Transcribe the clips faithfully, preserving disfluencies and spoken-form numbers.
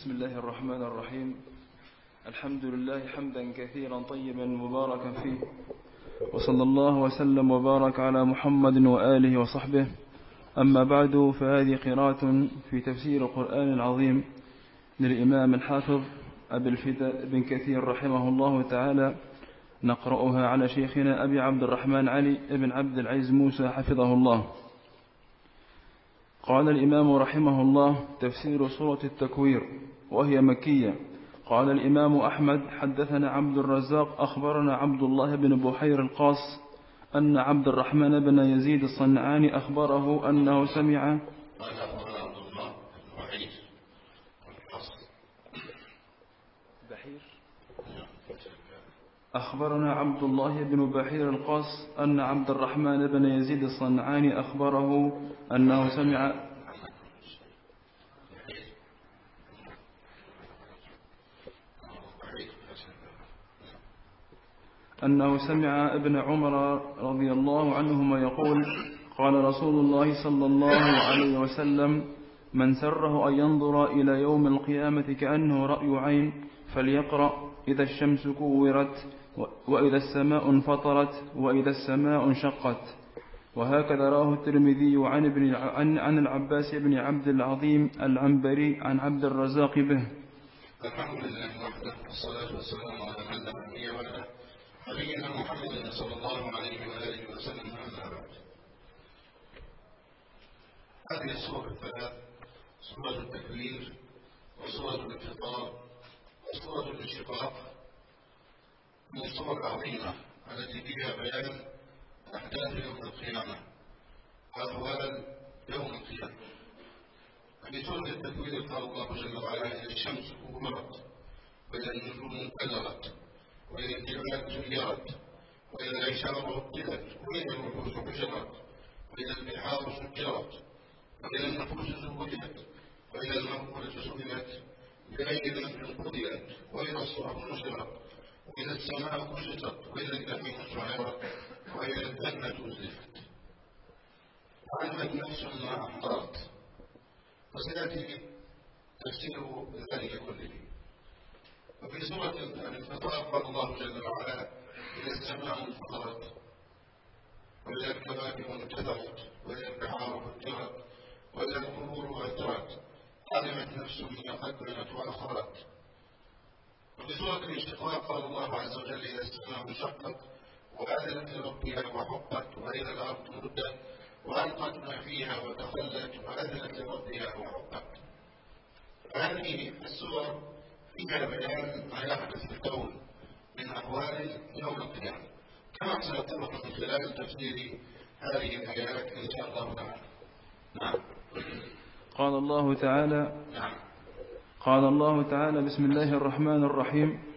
بسم الله الرحمن الرحيم. الحمد لله حمدا كثيرا طيبا مباركا فيه، وصلى الله وسلم وبارك على محمد وآله وصحبه. أما بعد، فهذه قراءة في تفسير القرآن العظيم للإمام الحافظ أبي الفداء بن كثير رحمه الله تعالى، نقرأها على شيخنا أبي عبد الرحمن علي بن عبد العزيز موسى حفظه الله. قال الإمام رحمه الله: تفسير سورة التكوير، وهي مكية. قال الإمام أحمد: حدثنا عبد الرزاق أخبرنا عبد الله بن بحير القاص أن عبد الرحمن بن يزيد الصنعاني أخبره أنه سمع بحير أخبرنا عبد الله بن بحير القاص أن عبد الرحمن بن يزيد الصنعاني أخبره أنه سمع أنه سمع ابن عمر رضي الله عنهما يقول: قال رسول الله صلى الله عليه وسلم: من سره أن ينظر إلى يوم القيامة كأنه رأي عين فليقرأ: إذا الشمس كورت، وإذا السماء انفطرت، وإذا السماء انشقت. وهكذا رواه الترمذي عن, ابن عن, عن العباس بن عبد العظيم العنبري عن عبد الرزاق به. الحمد لله وحده، والصلاة والسلام على من لا نبي بعده، نبينا محمد صلى الله عليه وآله وسلم. أما بعد، هذه السورة الثلاث: سورة التكوير، وسورة الانفطار، وسورة الانشقاق، من السور العظيمة التي فيها بيان أحداث يوم القيامة وأهوال يوم القيامة. في سورة التكوير قال الله جل وعلا: إذا الشمس كورت، وإذا النجوم انكدرت، وإذا الجبال سيرت، وإذا العشار عطلت، وإذا الوحوش حشرت، وإذا البحار سجرت، وإذا النفوس زوجت، وإذا الموءودة سئلت بأي ذنب قتلت، وإذا الصحف نشرت، وإذا السماء كشطت، وإذا الجحيم سعرت، وإذا الجنة أزلفت. علمت نفس ما أحضرت، وسيأتي تفسير ذلك كله. وفي سورة الانفطار قال الله جل وعلا: إذا السماء انفطرت، وإذا الكواكب انتثرت، وإذا البحار فجرت، وإذا القبور بعثرت، علمت نفس ما قدمت وأخرت. وفي سورة الانشقاق قال الله عز وجل: إذا السماء انشقت وأذنت لربها وحقت، وإذا الأرض مدت وألقت ما فيها وتخلت وأذنت لربها وحقت. هذه السور فيها بيان ما يحدث في الكون من أحوال يوم القيامة، كما سنتطرق من خلال تفسير هذه الآيات إن شاء الله تعالى. نعم. قال الله تعالى نعم. قال الله تعالى: بسم الله الرحمن الرحيم.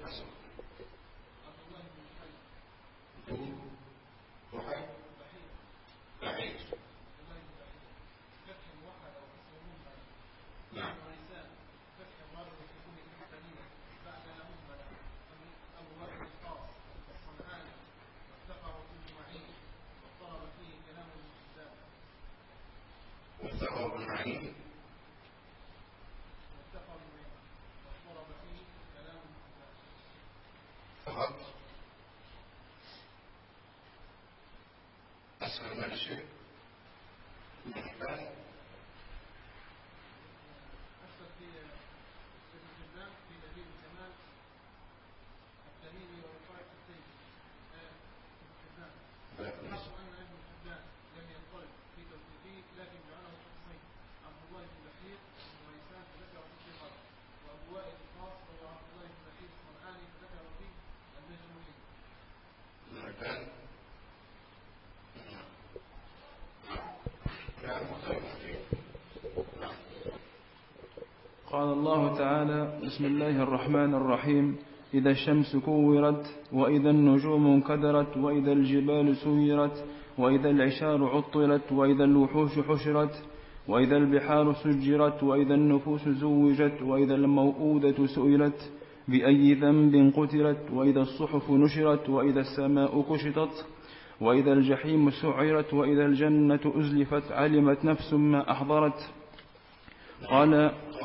قال الله تعالى: بسم الله الرحمن الرحيم. إذا الشمس كورت، وإذا النجوم انكدرت، وإذا الجبال سيرت، وإذا العشار عطلت، وإذا الوحوش حشرت، وإذا البحار سجرت، وإذا النفوس زوجت، وإذا الموءودة سئلت بأي ذنب قتلت، وإذا الصحف نشرت، وإذا السماء كشطت، وإذا الجحيم سعرت، وإذا الجنة أزلفت. علمت نفس ما أحضرت. قال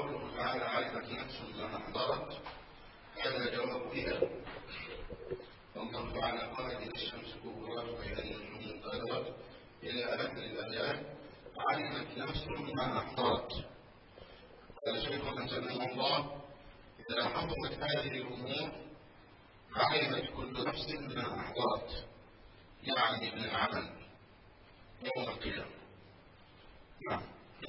تعالى علمت نفس ما أحضرت هذا جواب إذا. الله تعالى قال إذا الشمس كورت وإذا النجوم انكدرت إلى آخر الآيات علمت نفس ما أحضرت. قال شيخنا سلم الله إذا حصلت هذه الأمور علمت كل نفس ما أحضرت يعني من العمل يوم القيامة. نعم.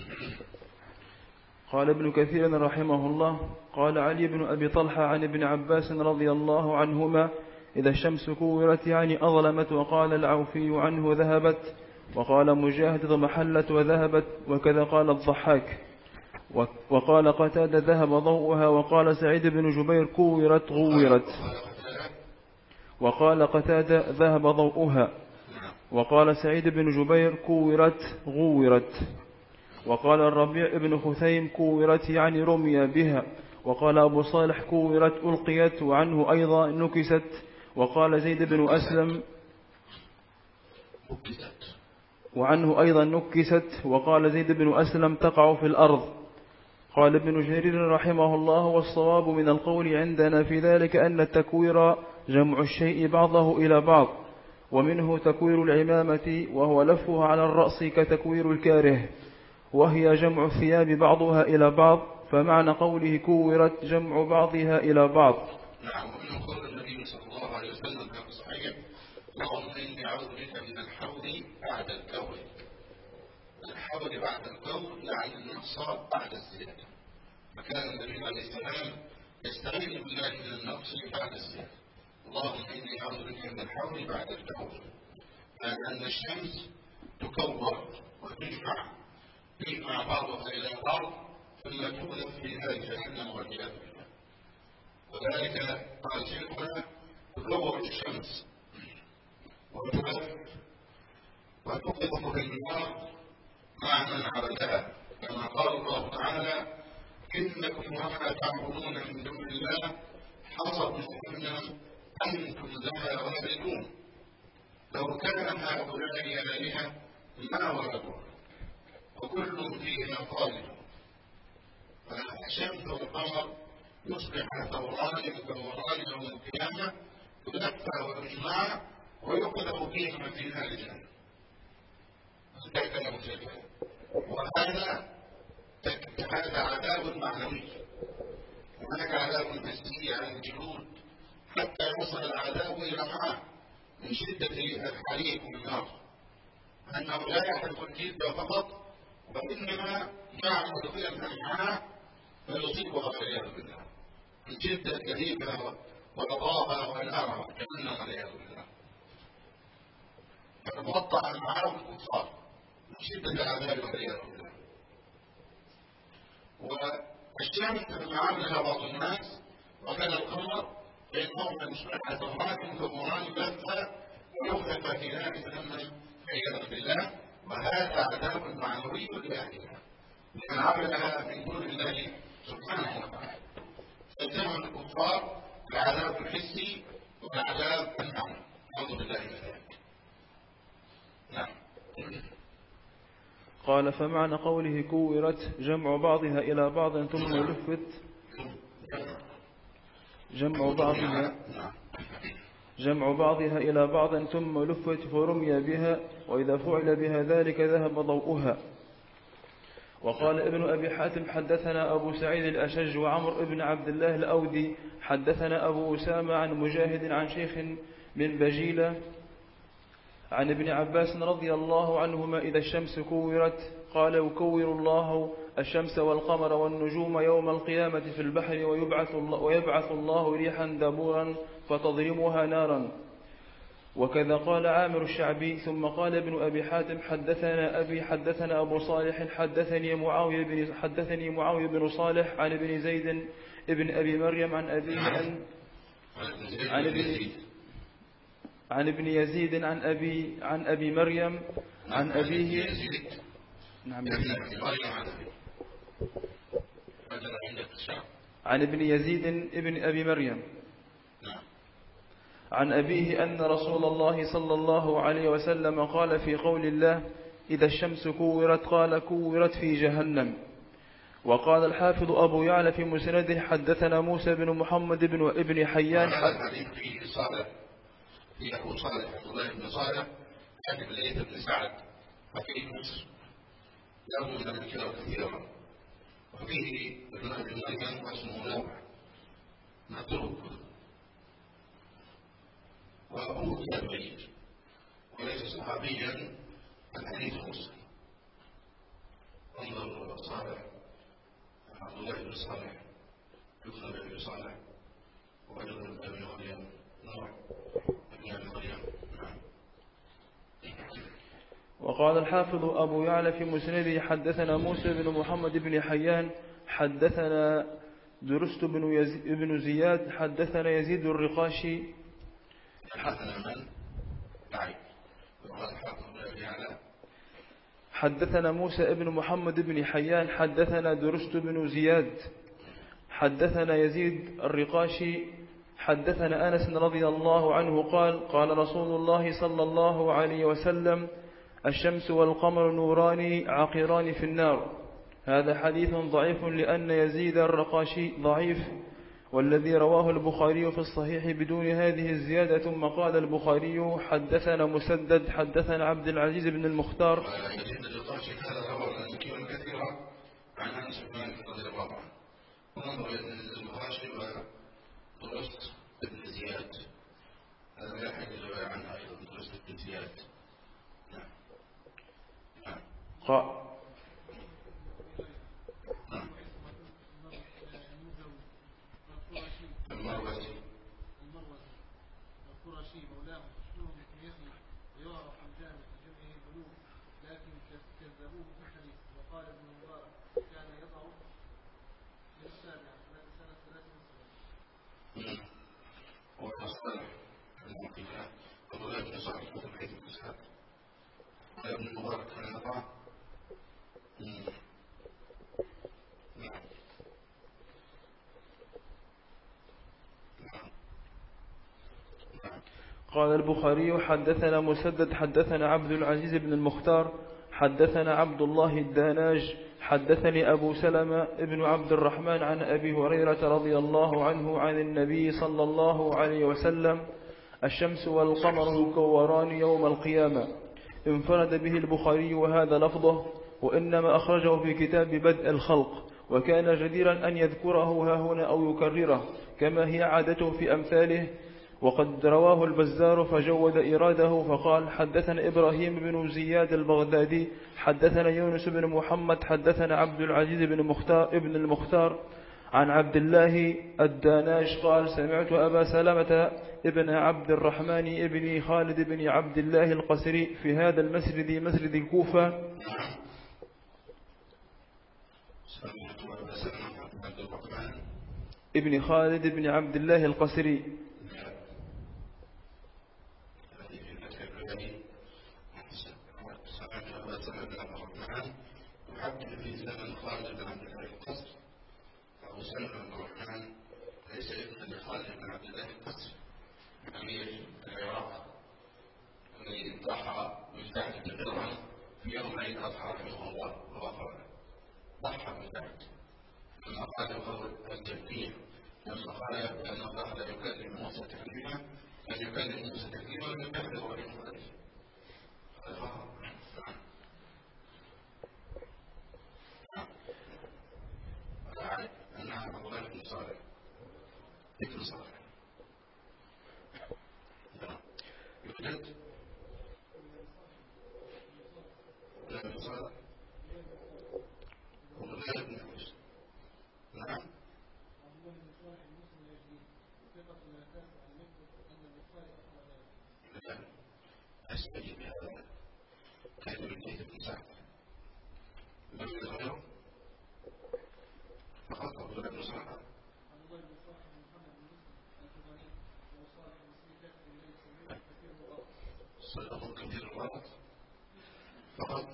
قال ابن كثير رحمه الله قال علي بن أبي طلحة عن ابن عباس رضي الله عنهما إذا الشمس كورت يعني أظلمت. وقال العوفي عنه ذهبت. وقال مجاهد ضمحلت وذهبت. وكذا قال الضحاك. وقال قتادة ذهب ضوءها. وقال سعيد بن جبير كورت غورت. وقال قتادة ذهب ضوءها. وقال سعيد بن جبير كورت غورت. وقال الربيع بن خثيم كورت يعني رمي بها. وقال أبو صالح كورت ألقيت. وعنه أيضا نكست. وقال زيد بن أسلم وعنه أيضا نكست. وقال زيد بن أسلم تقع في الأرض. قال ابن جرير رحمه الله والصواب من القول عندنا في ذلك أن التكوير جمع الشيء بعضه إلى بعض. ومنه تكوير العمامة وهو لفها على الرأس كتكوير الكاره. وهي جمع الثياب بعضها إلى بعض. فمعنى قوله كورت جمع بعضها إلى بعض. نعم. ومن قول النبي صلى الله عليه وسلم في صحيح اللهم إني أعوذ بك من الحوض بعد الكون. الحوض بعد الكون يعني النقص بعد الزيادة. فكان النبي عليه السلام يستعين بالله من النقص بعد الزيادة. اللهم إني أعوذ بك من الحوض بعد الكون. لأن الشمس تكور وتجمع يجمع بعضها إلى بعض ثم تغلق في نار جهنم والعياذ بالله. وذلك قال شيخنا تكور الشمس وتغلق وتقذف في النار مع من عبدها كما قال الله تعالى إنكم وما تعبدون من دون الله حصب جهنم أنتم لها واردون. لو كان هؤلاء آلهة ما وردوا وكل فيها خالد. فالشمس والقمر يصبح ثوران مكوران يوم القيامة يدفع ويجمع ويقذف فيهما في نار جهنم. وهذا هذا عذاب معنوي. هناك عذاب حسي على الجلود حتى يصل العذاب إلى معه من شدة الحريق والنار. أنه لا يحرق الجلد فقط وإنما يعمل في الأمعاء فيصيبها والعياذ بالله من شدة كثيفها ورضاها ونارها كأنها والعياذ بالله. فتقطع الأمعاء الكفار من شدة العذاب والعياذ بالله. والشمس معاملها بعض الناس وكان القمر بينهما مصباح ثوران كبران لفة ويخلف في نار جهنم والعياذ بالله. وهذا عذاب معنوي لأهلها لمن عملها من دون الله سبحانه وتعالى. فالزمن الكفار العذاب الحسي والعذاب المعنوي. نعوذ بالله من ذلك. نعم. قال فمعنى قوله كورت جمع بعضها إلى بعض ثم لفت جمع بعضها جمع بعضها إلى بعض ثم لفت فرمي بها. وإذا فعل بها ذلك ذهب ضوءها. وقال ابن أبي حاتم حدثنا أبو سعيد الأشج وعمر بن عبد الله الأودي حدثنا أبو أسامة عن مجاهد عن شيخ من بجيلة عن ابن عباس رضي الله عنهما إذا الشمس كورت قال يكور الله الشمس والقمر والنجوم يوم القيامة في البحر ويبعث الله, ويبعث الله ريحا دبورا فتضرمها نارا. وكذا قال عامر الشعبي. ثم قال ابن أبي حاتم حدثنا أبي حدثنا أبو صالح حدثني معاوية بن حدثني معاوية بن صالح عن ابن زيد ابن أبي مريم عن أبيه عن عن ابن عن ابن يزيد عن أبي عن أبي مريم عن أبيه نعم عن ابن يزيد ابن أبي مريم عن أبيه أن رسول الله صلى الله عليه وسلم قال في قول الله إذا الشمس كورت قال كورت في جهنم. وقال الحافظ أبو يعلى في مسنده حدثنا موسى بن محمد بن ابن حيان. هذا الحديث فيه صالح، في أبو صالح عبد الله بن صالح كاتب الليث بن سعد حكيم مصر، له من الكتاب كثيرا، وفيه ابن أبي مريم واسمه نوح متروك، وأبوه تابعي وليس صحابيا، الحديث مسلم. انظر صالح عبد الله بن صالح ابن أبي صالح وابن أبي مريم نوح ابن أبي مريم. وقال الحافظ أبو يعلى في مسنده حدثنا موسى بن محمد بن حيان حدثنا درست بن, يزي بن زياد حدثنا يزيد الرقاشي حدثنا موسى بن محمد بن حيان حدثنا درست بن زياد حدثنا يزيد الرقاشي حدثنا أنس رضي الله عنه قال قال رسول الله صلى الله عليه وسلم الشمس والقمر نوران عقران في النار. هذا حديث ضعيف لأن يزيد الرقاشي ضعيف، والذي رواه البخاري في الصحيح بدون هذه الزيادة. ثم قال البخاري حدثنا مسدد حدثنا عبد العزيز بن المختار. يزيد الرقاشي هذا رواه الكثير كثيرا عن أنس بن مالك رضي الله عنه. ونظر إلى الرقاشي ودرست بن زياد، هذا لا يحل الرواية عنها أيضا، درست بن زياد. قال المروزي القرشي مولاه مشهور بكنيته ويعرف الجامع بجمعه البلوغ، لكن كذبوه في الحديث. وقال ابن مبارك كان يضع من السابعة سنة ثلاث وسبعين. وأصطلح المعقلة عبد الله بن صالح في الحديث الإسحاق. قال ابن مبارك كان يضع قال البخاري حدثنا مسدد حدثنا عبد العزيز بن المختار حدثنا عبد الله الداناج حدثني أبو سلمة ابن عبد الرحمن عن أبي هريرة رضي الله عنه عن النبي صلى الله عليه وسلم الشمس والقمر يكوران يوم القيامة. انفرد به البخاري وهذا لفظه، وإنما أخرجه في كتاب بدء الخلق، وكان جديرا أن يذكره ها هنا أو يكرره كما هي عادته في أمثاله. وقد رواه البزار فجود إراده فقال حدثنا إبراهيم بن زياد البغدادي حدثنا يونس بن محمد حدثنا عبد العزيز بن مختار ابن المختار عن عبد الله الداناش قال سمعت أبا سلمة ابن عبد الرحمن ابن خالد بن عبد الله القسري في هذا المسجد مسجد الكوفة ابن خالد بن عبد الله القسري ليس ابن خالد بن عبد الله القسري أمير العراق الذي ضحى بالجهد كثيرا في يوم عيد الأضحى رحمه الله وغفر له، ضحى بالجهد لما قال وهو التذكير، لما قال أن الله لا يكلم موسى تكليما أن يكلم موسى تكليما لم يبلغ وجه مختلف. أنها عبد الله بن صالح ابن صالح يوجد لا بن صالح وغير ابن حوش. نعم لا أستجيب بهذا كاتب الليث بن سعد لم يغيره فقط عبد الله بن صالح صدق كثير الغلط فقط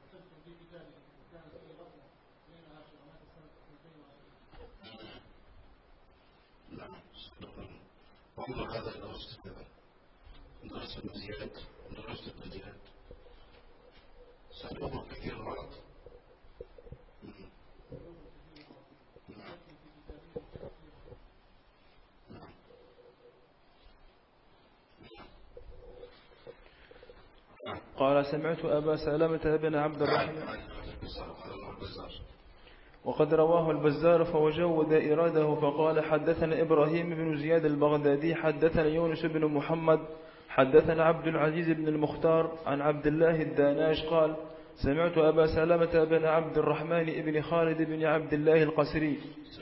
نعم صدق. وانظر هذا الدرس درس ابن زياد درس ابن زياد صدق كثير الغلط قال سمعت أبا سلمة بن عبد الرحمن وقد رواه البزار فوجود إراده فقال حدثنا إبراهيم بن زياد البغدادي حدثنا يونس بن محمد حدثنا عبد العزيز بن المختار عن عبد الله الداناش قال سمعت أبا سلمة بن عبد الرحمن بن خالد بن عبد الله القسري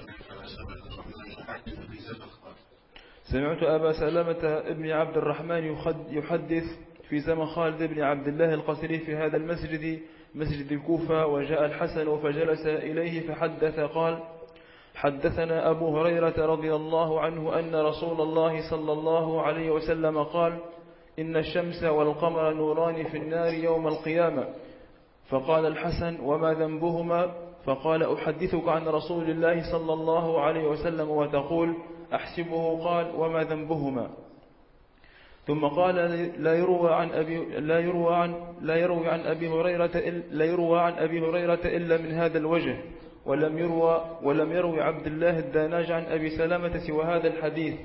سمعت أبا سلمة بن عبد الرحمن يحدث في زمن خالد بن عبد الله القسري في هذا المسجد مسجد الكوفة وجاء الحسن فجلس إليه فحدث قال حدثنا أبو هريرة رضي الله عنه أن رسول الله صلى الله عليه وسلم قال إن الشمس والقمر نوران في النار يوم القيامة. فقال الحسن وما ذنبهما؟ فقال أحدثك عن رسول الله صلى الله عليه وسلم وتقول أحسبه قال وما ذنبهما؟ ثم قال لا يروى عن أبي لا يروى عن لا يروي عن أبي هريرة لا يروى عن أبي هريرة إلا من هذا الوجه ولم يروى ولم يروي عبد الله الداناج عن أبي سلمة سوى هذا الحديث.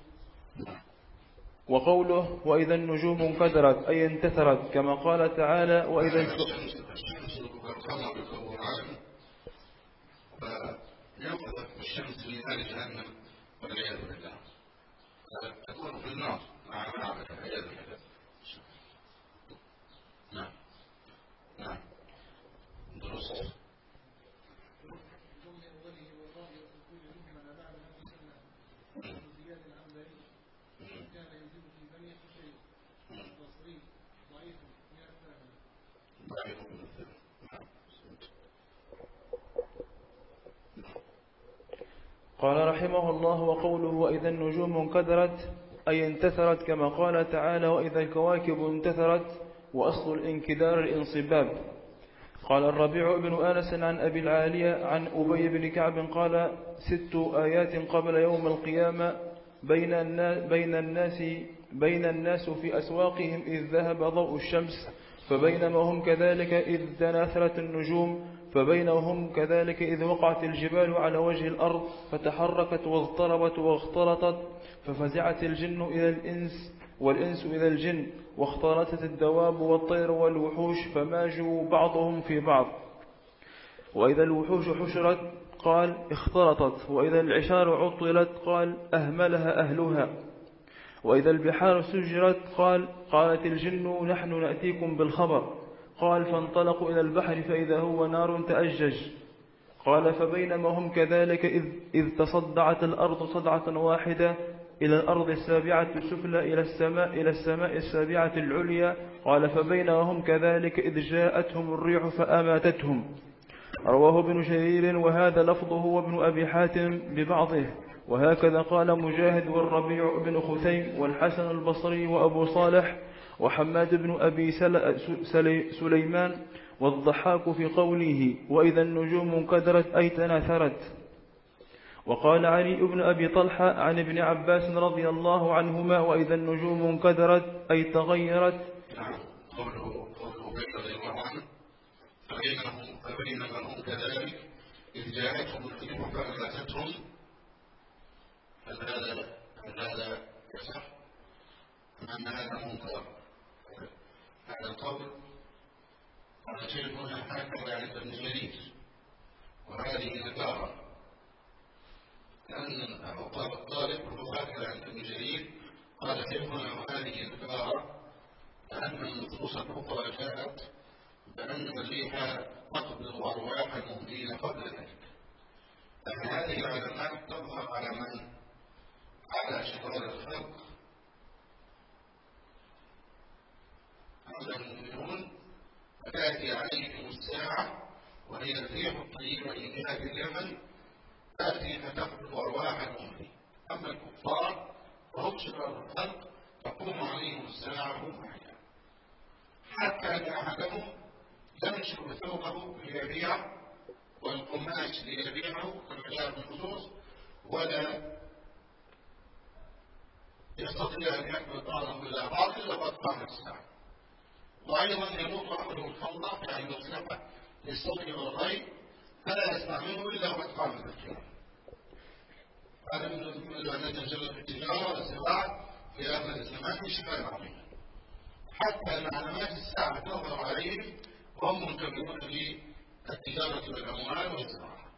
وقوله وإذا النجوم انكدرت أي انتثرت كما قال تعالى وإذا الشمس في نار جهنم والعياذ بالله تكون في النار مع معبد والعياذ بالله. نعم نعم درست قال رحمه الله وقوله وإذا النجوم انكدرت أي انتثرت كما قال تعالى وإذا الكواكب انتثرت وأصل الانكدار الانصباب. قال الربيع بن آنس عن أبي العالية عن أبي بن كعب قال ست آيات قبل يوم القيامة بين الناس, بين الناس, بين الناس في أسواقهم إذ ذهب ضوء الشمس فبينما هم كذلك إذ تناثرت النجوم فبينهم كذلك إذ وقعت الجبال على وجه الأرض فتحركت واضطربت واختلطت ففزعت الجن إلى الإنس والإنس إلى الجن واختلطت الدواب والطير والوحوش فماجوا بعضهم في بعض. وإذا الوحوش حشرت قال اختلطت وإذا العشار عطلت قال أهملها أهلها. وإذا البحار سجرت قال قالت الجن نحن نأتيكم بالخبر قال فانطلقوا إلى البحر فإذا هو نار تأجج قال فبينما هم كذلك إذ, إذ تصدعت الأرض صدعة واحدة إلى الأرض السابعة السفلى إلى السماء إلى السماء السابعة العليا قال فبينما هم كذلك إذ جاءتهم الريح فأماتتهم. رواه ابن جرير وهذا لفظه وابن أبي حاتم ببعضه وهكذا قال مجاهد والربيع بن خثيم والحسن البصري وأبو صالح وحماد بن أبي سليمان والضحاك في قوله وإذا النجوم انكدرت أي تناثرت. وقال علي بن أبي طلحة عن ابن عباس رضي الله عنهما وإذا النجوم انكدرت أي تغيرت. قوله رضي الله عنه فبينما هم كذلك إذ جاءتهم الريح فأماتتهم. هل هذا هل هذا يصح أم أن هذا منكر؟ هذا القول أنا شيء هنا هكذا عند ابن جرير وهذه ذكارة لأن الطالب هكذا عند ابن جرير قال شيخنا وهذه ذكارة لأن النصوص الأخرى جاءت بأن الريح تقبض أرواح المؤمنين قبل ذلك. لأن هذه العلامات تظهر على من؟ على شرار الخلق. أما المؤمنون فتأتي عليهم الساعة وهي الريح الطيبة من جهة اليمن تأتي فتقبض أرواح المؤمنين. أما الكفار فهم شرار الخلق تقوم عليهم الساعة وهم أحياء حتى أن أحدهم ينشر ثوبه ليبيع والقماش ليبيعه كما جاء في النصوص ولا يستطيع أن يحمل بعضهم إلى بعض إلا قد قامت الساعة. وأيضا يموت أحدهم الخمر يعني يصلحه للصوت والغيب فلا يستعمله إلا قد قامت القيامة. هذا من أن تنزل في التجارة والزراعة في آخر الزمان بشكل عظيم حتى أن علامات الساعة تظهر عليهم وهم منتبهون في التجارة والأموال والزراعة.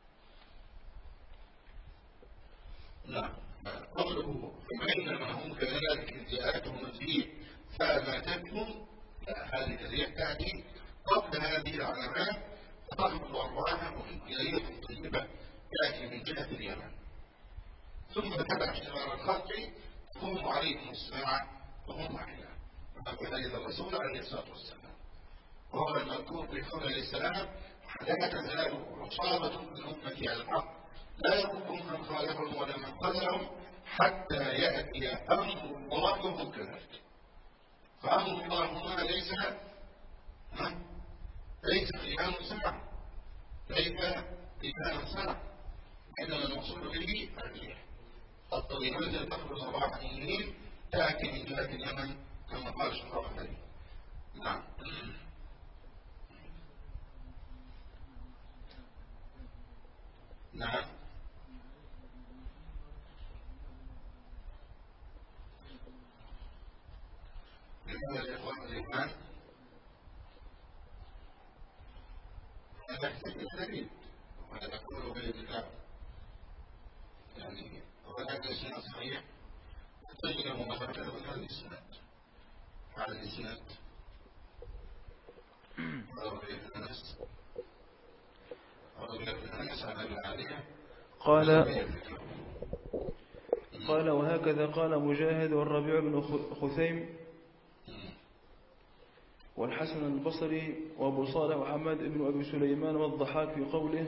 نعم. قوله فبينما هم كذلك إذ جاءتهم الفيل فأماتتهم، هذه الريح تأتي قبل هذه العلامات تخفض أرواحهم إلى ريح طيبة تأتي من جهة اليمن، ثم تبع شرار الخلق تقوم عليهم الساعة وهم أحياء. وكذلك الرسول عليه الصلاة والسلام وهو المذكور في قوله عليه السلام: لا تزال عصابة من أمتي على الحق لا يضرهم من خالفهم ولا من خذلهم حتى يأتي أمر الله وهم كذلك. فأمر الله هنا ليس ليس قيام ساعة، ليس قيام ساعة، إنما المقصود به الريح الطويلة التي تخرج صباح الليل تأتي من جهة اليمن كما قال شرح عليه. نعم. نعم. لماذا يا إخوان الإيمان؟ هذا يحتاج إلى دليل، وهذا كله بالكتاب، يعني وهذا الإسناد صحيح تجد مباشرة من هذا الإسناد على الإسناد أنس أنس عن أبي العالية قال قال وهكذا قال مجاهد والربيع بن خثيم والحسن البصري وابو صالح وحماد بن أبي سليمان والضحاك في قوله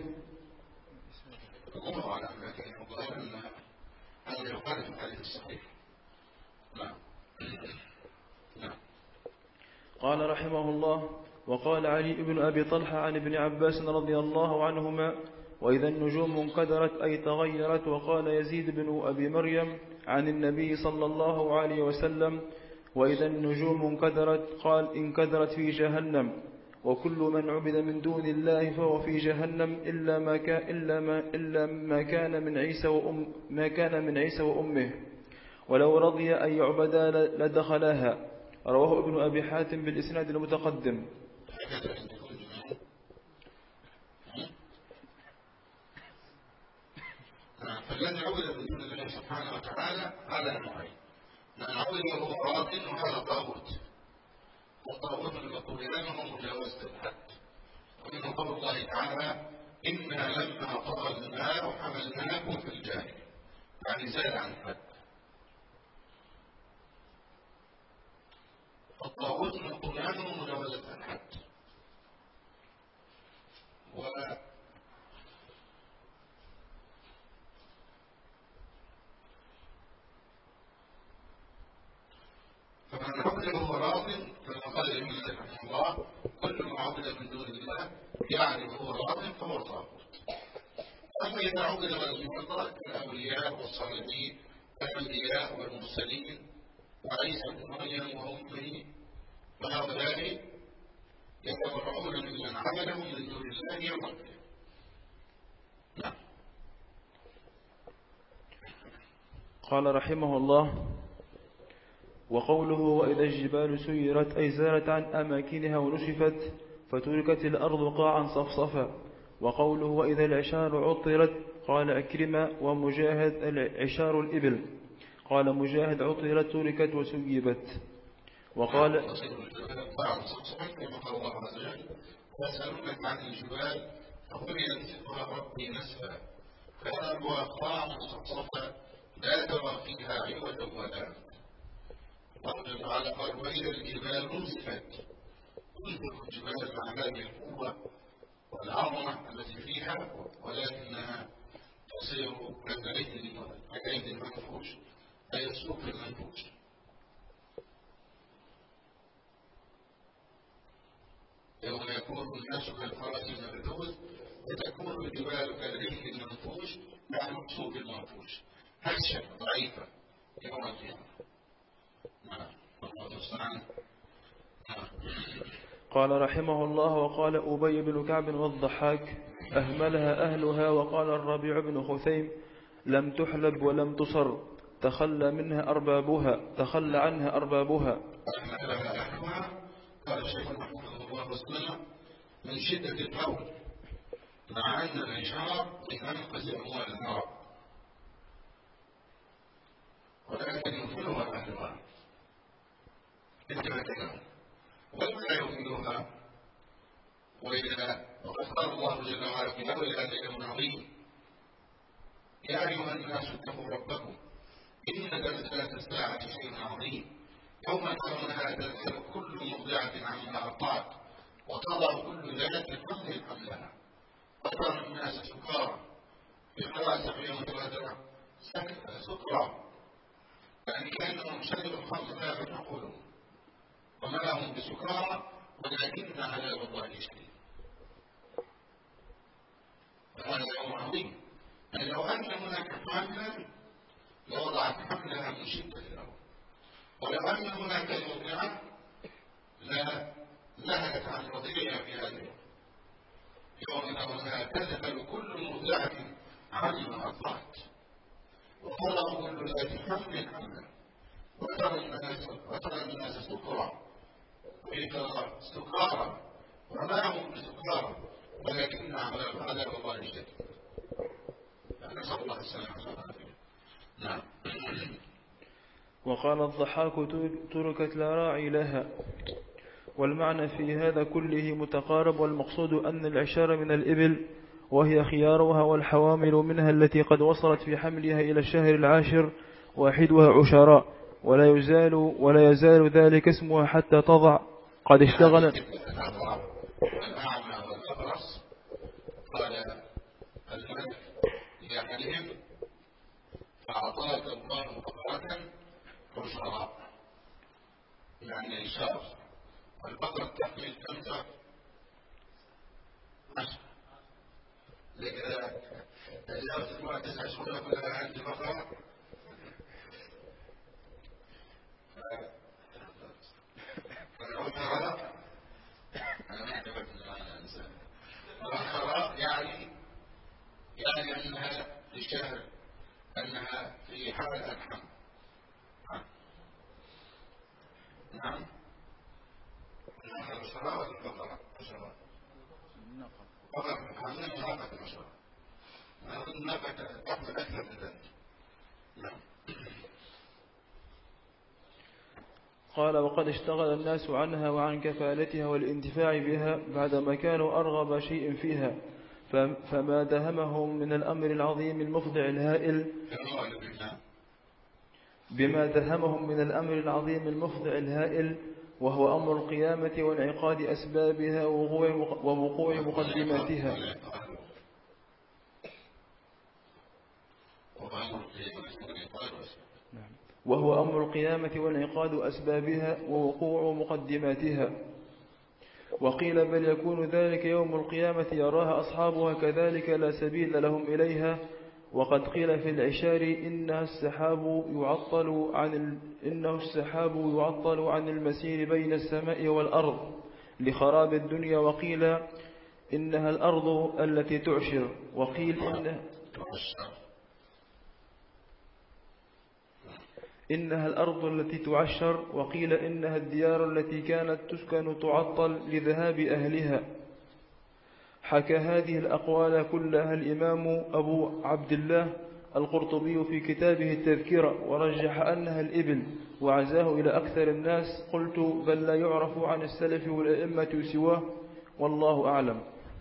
الله أعلم، لكن الظاهر أن هذا يخالف الحديث الصحيح. نعم. نعم. قال رحمه الله وقال علي بن أبي طلحة عن ابن عباس رضي الله عنهما وإذا النجوم انكدرت أي تغيرت. وقال يزيد بن أبي مريم عن النبي صلى الله عليه وسلم وإذا النجوم انكدرت قال انكدرت في جهنم وكل من عبد من دون الله فهو في جهنم إلا ما كان إلا ما إلا ما كان من عيسى وأم ما كان من عيسى وأمه ولو رضي أن يعبدا لدخلها. رواه ابن أبي حاتم بالإسناد المتقدم. فالذي عبد من دون الله سبحانه وتعالى على نوعين: من عبد وهو راض وهذا طاغوت، والطاغوت المذكور هنا هو مجاوزة الحد. ومن قول الله تعالى: إنا لما طغى الماء حملناكم في الجارية، يعني زاد عن الحد. الطاغوت من الطغيان ومجاوزة الحد. و فمن عبد وهو راض كما قال ابن رحمه الله: كل ما عبد من دون الله يعني وهو راض فهو طاغوت. أما إذا عبد ولم يرضى كالأولياء والصالحين والأنبياء والمرسلين وعيسى بن مريم وأمه وهؤلاء يتبرؤون ممن عبدهم من دون الله وربه. نعم. قال رحمه الله وقوله وإذا الجبال سيرت أي زالت عن أماكنها ونشفت فتركت الأرض قاعا صفصفا. وقوله وإذا العشار عطرت قال أكرمة ومجاهد العشار الإبل. قال مجاهد عطرت تركت وسيبت. وقال ويسألونك عن الجبال فقل ينسفها ربي نسفا فأرضها قاعا صفصفا لا ترى فيها عوجا ولا أمتا. على قال وإذا الجبال نسفت، تنفق الجبال مع هذه القوة والعظمة التي فيها، ولكنها تصير كأيدي المنفوش أي السوق المنفوش. يوم يكون الناس كالفرس المبثوث وتكون الجبال كالريح المنفوش يعني السوق المنفوش هشة ضعيفة يوم القيامة. قال رحمه الله وقال أبي بن كعب والضحاك أهملها أهلها. وقال الربيع بن خثيم لم تحلب ولم تصر تخلى منها أربابها تخلى عنها أربابها. قال الشيخ محمد صلى الله عليه وسلم من شدة الهول مع أن الإشارة لتنقذ أموال النار ولكن يدخلها أهلها انتبه لهم ولا يهملها. وإذا اختار الله جل وعلا في أول هذا اليوم العظيم يا أيها الناس اتقوا ربكم إن زلزلة الساعة شيء عظيم يوم ترونها تذهل كل مرضعة عما أرضعت وتضع كل ذات حمل حملها وترى الناس سكارى في قراءة في يوم الغدرة سكرى يعني كأنهم شربوا الخمر ذهبت عقولهم وما لهم بسكارى ولكن عذاب الله شديد. وهذا يوم عظيم يعني لو أن هناك حاملا لوضعت حملها من شدة الهول ولو أن هناك مرضعة لا نهت عن رضيعها في هذا اليوم يوم ترونها تذهل كل مرضعة عما أرضعت وتضع كل ذات حمل حملا وترى الناس وترى الناس سكرى ويترى سكارى وما هم بسكارى ولكن عذاب الله شديد. نسأل الله السلامة والعافية. نعم. وقال الضحاك تركت لا راعي لها. والمعنى في هذا كله متقارب، والمقصود أن العشار من الإبل وهي خيارها والحوامل منها التي قد وصلت في حملها إلى الشهر العاشر واحدها عشراء ولا يزال ولا يزال ذلك اسمها حتى تضع قد اشتغل. قال الملك لأحدهم فأعطاك الله بقرة عشراء يعني إشارة والبقرة تحمل خمسة عشر لكذا تجاوز المرأة تسع شهور كلها عند البقرة فالعشراء أنا ما أعتبرت أن الإنسان العشراء يعني يعني أنها في الشهر أنها في حالة الحمل. نعم العشراء ولا البقرة؟ العشراء بقرة الحمل من ناقة العشراء الناقة تحمل أكثر من ذلك. نعم. قال وقد اشتغل الناس عنها وعن كفالتها والانتفاع بها بعدما كانوا أرغب شيء فيها فما دهمهم من الأمر العظيم المفضع الهائل بما دهمهم من الأمر العظيم المفضع الهائل وهو أمر القيامة وانعقاد أسبابها ووقوع مقدماتها. وهو أمر القيامة وانعقاد أسبابها ووقوع مقدماتها. وقيل بل يكون ذلك يوم القيامة يراها أصحابها كذلك لا سبيل لهم إليها. وقد قيل في العشار إنها السحاب يعطل عن ال... إنه السحاب يعطل عن المسير بين السماء والأرض لخراب الدنيا. وقيل إنها الأرض التي تعشر وقيل إنها إنها الأرض التي تعشر وقيل إنها الديار التي كانت تسكن تعطل لذهاب أهلها. حكى هذه الأقوال كلها الإمام أبو عبد الله القرطبي في كتابه التذكرة ورجح أنها الإبل وعزاه إلى أكثر الناس. قلت بل لا يعرف عن السلف والأئمة سواه والله أعلم.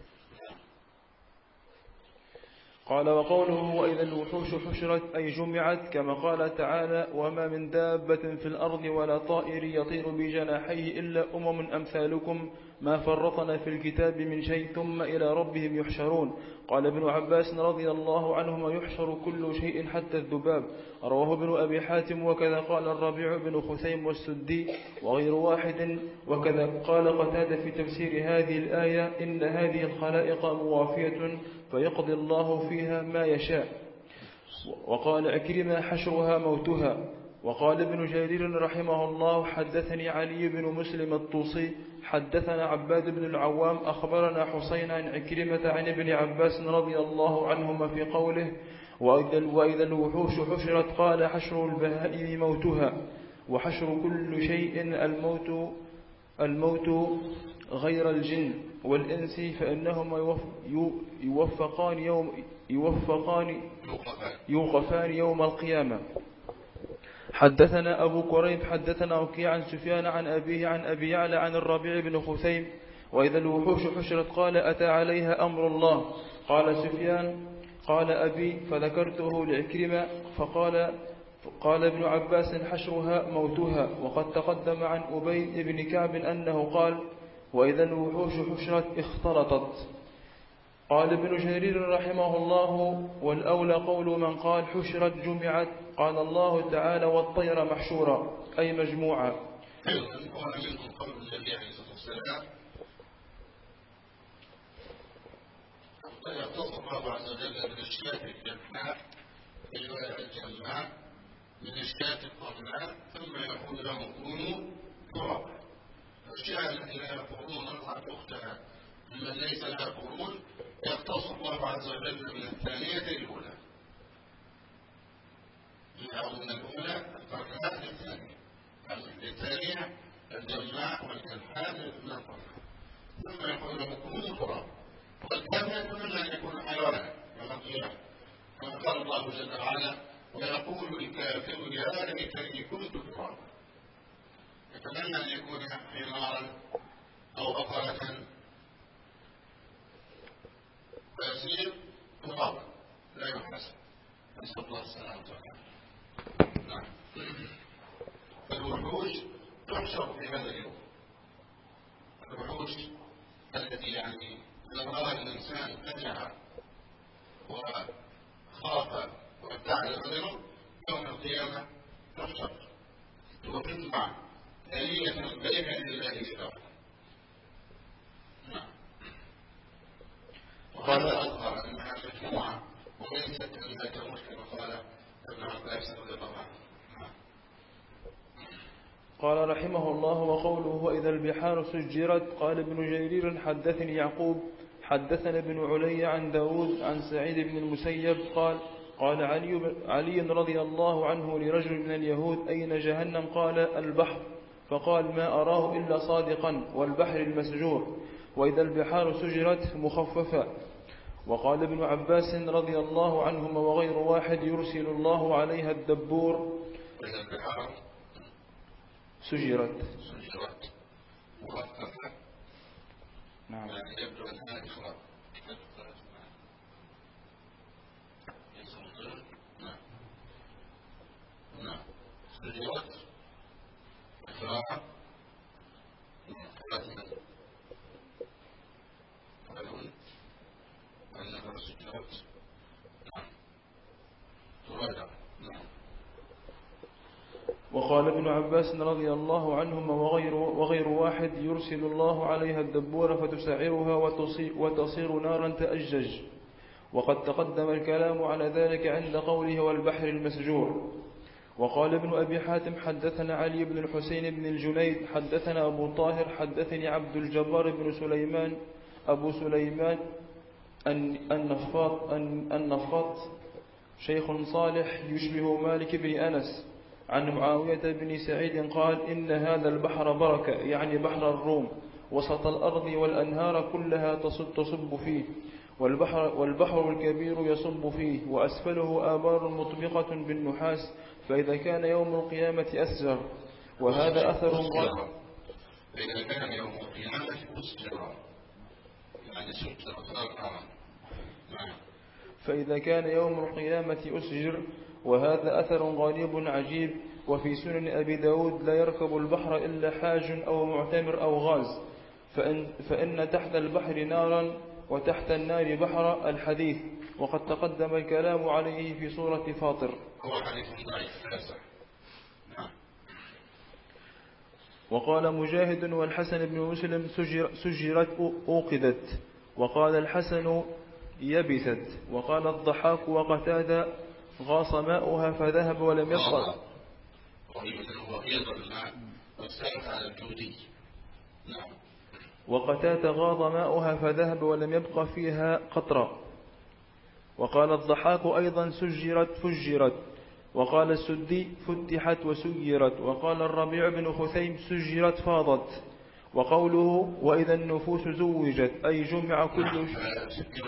قال وقوله وإذا الوحوش حشرت أي جمعت كما قال تعالى وما من دابة في الأرض ولا طائر يطير بجناحيه إلا أمم أمثالكم ما فرطنا في الكتاب من شيء ثم إلى ربهم يحشرون. قال ابن عباس رضي الله عنهما يحشر كل شيء حتى الذباب. رواه ابن أبي حاتم وكذا قال الربيع بن خثيم والسدي وغير واحد. وكذا قال قتادة في تفسير هذه الآية إن هذه الخلائق موافية فيقضي الله فيها ما يشاء. وقال أكرم حشرها موتها. وقال ابن جرير رحمه الله حدثني علي بن مسلم الطوسي حدثنا عباد بن العوام أخبرنا حسين عن عكرمة عن ابن عباس رضي الله عنهما في قوله وإذا الوحوش حشرت قال حشر البهائم موتها، وحشر كل شيء الموت الموت غير الجن والإنس فإنهما يوفقان يوم يوفقان يوقفان يوم القيامة. حدثنا أبو كريب حدثنا وكيع عن سفيان عن أبيه عن أبي يعلى عن الربيع بن خثيم وإذا الوحوش حشرت قال أتى عليها أمر الله. قال سفيان قال أبي فذكرته لعكرمة فقال قال ابن عباس حشرها موتها. وقد تقدم عن أبي بن كعب أنه قال وإذا الوحوش حشرت اختلطت. قال ابن جرير رحمه الله والأولى قول من قال حشرت جمعت. قال الله تعالى والطير محشورة أي مجموعة. يختص الله عز وجل بالاشكال الجمعاء في رواية الجماع من اشكال القرناء ثم يقول لهم كونوا ترابا. الاشياء التي لا يقولون الله اختها ممن ليس لها قرون يختص الله عز وجل من الثانية الأولى. يعود من الأولى القرناء للثانية، الثانية الجماع والكلحان من القرناء، ثم يقول لهم كونوا ترابا. والكلام يتمنى أن يكون حيوانا يوم القيامة كما قال الله جل وعلا ويقول الكافر يا ليتني كنت ترابا. يتمنى أن يكون حمارا أو بقرة فيصير ترابا لا يحسن. نسأل الله السلامة والعافية. نعم. الوحوش تحشر في هذا اليوم. الوحوش التي يعني لو رأى الإنسان فجع وخاف وابتعد غيره يوم القيامة تحشر وتجمع آلية بين لله شرعا. نعم. وهذا أظهر أنها مجموعة وليست كلمة مشكلة قال ابن عباس رضي الله عنه. قال رحمه الله وقوله وإذا البحار سجرت. قال ابن جرير حدثني يعقوب حدثنا ابن علي عن داود عن سعيد بن المسيب قال قال علي, علي رضي الله عنه لرجل من اليهود أين جهنم؟ قال البحر. فقال ما أراه إلا صادقا والبحر المسجور. وإذا البحار سجرت مخففة. وقال ابن عباس رضي الله عنهما وغير واحد يرسل الله عليها الدبور. وإذا البحار سجرت سجرت مخففة. نعم. يعني يبدو أنها إخراج. نعم. نعم. سجرت إخراج. قالون أنها سجرت. نعم. تراجع. نعم. وقال ابن عباس رضي الله عنهما وغير, وغير واحد يرسل الله عليها الدبور فتسعرها وتصير نارا تأجج. وقد تقدم الكلام على ذلك عند قوله والبحر المسجور. وقال ابن أبي حاتم حدثنا علي بن الحسين بن الجنيد حدثنا أبو طاهر حدثني عبد الجبار بن سليمان أبو سليمان النفاط النفاط شيخ صالح يشبه مالك بن أنس عن معاوية بن سعيد قال إن هذا البحر بركة يعني بحر الروم وسط الأرض والأنهار كلها تصب فيه والبحر, والبحر الكبير يصب فيه وأسفله آبار مطبقة بالنحاس فإذا كان يوم القيامة أسجر. وهذا أثر غير فإذا كان يوم القيامة أسجر يعني سجر فإذا كان يوم القيامة أسجر. وهذا أثر غريب عجيب. وفي سنن أبي داود لا يركب البحر إلا حاج أو معتمر أو غاز فإن, فإن تحت البحر نارا وتحت النار بحر الحديث. وقد تقدم الكلام عليه في سورة فاطر. وقال مجاهد والحسن بن مسلم سجر سجرت أوقدت. وقال الحسن يبست. وقال الضحاك وقتادة غاص ماؤها فذهب ولم يبقى. وقتادة غاض ماؤها فذهب ولم يبقى فيها قطرة. وقال الضحاك أيضا سجرت فجرت. وقال السدي فتحت وسيرت. وقال الربيع بن خثيم سجرت فاضت. وقوله وإذا النفوس زوجت أي جمع كل شيء.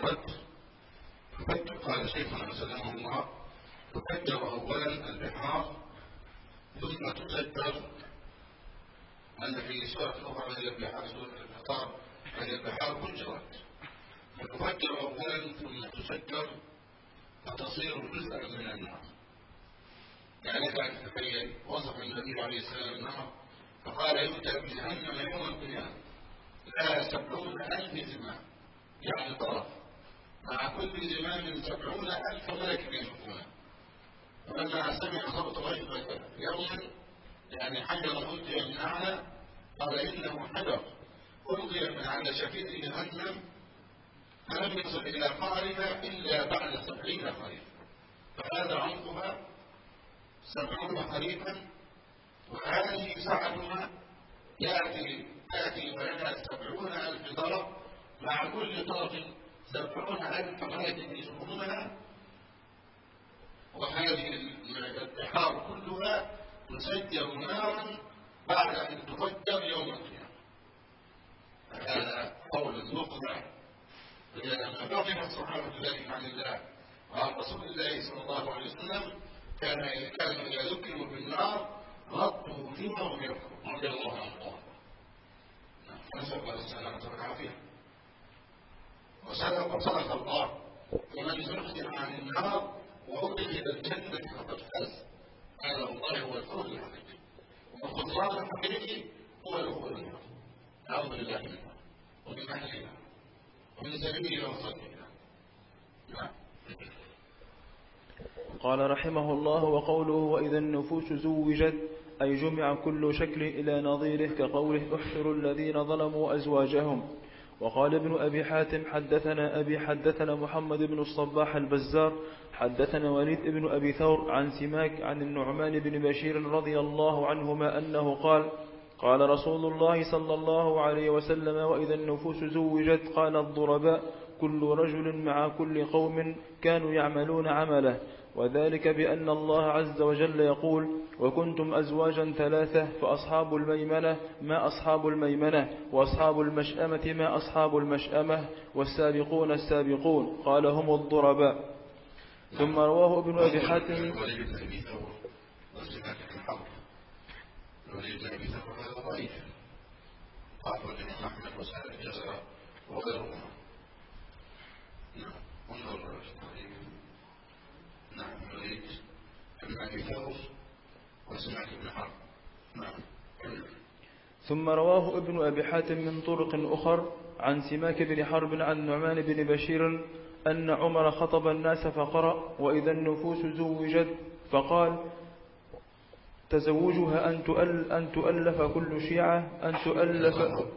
قال شيخنا سلمه الله تفجر أولا البحار ثم تسجر، أن في سورة أخرى من البحار سورة الفطار أن البحار فجرت، فتفجر أولا ثم تسجر فتصير جزءا من النار. يعني كان تخيل وصف النبي عليه السلام النار فقال يؤتى بجهنم يوم القيامة لها سبعون ألف زمام، يعني طرف مع كل زمام سبعون ألف ملك يشوفونه. فلما سمع صوت رجل يوما يعني حجر ألقي من أعلى قال إنه حجر ألقي من على شفير جهنم فلم يصل إلى قاربها إلا بعد سبعين خريفا، فهذا عمقها سبعون خريفا، وهذه سعتها يأتي يأتي بينها سبعون ألف طرف مع كل طرف سبعون ألف ملك يشوفونها. وهذه البحار كلها تسجر نارا بعد أن تفجر يوم القيامة. هذا قول مقنع. لما بقي الصحابة ذلك عن الله وعن رسول الله صلى الله عليه وسلم كان كان إذا ذكروا بالنار غطوا وجوههم يبكوا رضي الله عنه. نسأل الله السلامة والعافية. وصدق وصدق الله ومن زحزح عن النار وأدخل الجنة فقد فاز. هذا والله هو الفوز الحقيقي، والخسران الحقيقي هو دخول النار. أعوذ بالله منه ومن أهلها ومن سبيله وصدقها. نعم. قال رحمه الله وقوله وإذا النفوس زوجت أي جمع كل شكل إلى نظيره كقوله احشروا الذين ظلموا أزواجهم. وقال ابن أبي حاتم حدثنا أبي حدثنا محمد بن الصباح البزار حدثنا وليد بن أبي ثور عن سماك عن النعمان بن بشير رضي الله عنهما أنه قال قال رسول الله صلى الله عليه وسلم وإذا النفوس زوجت قال الضرباء كل رجل مع كل قوم كانوا يعملون عمله، وذلك بأن الله عز وجل يقول وكنتم أزواجا ثلاثة فأصحاب الميمنة ما أصحاب الميمنة وأصحاب المشأمة ما أصحاب المشأمة والسابقون السابقون قال هم الضرباء. ثم رواه ابن أبي حاتم ثم رواه ابن أبي حاتم من طرق أخر عن سماك بن حرب عن نعمان بن بشير أن عمر خطب الناس فقرأ وإذا النفوس زوجت فقال تزوجها أن تؤل أن تؤلف كل شيعة أن تؤلف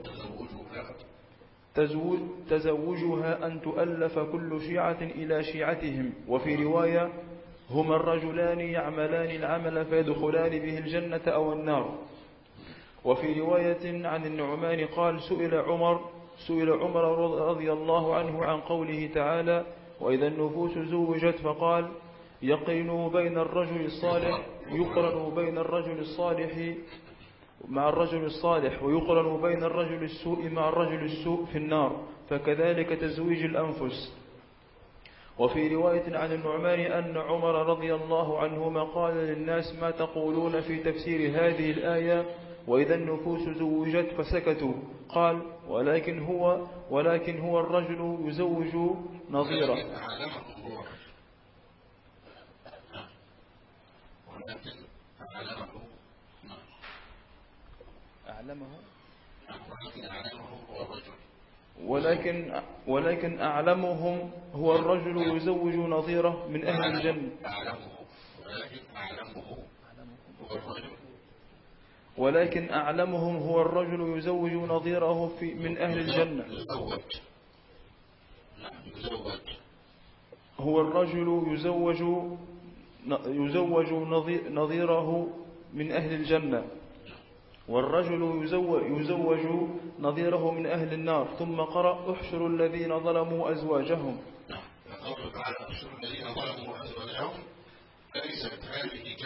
تزوج تزوجها أن تؤلف كل شيعة إلى شيعتهم. وفي رواية هما الرجلان يعملان العمل فيدخلان به الجنة أو النار. وفي رواية عن النعمان قال سئل عمر سئل عمر رضي الله عنه عن قوله تعالى وإذا النفوس زوجت فقال يقرن بين الرجل الصالح يقرن بين الرجل الصالح مع الرجل الصالح ويقرن بين الرجل السوء مع الرجل السوء في النار، فكذلك تزويج الأنفس. وفي رواية عن النعمان أن عمر رضي الله عنهما قال للناس ما تقولون في تفسير هذه الآية وإذا النفوس زوجت فسكتوا. قال ولكن هو ولكن هو الرجل يزوج نظيره. أعلمه ولكن ولكن أعلمهم هو الرجل يزوج نظيره من أهل الجنة. ولكن أعلمهم هو الرجل يزوج نظيره في من أهل الجنة. هو الرجل يزوج يزوج نظيره من أهل الجنة والرجل يزوج نظيره من أهل النار. ثم قرأ احشروا الذين ظلموا أزواجهم. قوله تعالى احشروا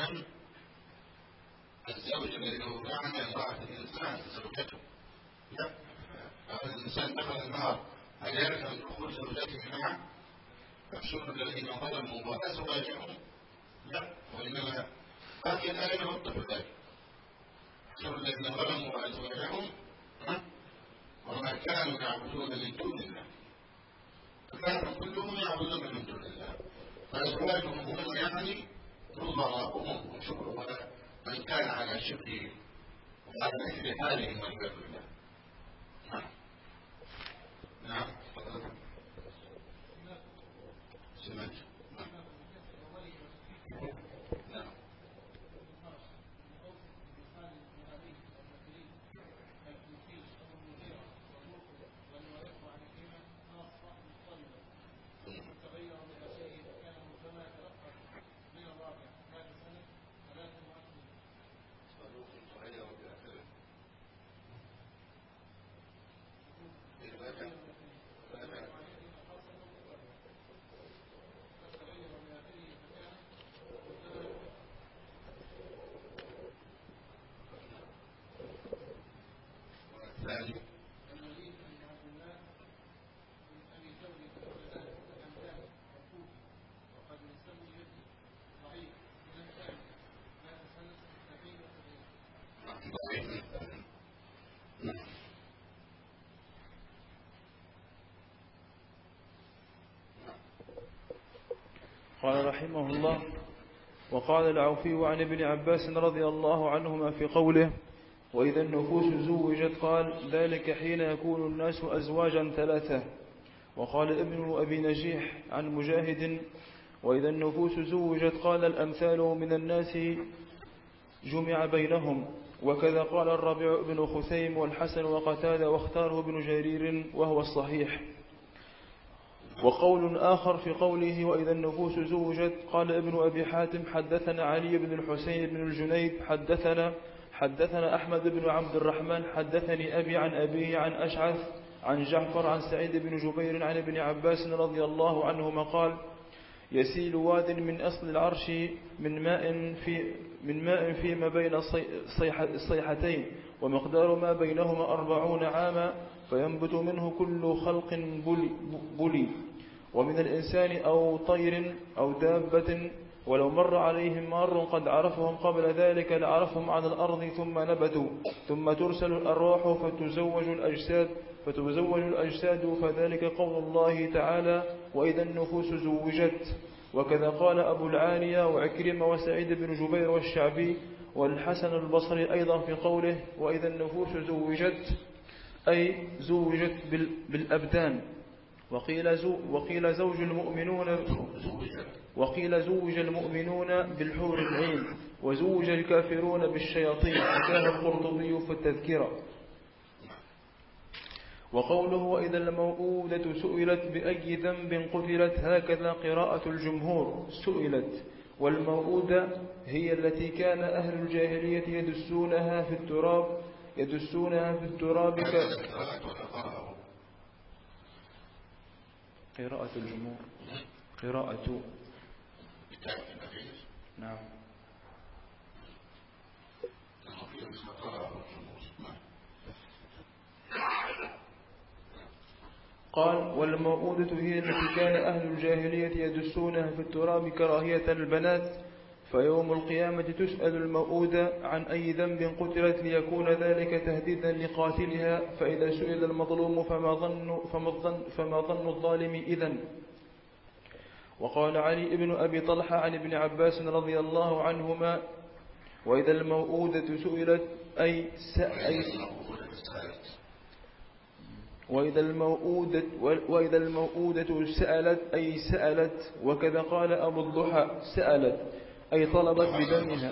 إذن الزوج الذي له معنى امرأة الإنسان زوجته، لا، الإنسان دخل النار هل يلزم دخول زوجته معه؟ يحشر الذين ظلموا وأزواجهم، لا، وإنما هذه الآية وضح ذلك. يحشر الذين ظلموا وأزواجهم وما كانوا يعبدون من دون الله، فكانوا كلهم يعبدون من دون الله، فأزواجهم هم يعني نظراؤهم وشكرهم من كان على شبهه وعلى مثل حالهم والعياذ بالله. نعم نعم سمعت. نعم ثاني قال رحمه الله: وقال العوفي عن ابن عباس رضي الله عنهما في قوله: وإذا النفوس زوجت، قال: ذلك حين يكون الناس أزواجا ثلاثة. وقال ابن أبي نجيح عن مجاهد: وإذا النفوس زوجت، قال: الأمثال من الناس جمع بينهم. وكذا قال الربيع بن خثيم والحسن وقتادة، واختاره ابن جرير وهو الصحيح. وقول آخر في قوله: وإذا النفوس زوجت، قال ابن أبي حاتم: حدثنا علي بن الحسين بن الجنيد حدثنا حدثنا أحمد بن عبد الرحمن حدثني أبي عن أبيه عن أشعث عن جعفر عن سعيد بن جبير عن ابن عباس رضي الله عنهما قال: يسيل واد من أصل العرش من ماء في من ماء فيما بين الصيحتين، ومقدار ما بينهما أربعون عاما، فينبت منه كل خلق بلي، ومن الإنسان أو طير أو دابة، ولو مر عليهم مار قد عرفهم قبل ذلك لعرفهم على الأرض ثم نبتوا، ثم ترسل الأرواح فتزوج الأجساد فتزوج الأجساد فذلك قول الله تعالى: وإذا النفوس زوجت. وكذا قال أبو العالية وعكرمة وسعيد بن جبير والشعبي والحسن البصري أيضا في قوله: وإذا النفوس زوجت، أي زوجت بالأبدان. وقيل, زو وقيل زوج المؤمنون وقيل زوج المؤمنون بالحور العين، وزوج الكافرون بالشياطين، حكاه القرطبي في التذكرة. وقوله: وإذا الموءودة سئلت بأي ذنب قتلت، هكذا قراءة الجمهور: سئلت. والموءودة هي التي كان أهل الجاهلية يدسونها في التراب يدسونها في التراب ك... قراءة الجمهور قراءة نعم. قال: والموءودة هي التي كان أهل الجاهلية يدسونها في التراب كراهية البنات، فيوم القيامة تسأل الموءودة عن أي ذنب قتلت، ليكون ذلك تهديدا لقاتلها، فإذا سئل المظلوم فما ظن, فما ظن, فما ظن الظالم إذن. وقال علي بن أبي طلحة عن ابن عباس رضي الله عنهما: وإذا الموءودة سئلت، أي سألت وإذا الموءودة وإذا الموءودة سألت، أي سألت. وكذا قال أبو الضحى: سألت، أي طلبت بدمها.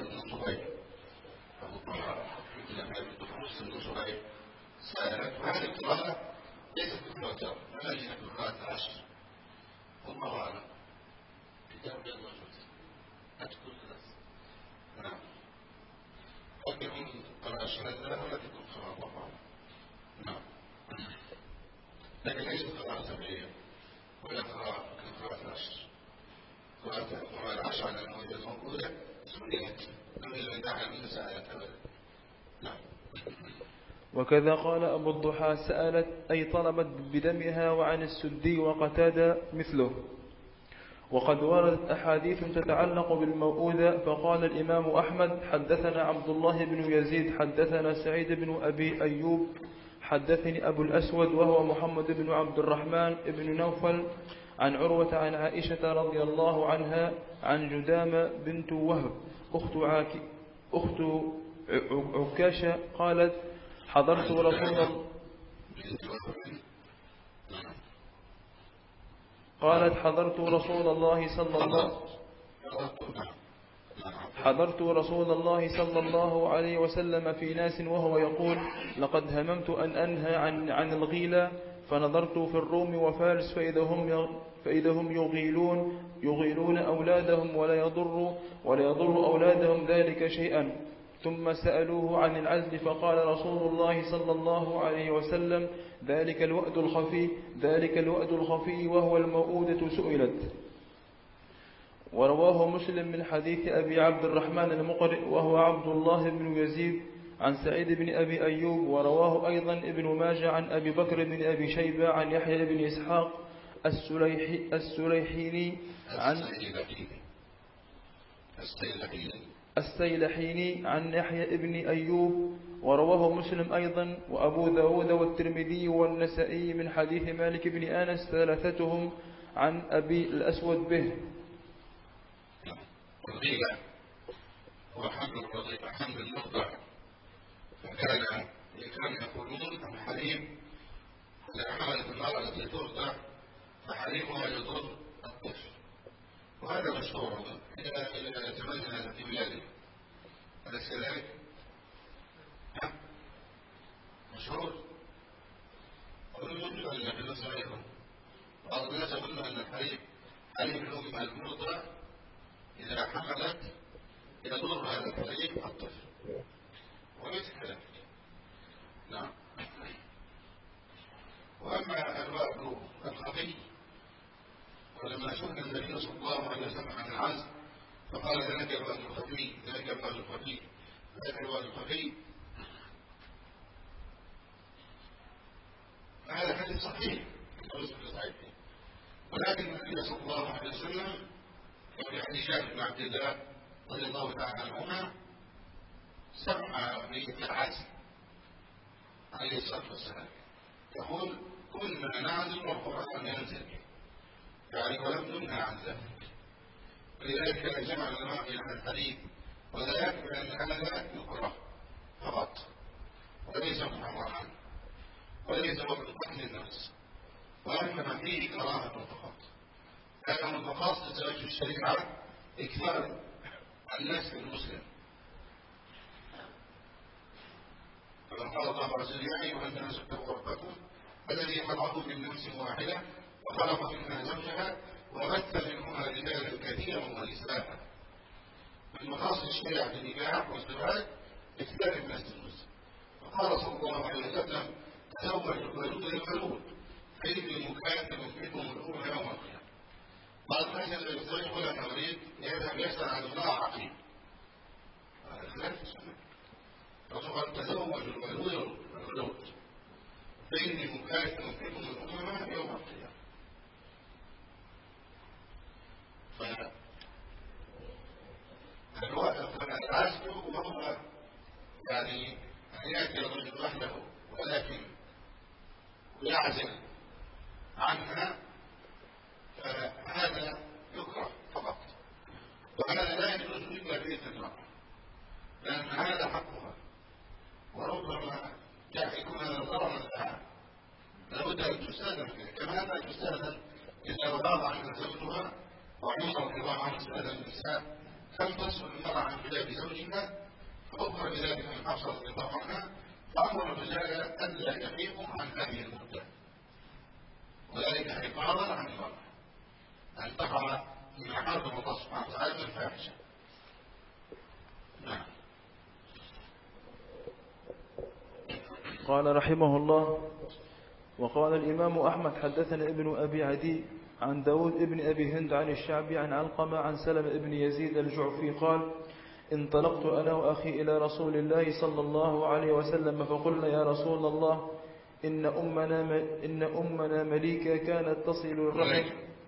سألت هذه القراءة ليست بالمعتبر، ولكن القراءة العشر والله أعلم. كتاب الرجل أتكون الناس نعم، قد يكون قراءة شهادة ولا تكون قراءة الله نعم، لكن ليست قراءة سبعية ولا قراءة كقراءة العشر. قراءة العشر على الموجة الموجودة سنيت من دعا من سألت أبدا. نعم. وكذا قال أبو الضحى سألت أي طلبت بدمها، وعن السدي وقتادة مثله. وقد وردت أحاديث تتعلق بالموؤودة، فقال الإمام أحمد حدثنا عبد الله بن يزيد حدثنا سعيد بن أبي أيوب حدثني أبو الأسود وهو محمد بن عبد الرحمن بن نوفل عن عروة عن عائشة رضي الله عنها عن جدامة بنت وهب أخت عاك أخت عكاشة قالت حضرت رسول الله قالت حضرت رسول الله صلى الله حضرت رسول الله صلى الله عليه وسلم في ناس وهو يقول لقد هممت أن أنهى عن عن الغيلة، فنظرت في الروم وفارس فإذا هم فإذا هم يغيلون يغيلون أولادهم ولا يضر ولا يضر أولادهم ذلك شيئا. ثم سألوه عن العزل فقال رسول الله صلى الله عليه وسلم ذلك الوأد الخفي ذلك الوأد الخفي وهو الموؤودة سئلت. ورواه مسلم من حديث أبي عبد الرحمن المقرئ وهو عبد الله بن يزيد عن سعيد بن أبي أيوب. ورواه أيضا ابن ماجه عن أبي بكر بن أبي شيبة عن يحيى بن إسحاق السليحي السليحيني عن السيلحيني عن يحيى بن أيوب. ورواه مسلم أيضا وأبو داود والترمذي والنسائي من حديث مالك بن أنس ثلاثتهم عن أبي الأسود به. والغيلة هو حمل المرضع، فكان كانوا يقولون الحليم إذا حملت المرأة التي ترضع فحليمها يضر الطفل، وهذا مشهور إلى زماننا في بلاده. أليس كذلك؟ مشهور. ويقولون أن في الناس غيرهم، بعض الناس يقولون أن الحليم حليم الأم المرضع إذا حملت يضر هذا الحليب الطفل، وليس كذلك. نعم. وأما الوأد الخفي ولما سئل النبي صلى الله عليه وسلم عن العزل فقال ذلك الوأد الخفي ذلك الوأد الخفي ذلك الوأد الخفي هذا حديث صحيح ولكن النبي صلى الله عليه وسلم وفي حديث جابر بن عبد الله رضي الله تعالى عنهما سمع بالعزل عليه الصلاة والسلام يقول كنا نعزل والقرآن ينزل، يعني ولم ننهى عن ذلك. ولذلك كان جمع العلماء بين الحديث وذلك بأن هذا يكره فقط وليس محرما وليس وقت قتل النفس، وإنما فيه كراهة فقط. كان من مقاصد زواج الشريعة إكثار الناس المسلم، كما قال الله عز وجل يا أيها الناس اتقوا ربكم الذي خلقكم من نفس واحدة وخلق منها زوجها وبث منهما رجالا كثيرا ونساء. من مقاصد الشريعة النكاح والزواج إكثار الناس المسلم. وقال صلى الله عليه وسلم تزوجوا الولود الولود فإني مكاتب بكم الأمم يوم القيامة. بعض الناس الذي يزوج ولا مريض يذهب يسأل عن الله عقيم، هذا خلاف السنة. فقال تزوج الولود الولود فإني مكاتب بكم الأمم يوم القيامة. فالعزل وهو يعني أن يأتي الرجل وحده ولكن يعزل عنها فهذا يكره فقط، وهذا لا يجوز إلا بإذن المرأة لأن هذا حقها، وربما يكون هذا ضررا لها لابد أن تستأذن فيه، كما أنها تستأذن إذا رضى عنها زوجها وعمر الرضا عن استأذن النساء كم تصل المرأة عن بلاد زوجها فأخبر بذلك من حفصة رضي الله عنها فأمر الرجال ألا يحيقوا عن هذه المدة، وذلك حفاظا عن المرأة أن تقع من حرم الله سبحانه وتعالى من الفاحشة. نعم. قال رحمه الله وقال الإمام أحمد حدثنا ابن أبي عدي عن داود ابن أبي هند عن الشعبي عن علقمة عن سلم ابن يزيد الجعفي قال انطلقت أنا وأخي إلى رسول الله صلى الله عليه وسلم فقلنا يا رسول الله إن أمنا, إن أمنا مليكة كانت تصل الرحم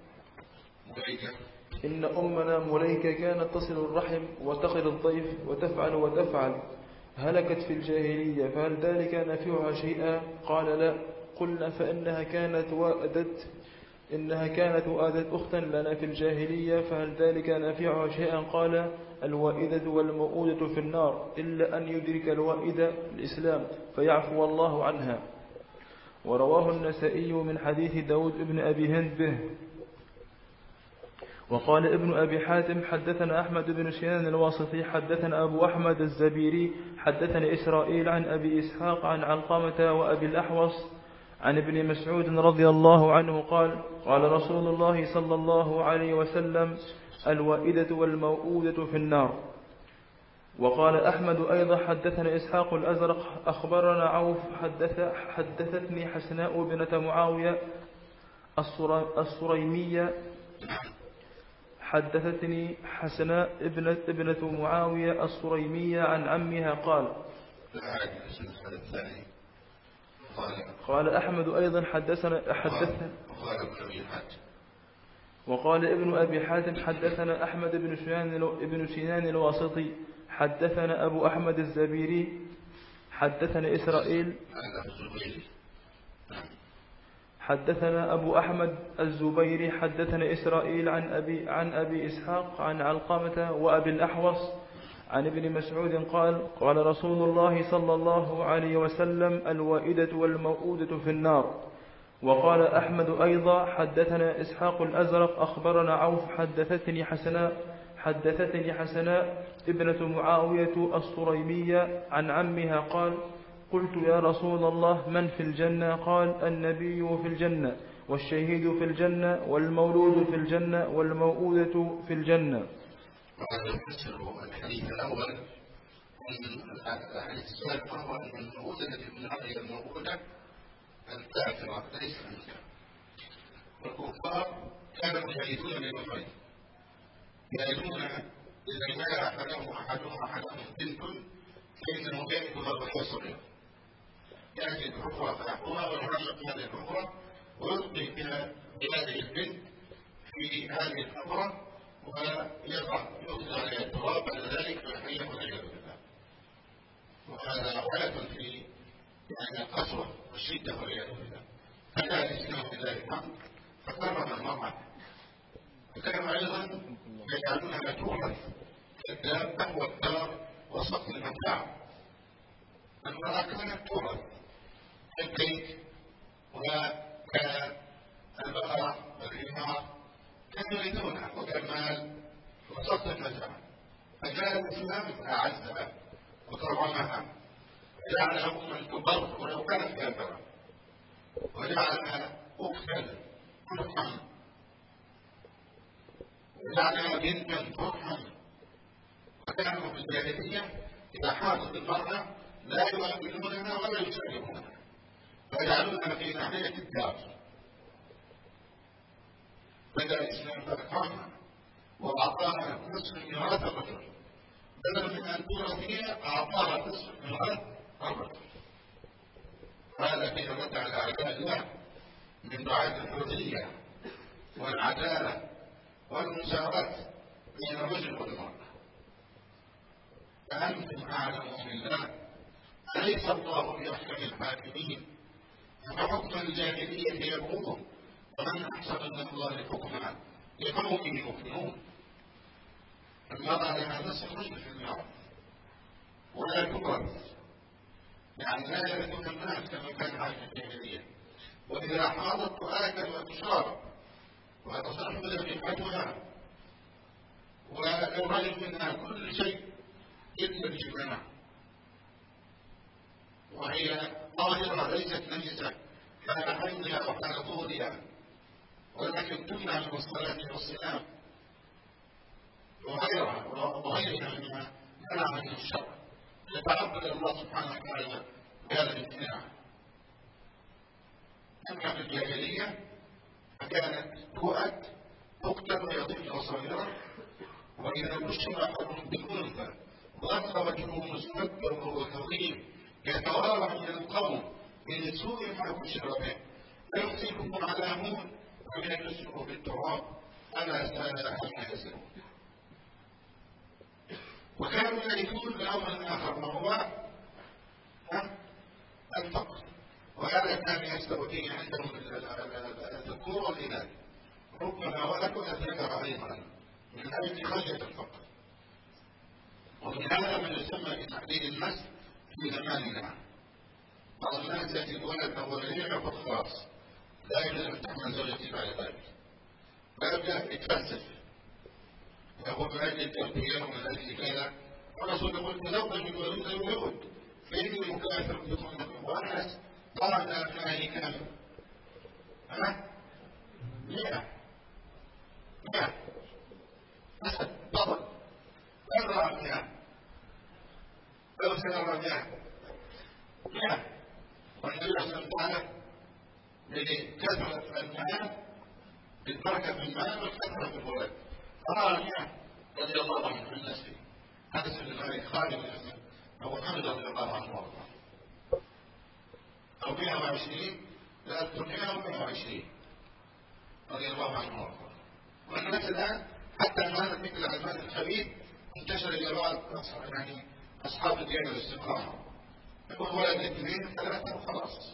إن أمنا مليكة كانت تصل الرحم وتقر الضيف وتفعل وتفعل هلكت في الجاهلية فهل ذلك نفعها شيئا؟ قال لا. قلنا فإنها كانت وأدت إنها كانت وأدت أختا لنا في الجاهلية فهل ذلك نفعها شيئا؟ قال الوائدة والمؤودة في النار إلا أن يدرك الوائدة الإسلام فيعفو الله عنها. ورواه النسائي من حديث داود ابن أبي هند به. وقال ابن أبي حاتم حدثنا أحمد بن سنان الواسطي حدثنا أبو أحمد الزبيري حدثنا إسرائيل عن أبي إسحاق عن علقمة وأبي الأحوص عن ابن مسعود رضي الله عنه قال قال رسول الله صلى الله عليه وسلم الوائدة والموؤودة في النار. وقال أحمد أيضا حدثنا إسحاق الأزرق أخبرنا عوف حدث حدثتني حسناء بنت معاوية السريمية حدثتني حسناء ابنة, ابنة معاوية السريمية عن عمها قال قال أحمد أيضا حدثنا حدثنا وقال ابن أبي حاتم حدثنا أحمد بن سنان ابن سنان الواسطي حدثنا أبو أحمد الزبيري حدثنا إسرائيل حدثنا أبو أحمد الزبيري حدثنا إسرائيل عن أبي عن أبي إسحاق عن علقمة وأبي الأحوص عن ابن مسعود قال قال رسول الله صلى الله عليه وسلم الوائدة والموؤودة في النار. وقال أحمد أيضا حدثنا إسحاق الأزرق أخبرنا عوف حدثتني حسناء حدثتني حسناء ابنة معاوية السريمية عن عمها قال قلت يا رسول الله من في الجنة؟ قال النبي في الجنة والشهيد في الجنة والمولود في الجنة والموؤودة في الجنة. وهذا يفسر الحديث الأول من الحديث السابق هو أن الموؤودة من هذه الموؤودة الكافرة ليس منها. والكفار كانوا يعيدون للخير يعيدون إذا ما أحدهم أحدهم أحدهم بنت فإنه يأكل الرحية صغيرة يأتي الحفرة فيحفرها ويرشق هذه الحفرة ويلقي بها بهذه البنت في هذه الحفرة ويضع يوضع عليها التراب بعد ذلك فيحييها والعياذ بالله. وهذا غاية في يعني القسوة والشدة والعياذ بالله. فكان الإسلام بذلك فكرم المرأة فكانوا أيضا يجعلونها تورث كالدابة والدار وسط المتاع. المرأة كانت تورث كالبيت وكالبقرة والحمار كانوا يريدونها وكالمال وسط المتاع. فجاء الإسلام فأعزها وكرمها وجعلها أما تبر ولو كانت كافرة وجعلها أختا ترحم وجعلها بنتا ترحم. وكانوا في الجاهلية إذا حاضت المرأة لا يؤمنونها ولا يسلمونها فيجعلونها في ناحية الدار. بدأ الإسلام فأكرمها وأعطاها نصف ميراث الرجل بدل من أن تورث هي أعطاها نصف ميراث الرجل. هذا في رد على أعداء الله من بعد الحرية والعدالة والمساواة بين الرجل والمرأة. فأنتم أعلم من الله أليس الله بأحكم الحاكمين أفحكم الجاهلية يبغون ومن أحسن من الله حكما لقوم يؤمنون. المرأة لها نصف رجل في المرأة ولا تورث يعني لا يرثون الناس كما كان حال الجاهلية. وإذا حاضت تؤكل وتشرب وتصرف ذبيحتها ويرجع منها كل شيء إلا الجماع وهي ظاهرة ليست نجسة كان حيضها وكان طهرها ولكن تمنع من الصلاة والصيام وغيرها وغيرها مما منع من الشر يتعبد الله سبحانه وتعالى بهذا الامتناع. أما في الجاهلية فكانت تؤد تقتل وهي طفلة صغيرة وإذا بشر أحدهم بالأنثى ظل وجهه مسودا وهو كظيم يتوارى من القوم من سوء ما بشر به فيمسكه على هون ويدسه بالتراب ألا ساء ما يزرون. وكانوا يرثون بأمر آخر وهو الفقر، وهذا كان يستوفي عندهم الذكور والإناث، ربما ولد الذكر أيضا من أجل خشية الفقر. ومن هذا ما يسمى بتحديد النسل في زماننا. بعض الناس يأتي الولد أولين يقول خلاص لا يجوز أن تحمل زوجتي بعد ذلك، فيبدأ يتفلسف يقول من أجل التربية ومن أجل كذا، والرسول يقول تزوج من ولد الولد فإني مكافر بكم والناس طلب أبنائه كم؟ ها؟ مئة مئة أسد بطل أرى مئة لو سنرى مئة مئة. والنبي صلى الله عليه وسلم لكثرة المال بالبركة في المال والكثرة في الولد أرى مئة رضي الله عنه في الناس فيه. هذا سبيل الله خالد الحسن أبو حمد رضي الله عنه وارضاه، أو مئة وعشرين لا أذكر مئة ومئة وعشرين رضي الله عنه وارضاه. والناس الآن حتى هذا مثل المال الخبيث انتشر إلى بعض يعني أصحاب الدين والاستقامة، يكون ولد اثنين ثلاثة وخلاص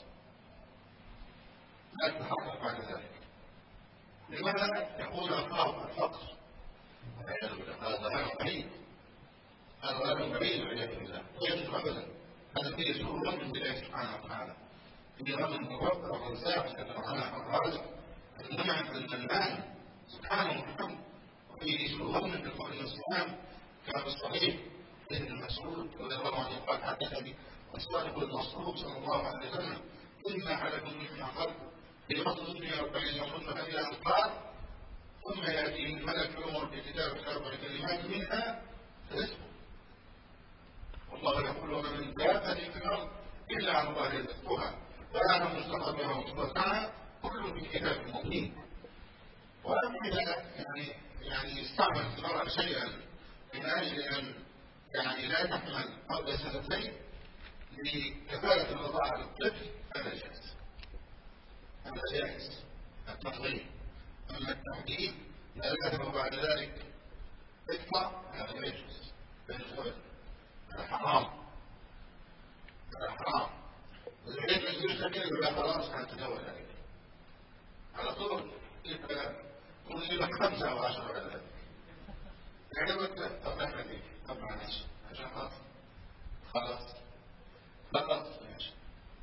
لا تتحقق بعد ذلك. لماذا؟ يقول الفقر الفقر هذا ظاهر بعيد، هذا ظاهر بعيد والعياذ بالله لا يجوز أبدا. هذا فيه سوء ظن بالله سبحانه وتعالى، فيه ظن بالرب والرزاق سبحانه الرازق المنعم المنان سبحانه وتعالى، وفيه سوء ظن بالقرآن والإسلام كما في الصحيح ابن مسعود رضي الله عنه قال حدثني الصادق المصدوق صلى الله عليه وسلم إن أحدكم مما خلق في بطن الدنيا أربعين يوما فإذا أنقاذ ثم يأتي الملك يؤمر بكتاب أربع كلمات منها رزقه، والله يقول وما من دابة في الأرض إلا على الله رزقها وأنا مستقبلها ومستودعها كل في كتاب مبين. ولم يعني يعني يستعمل المرأة شيئا من أجل أن يعني لا تحمل قبل سنتين لكفالة الرضاعة للطفل، هذا جائز، هذا جائز التقليد. أما التحديد لا يكثر بعد ذلك اطلع هذا لا يجوز، هذا حرام، هذا حرام. إذا كان يجوز كبير يبقى خلاص هنتجاوز ذلك على طول، يبقى كل يبقى خمسة أو عشرة بعد ذلك. يعني قلت طب نعمل إيه؟ طب معلش عشان خلاص خلاص خلاص ماشي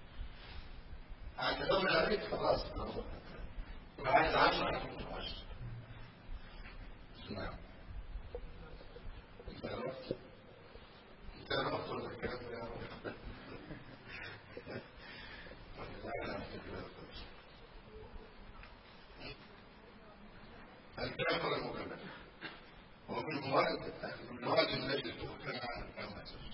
هنتجاوز ذلك خلاص يبقى عايز عشرة هتكون عشرة. نعم انت عرفت انت عرفت ولا الكلام ده يا الكلام ولا المكلف هو من المواد من المواد التي تؤكل عنها كما تجوز.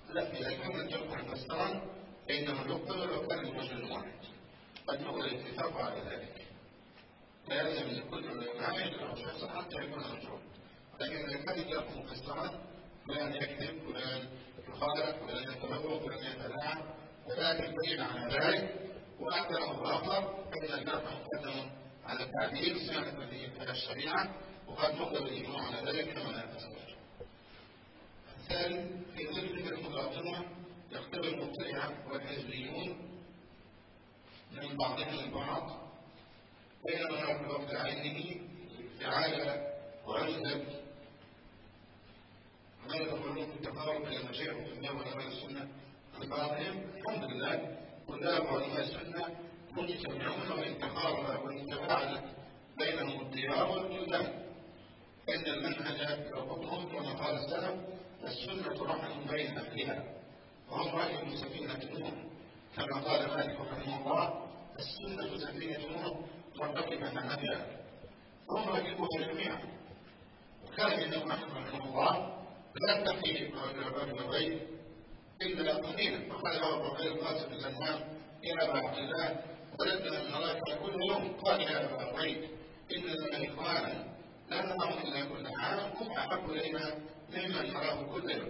لا، إذا كان الجمع مفسرا فإنه يقبل ولو كان الوجه واحد، قد نقل الاتفاق على ذلك. لا يلزم ان كل ما يدعو شخصا حتى يكون مرجوعا، لكن اذا كان الجرح مفسرا فلان يكذب، فلان يخالف، فلان يتموت، فلان يتلاعب، ولكن بين على ذلك واعترف اخر، فان الجرح مقدم على التعديل صيانه به الشريعه، وقد نقل الاجماع على ذلك كما لا تزوج. الثالث، في ظل فكره المراجعه يقتضي المبتدعه والحزبيون من بعضهم البعض بينما نحن وقت عينه تعالى وأنزل ما يدخلون في التقارب إلى المشايخ في الدولة علماء السنة من بعضهم. الحمد لله كلاب علماء السنة مجتمعون وإن تقارب وإن تباعد بينهم الديار والبلدان، فإن المنهج يربطهم كما قال السلف: السنة رحم بين أهلها، وهم رحم سفينة نوح، كما قال مالك رحمه الله: السنة سفينة نوح مرتكب منهجها، هم ركبوها جميعا. وكان الإمام أحمد رحمه الله لا تقي رجل الغيب إلا قليلا، فقال له أبو بكر القاسم بن سلمان: يا أبا عبد الله، ولدنا أن نراك كل يوم. قال: يا أبا الغيب، إن لنا إخوانا لا نراهم إلا كل عام، هم أحب إلينا ممن نراه كل يوم.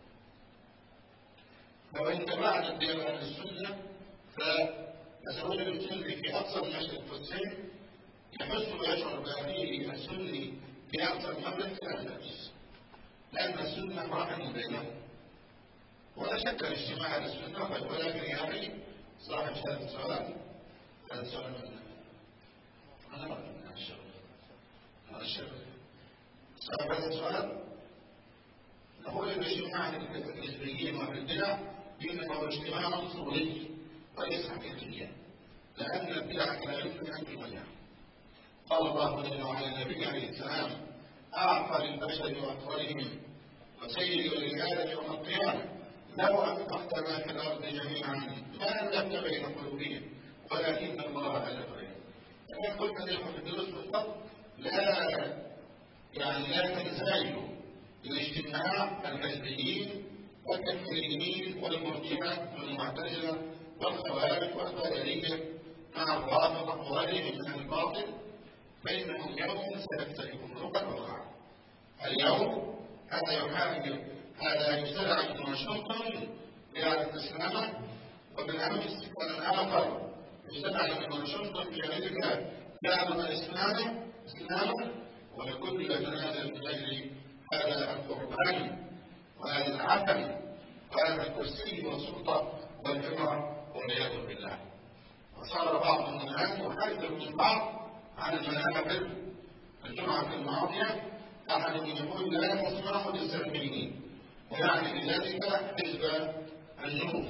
وإن تباعدت بين أهل السنة فالزوج السني في أقصى المشرق في الصين يحس ويشعر بأخيه السني في أقصى المغرب كالأندلس، لأن السنة رحم بينهم، ولا شك الاجتماع على السنة خير. ولكن يا أخي صاحب هذا السؤال، هذا السؤال من أنا ما أعرف من الشغل هذا الشغل صاحب هذا السؤال نقول الاجتماع على الحزبيين والبدع إنما هو اجتماع صوري وليس حقيقيا، لأن البدع لا يمكن أن تغير. قال الله جل وعلا النبي عليه السلام: أعطى للبشر وأكبرهم وسيد الرجال يوم القيامة: لو أنفقت ما في الأرض جميعا ما ألفت بين قلوبهم ولكن الله ألف بينهم. كما قلت لكم في الدروس بالضبط، لا يعني لا تنسايوا الاجتماع الحزبيين والتكفيريين والمرجئة والمعتزلة والخوارج والقدرية مع الرافضة وغيرهم من الباطل، فإنهم يوم سيختلفون فروقا أخرى. اليوم هذا يحاول هذا يستدعي من واشنطن بإعادة الإسلام، وبالأمس كان الآخر يستدعي من واشنطن بأمريكا بإعادة الإسلام إسلاما، والكل يتنازل من أجل هذا القربان وهذا العفن وهذا الكرسي والسلطة والجمعة والعياذ بالله. وصار بعض الناس يحذر من بعض عن المنابر. الجمعة الماضية أحد يقول: لا تسمح للسلفيين، ويعني بذلك حزب النور.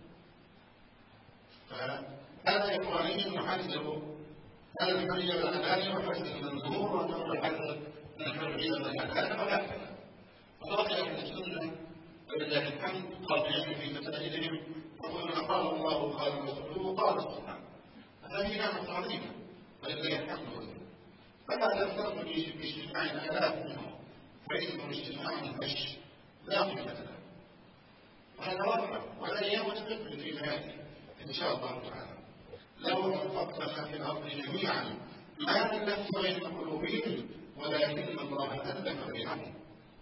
فهذا إخواني يحذر هذا الحرية والعدالة وحزب النور، وأنه يحذر من الحرية والعدالة وهكذا. وبقي أهل السنة ولله الحمد قاطعين في مساجدهم يقولون: قال الله قال رسوله قال السبحان. هذه نعمة عظيمة ولله الحمد والله. فلا تفترض باجتماع الآلاف منهم، فإنه اجتماع هش لا قيمة له. وهذا واقع ولا يوم تدخل في ذلك إن شاء الله تعالى. لو أنفقت ما في الأرض جميعا ما ألفت بين قلوبهم ولكن الله ألف بينهم.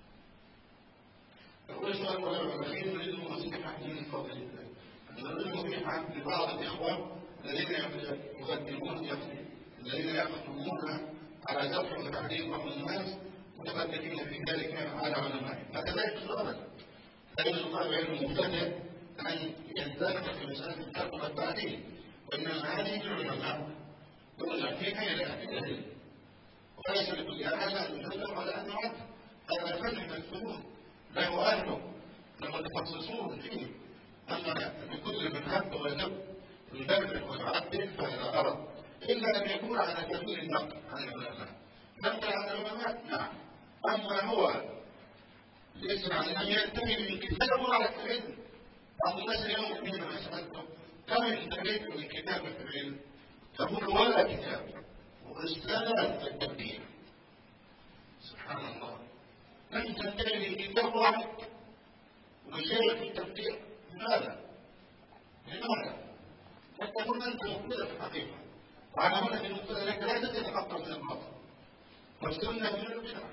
يقول السؤال الأخير: نريد نصيحة من فضل الله. نريد نصيحة لبعض الإخوة الذين يقدمون الذين يقدمون على جرح وتعديل بعض الناس متقدمين في ذلك على علماء. هكذا السؤال: لا يجوز طالب علم مبتدئ أن يندرج في مسألة الجرح والتعديل، وإنما هذه العلماء يرجع فيها إلى أهل العلم، وليس لكل أحد أن يجرح ولا أن يعد. هذا فن من الفنون له أهله المتخصصون فيه. أما لكل من هب وجب يجرح ويعدل فهذا غلط، إلا أن يكون على سبيل النقد عن العلماء. نقد عن العلماء نعم، أما هو يسمع أن ينتهي من كتابه على العلم. بعض الناس اليوم حينما سألتم: كم انتهيت من كتابة العلم؟ تقول: ولا كتاب، ورسالة التدبير. سبحان الله، لم تنتهي من كتاب واحد وشيء في التفكير. لماذا؟ لماذا؟ حتى تكون أنت مقبلة في الحقيقة، وعلى هنا في المقبلة لك لا تتفكر في الباطل، والسنة من البدعة.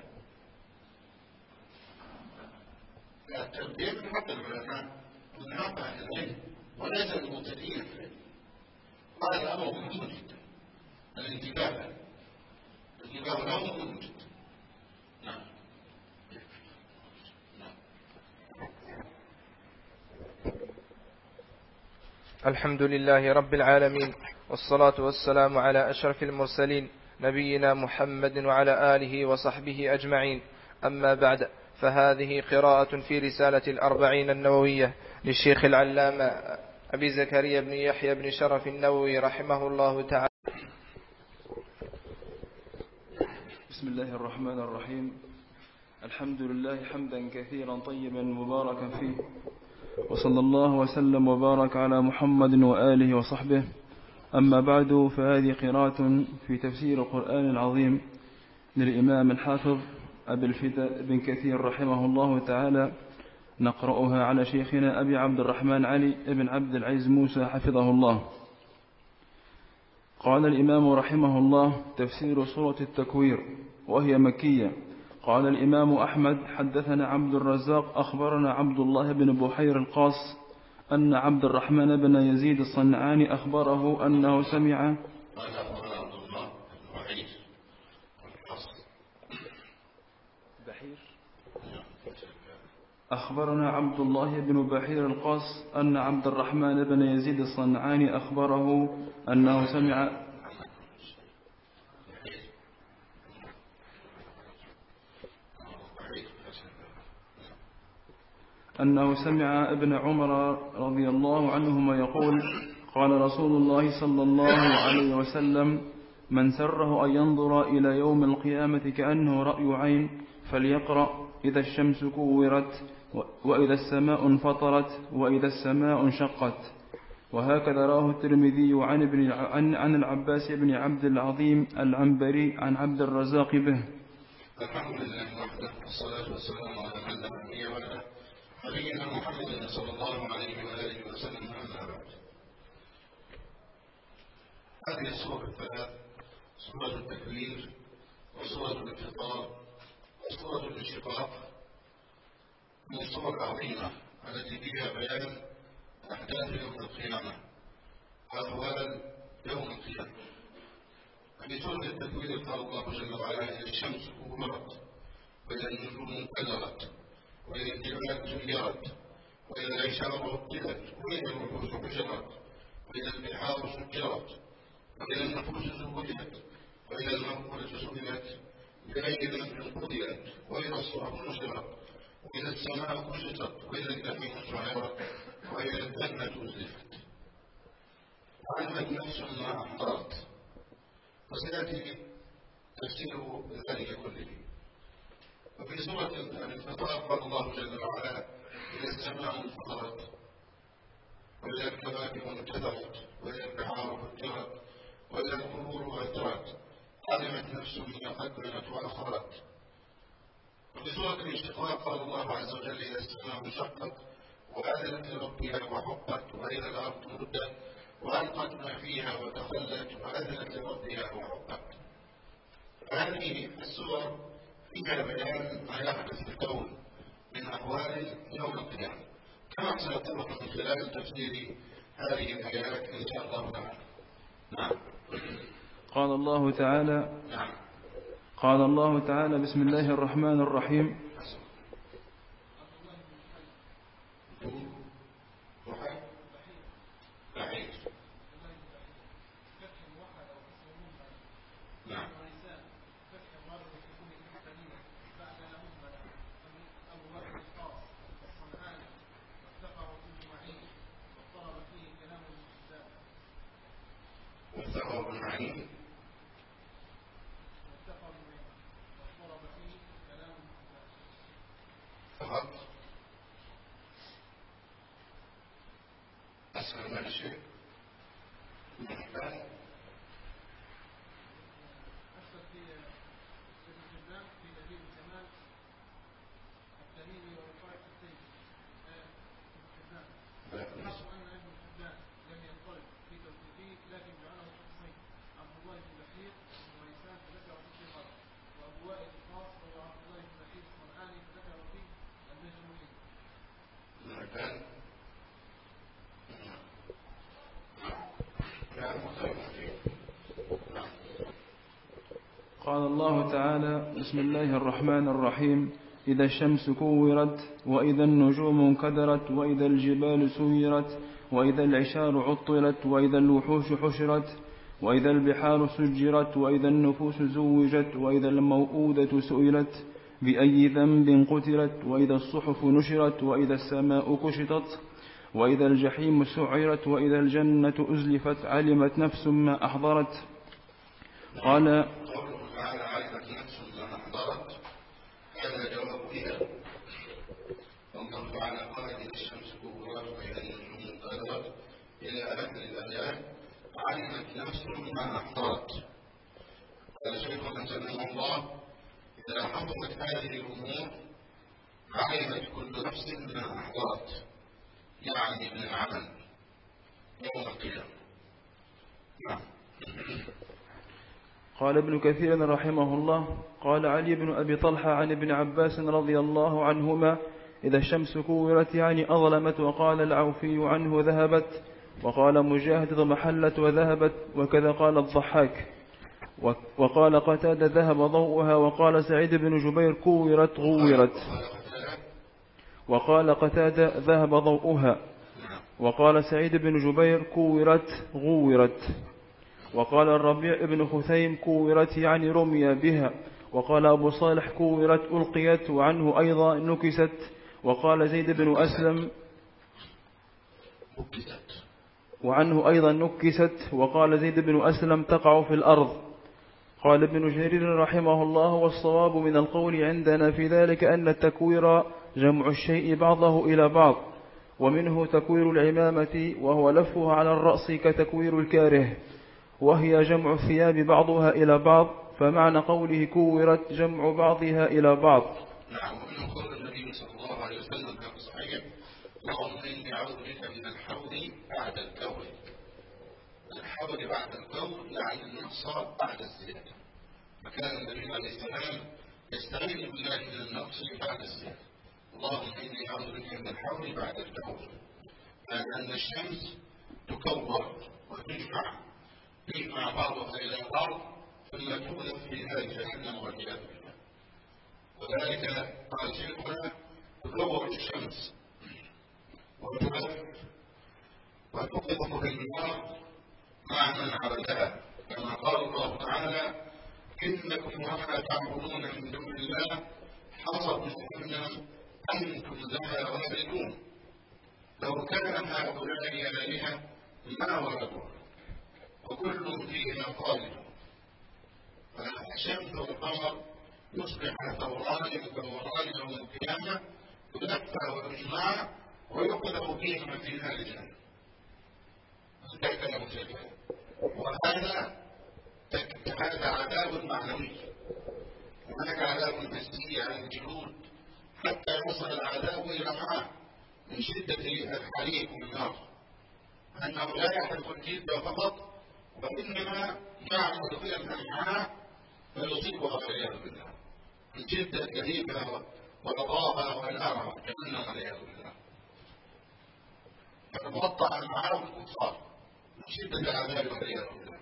التبديل من حق العلماء من حق أهل العلم وليس المبتدئين في العلم. هذا الأمر مهم جدا، الانتباه الانتباه له مهم جدا. نعم. الحمد لله رب العالمين، والصلاة والسلام على أشرف المرسلين نبينا محمد وعلى آله وصحبه أجمعين. أما بعد، فهذه قراءة في رسالة الأربعين النووية للشيخ العلامة أبي زكريا بن يحيى بن شرف النووي رحمه الله تعالى. بسم الله الرحمن الرحيم. الحمد لله حمدا كثيرا طيبا مباركا فيه، وصلى الله وسلم وبارك على محمد وآله وصحبه. أما بعد، فهذه قراءة في تفسير القرآن العظيم للإمام الحافظ أبي الفداء بن كثير رحمه الله تعالى، نقرأها على شيخنا أبي عبد الرحمن علي بن عبد العزيز موسى حفظه الله. قال الإمام رحمه الله: تفسير سورة التكوير، وهي مكية. قال الإمام أحمد: حدثنا عبد الرزاق أخبرنا عبد الله بن بحير القاص أن عبد الرحمن بن يزيد الصنعاني أخبره أنه سمع بحير أخبرنا عبد الله بن بحير القاص أن عبد الرحمن بن يزيد الصنعاني أخبره أنه سمع أنه سمع ابن عمر رضي الله عنهما يقول: قال رسول الله صلى الله عليه وسلم: من سره أن ينظر إلى يوم القيامة كأنه رأي عين فليقرأ إذا الشمس كورت، وإذا السماء انفطرت، وإذا السماء انشقت. وهكذا رواه الترمذي عن, ابن عن, عن العباس بن عبد العظيم العنبري عن عبد الرزاق به. الحمد لله وحده، والصلاة والسلام على من لا نبي بعده نبينا محمد صلى الله عليه وآله وسلم. أما بعد، هذه السورة الثلاث، سورة التكوير وسورة الانفطار وسورة الانشقاق، من السور العظيمة التي فيها بيان أحداث يوم القيامة وأهوال يوم القيامة. في سورة التكوير قال الله جل وعلا: إذا الشمس كورت، وإذا النجوم انكدرت، وإذا الجبال سيرت، وإذا العشار عطلت، وإذا الوحوش حشرت، وإذا البحار سجرت، وإذا النفوس زوجت، وإذا الموءودة سئلت بأي ذنب قتلت، وإذا الصحف نشرت، وإذا السماء كشطت، وإذا الجحيم سعرت، وإذا الجنة أزلفت. علمت نفس ما أحضرت. وسيأتي تفسير ذلك كله. وفي سورة الانفطار قال الله جل وعلا: إذا السماء انفطرت، وإذا الكواكب انتثرت، وإذا البحار فجرت، وإذا القبور بعثرت، علمت نفس ما قدمت وأخرت. وفي سورة الانشقاق قال الله عز وجل: إذا السماء انشقت وأذنت لربها وحقت، وإذا الأرض مدت وألقت ما فيها وتخلت وأذنت لربها وحقت. هذه السور فيها بيان ما يحدث في الكون من أحوال يوم القيامة، كما سنتطرق من خلال تفسير هذه الآيات إن شاء الله تعالى. نعم. قال الله تعالى نعم. قال الله تعالى: بسم الله الرحمن الرحيم. قال الله تعالى: بسم الله الرحمن الرحيم. إذا الشمس كورت وإذا النجوم انكدرت وإذا الجبال سيرت وإذا العشار عطلت وإذا الوحوش حشرت وإذا البحار سجرت وإذا النفوس زوجت وإذا الموءودة سئلت بأي ذنب قتلت وإذا الصحف نشرت وإذا السماء كشطت وإذا الجحيم سعرت وإذا الجنة أزلفت علمت نفس ما أحضرت. قال: قوله تعالى: علمت نفس ما أحضرت، هذا جواب إذا. الله تعالى قال: إذا الشمس كورت وإذا النجوم انكدرت إلى آخر الآيات، علمت نفس ما أحضرت. قال شيخنا سلمه الله: إذا حضرت هذه الأمور علمت كل نفس ما أحضرت، يعني من العمل يوم القيامة. نعم. قال ابن كثير رحمه الله: قال علي بن أبي طلحة عن ابن عباس رضي الله عنهما: إذا الشمس كورت يعني أظلمت. وقال العوفي عنه: ذهبت. وقال مجاهد: ضمحلت وذهبت. وكذا قال الضحاك. وقال قتادة: ذهب ضوءها. وقال سعيد بن جبير: كورت غورت. وقال قتادة: ذهب ضوءها. وقال سعيد بن جبير: كورت غورت. وقال الربيع بن خثيم: كورت يعني رمي بها. وقال أبو صالح: كورت ألقيت. وعنه أيضا نكست. وقال زيد بن أسلم: وعنه أيضا نكست. وقال زيد بن أسلم: تقع في الأرض. قال ابن جرير رحمه الله: والصواب من القول عندنا في ذلك أن التكوير جمع الشيء بعضه إلى بعض، ومنه تكوير العمامة وهو لفها على الرأس كتكوير الكاره، وهي جمع الثياب بعضها إلى بعض، فمعنى قوله كورت جمع بعضها إلى بعض. نعم. ومن قول النبي صلى الله عليه وسلم كما صحيح: اللهم إني أعوذ بك من الحوض بعد الكور. الحوض بعد الكور يعني النقص بعد الزيادة، فكان النبي عليه السلام يستعين بالله من النقص بعد الزيادة. اللهم إني أعوذ بك من الحوض بعد الكور، أن الشمس تكور وتجمع تجمع بعضها إلى بعض ثم تؤلف في نار جهنم والعياذ بالله. وذلك قال شيخنا: تكور الشمس وتلف وتقذف بالنار مع من عبدها، كما قال الله تعالى: إنكم وما تعبدون من دون الله حصب جهنم أنتم لها واردون. لو كان هؤلاء آلهة ما وردوها وكل فيها خالد. فالشمس والقمر يصبح ثوران كثوران يوم القيامة، يدفع ويجمع ويقذف فيهما في نار جهنم. وهذا هذا عذاب معنوي. هناك عذاب حسي عن الجلود حتى يوصل العذاب إلى معه من شدة الحريق والنار، أنه لا يحرق الجلد فقط، وإنما يعمل في الأمعاء فيصيبها والعياذ بالله من شدة لهيبها ورضاها ونارها جهنم والعياذ بالله. فتتقطع المعاوي الكفار من شدة العذاب والعياذ بالله.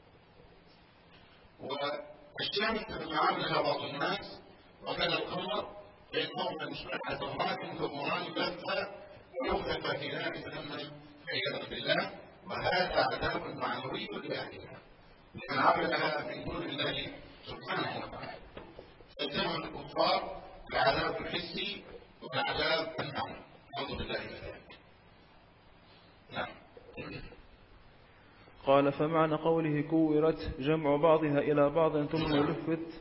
والشمس لما عملها بعض الناس وكان القمر فإنهم يصبح ثورات كثوران لفة ويخلق في نار جهنم والعياذ بالله. وهذا عذاب معنوي لأهلها لمن عملها من دون الله سبحانه وتعالى. فالزمن الكفار العذاب الحسي والعذاب المعنوي. أعوذ بالله من ذلك. نعم. قال: فمعنى قوله كورت جمع بعضها إلى بعض ثم لفت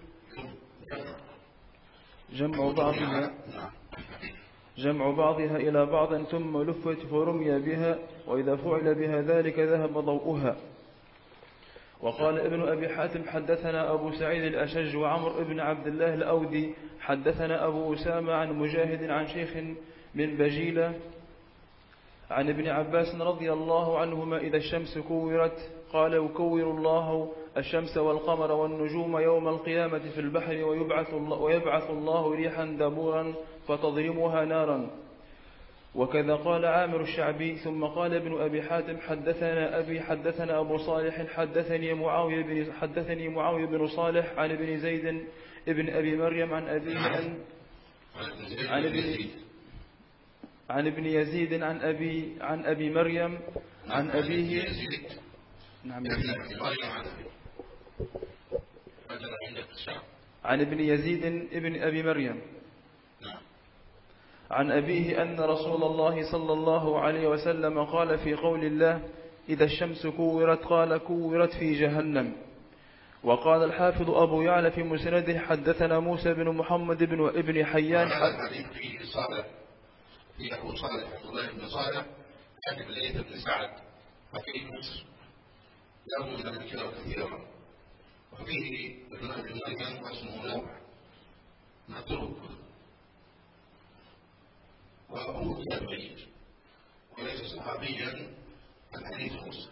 جمع بعضها جمع بعضها إلى بعض ثم لفت فرمي بها، وإذا فعل بها ذلك ذهب ضوءها. وقال ابن أبي حاتم: حدثنا أبو سعيد الأشج وعمر بن عبد الله الأودي حدثنا أبو أسامة عن مجاهد عن شيخ من بجيلة عن ابن عباس رضي الله عنهما: إذا الشمس كورت قال: يكور الله الشمس والقمر والنجوم يوم القيامة في البحر، ويبعث الله, ويبعث الله ريحا دبورا فتضرمها نارا. وكذا قال عامر الشعبي. ثم قال ابن أبي حاتم حدثنا أبي حدثنا أبو صالح حدثني معاوية بن حدثني معاوية بن صالح عن ابن زيد ابن أبي مريم عن أبيه عن عن ابن عن ابن يزيد عن أبي عن أبي مريم عن أبيه. نعم. عن ابن يزيد ابن أبي مريم عن أبيه أن رسول الله صلى الله عليه وسلم قال في قول الله إذا الشمس كورت قال كورت في جهنم. وقال الحافظ أبو يعلى في مسنده حدثنا موسى بن محمد بن ابن حيان. هذا الحديث فيه صالح في أبو صالح عبد الله بن صالح عن الليث بن سعد فقيه مصر له من الكلام كثيرا، وفيه ابن أبي مريم واسمه نوح متروك وأبوه تابعي وليس صحابيا الحديث مسلم.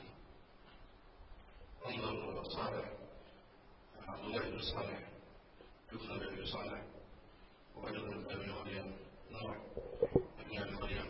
انظر صالح عبد الله بن صالح يكنى بن صالح وأيضا ابن مريم نوح ابن أبي مريم.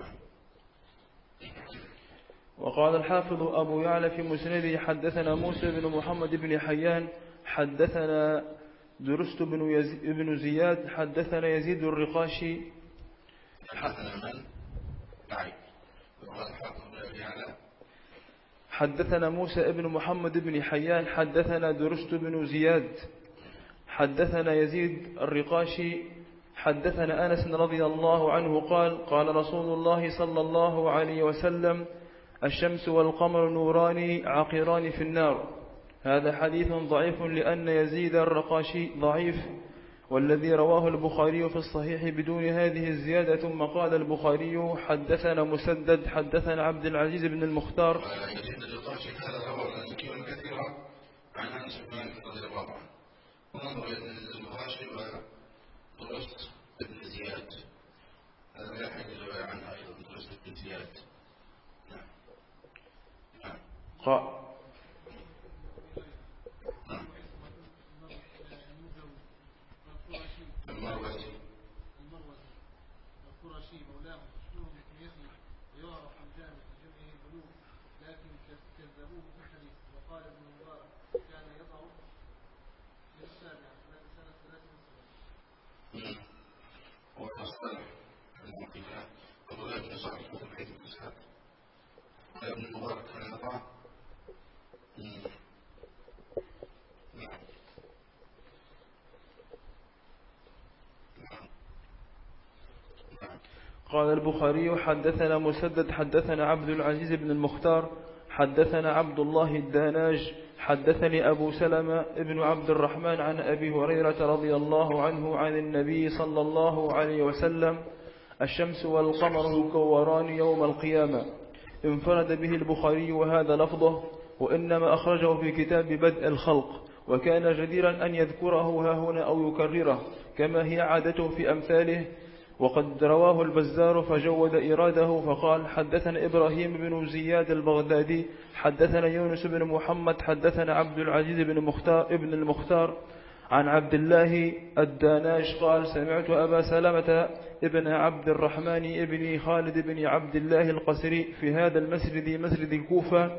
وقال الحافظ أبو يعلى في مسنده حدثنا موسى بن محمد بن حيان حدثنا درست بن, يزي بن زياد حدثنا يزيد الرقاشي حدثنا من؟ نعم. وقال الحافظ أبو يعلى حدثنا موسى بن محمد بن حيان حدثنا درست بن زياد حدثنا يزيد الرقاشي حدثنا أنس رضي الله عنه قال قال رسول الله صلى الله عليه وسلم الشمس والقمر نوران عاقران في النار. هذا حديث ضعيف لأن يزيد الرقاشي ضعيف، والذي رواه البخاري في الصحيح بدون هذه الزيادة. ثم قال البخاري حدثنا مسدد حدثنا عبد العزيز بن المختار. يزيد الرقاشي هذا رواه الكثير كثيرا عن أنس بن مالك رضي الله عنه. ونظر يزيد الرقاشي ودرست بن زياد هذا لا يحتاج رواية عنه أيضا درست بن زياد. قال المروزي القرشي مولاه مشهور بكنيته ويعرف عن جامع جمعه البلوغ، لكن كذبوه في الحديث. وقال ابن مبارك كان يضع في السابعة سنة ثلاث وسبعين. وأصبح المعقلة وضلال بن صعب في الحديث الإسحاق وابن المبارك كان يضع. قال البخاري حدثنا مسدد حدثنا عبد العزيز بن المختار حدثنا عبد الله الداناج حدثني أبو سلمة ابن عبد الرحمن عن أبي هريرة رضي الله عنه عن النبي صلى الله عليه وسلم الشمس والقمر يكوران يوم القيامة. انفرد به البخاري وهذا لفظه، وإنما أخرجه في كتاب بدء الخلق، وكان جديرا أن يذكره ها هنا أو يكرره كما هي عادته في أمثاله. وقد رواه البزار فجود إراده فقال حدثنا إبراهيم بن زياد البغدادي حدثنا يونس بن محمد حدثنا عبد العزيز بن مختار ابن المختار عن عبد الله الداناش قال سمعت أبا سلمة ابن عبد الرحمن ابن خالد بن عبد الله القسري في هذا المسجد مسجد الكوفة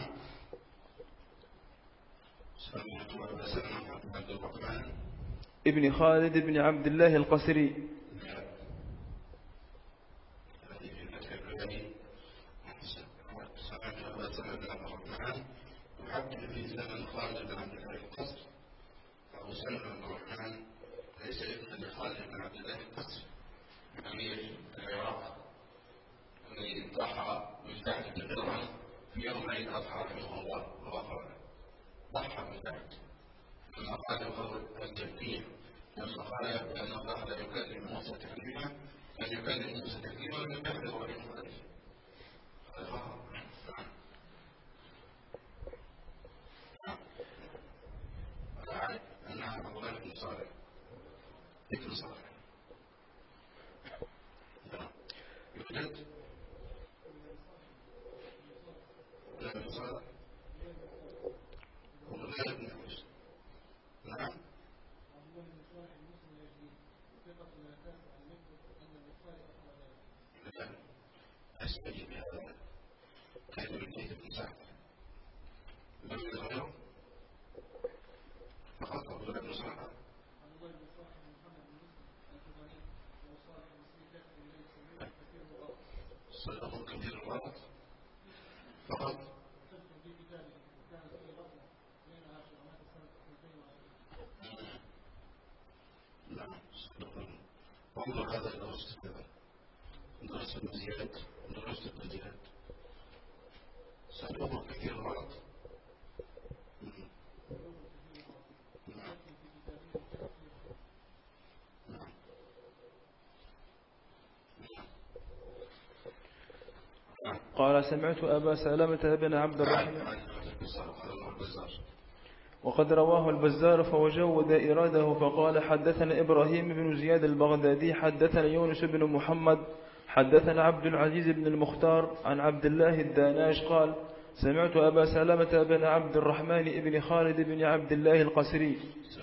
ابن خالد بن عبد الله القسري ليس ابن لخالد بن عبد الله القسري أمير العراق الذي ضحى بالجهد بالدرهم في يوم عيد الأضحى رحمه الله وغفر له. ضحى بالجهد لما قال قول الجبرية لما قال بأن الله لا يكلم موسى تكليما أن يكلم موسى تكليما لم يكلم عليه مختلف. أنها عبد الله بن صالح ذكر صالح يوجد لا بن صالح ولا بن حسن. نعم عبد الله بن صالح المسلم يجيب ثقة لا تاسع المكتب أن البخاري أخرج ذلك. يستجيب هذا كان من جهة الإنسان لم يغيره فقط أبو بن سعد صدقه كثير الغلط فقط نعم صدقه وانظر هذا درس كذا درس ابن زياد درس ابن زياد صدقه كثير الغلط قال سمعت أبا سلمة بن عبد الرحمن وقد رواه البزار فوجود إراده فقال حدثنا إبراهيم بن زياد البغدادي حدثنا يونس بن محمد حدثنا عبد العزيز بن المختار عن عبد الله الداناش قال سمعت أبا سلمة بن عبد الرحمن بن خالد بن عبد الله القسري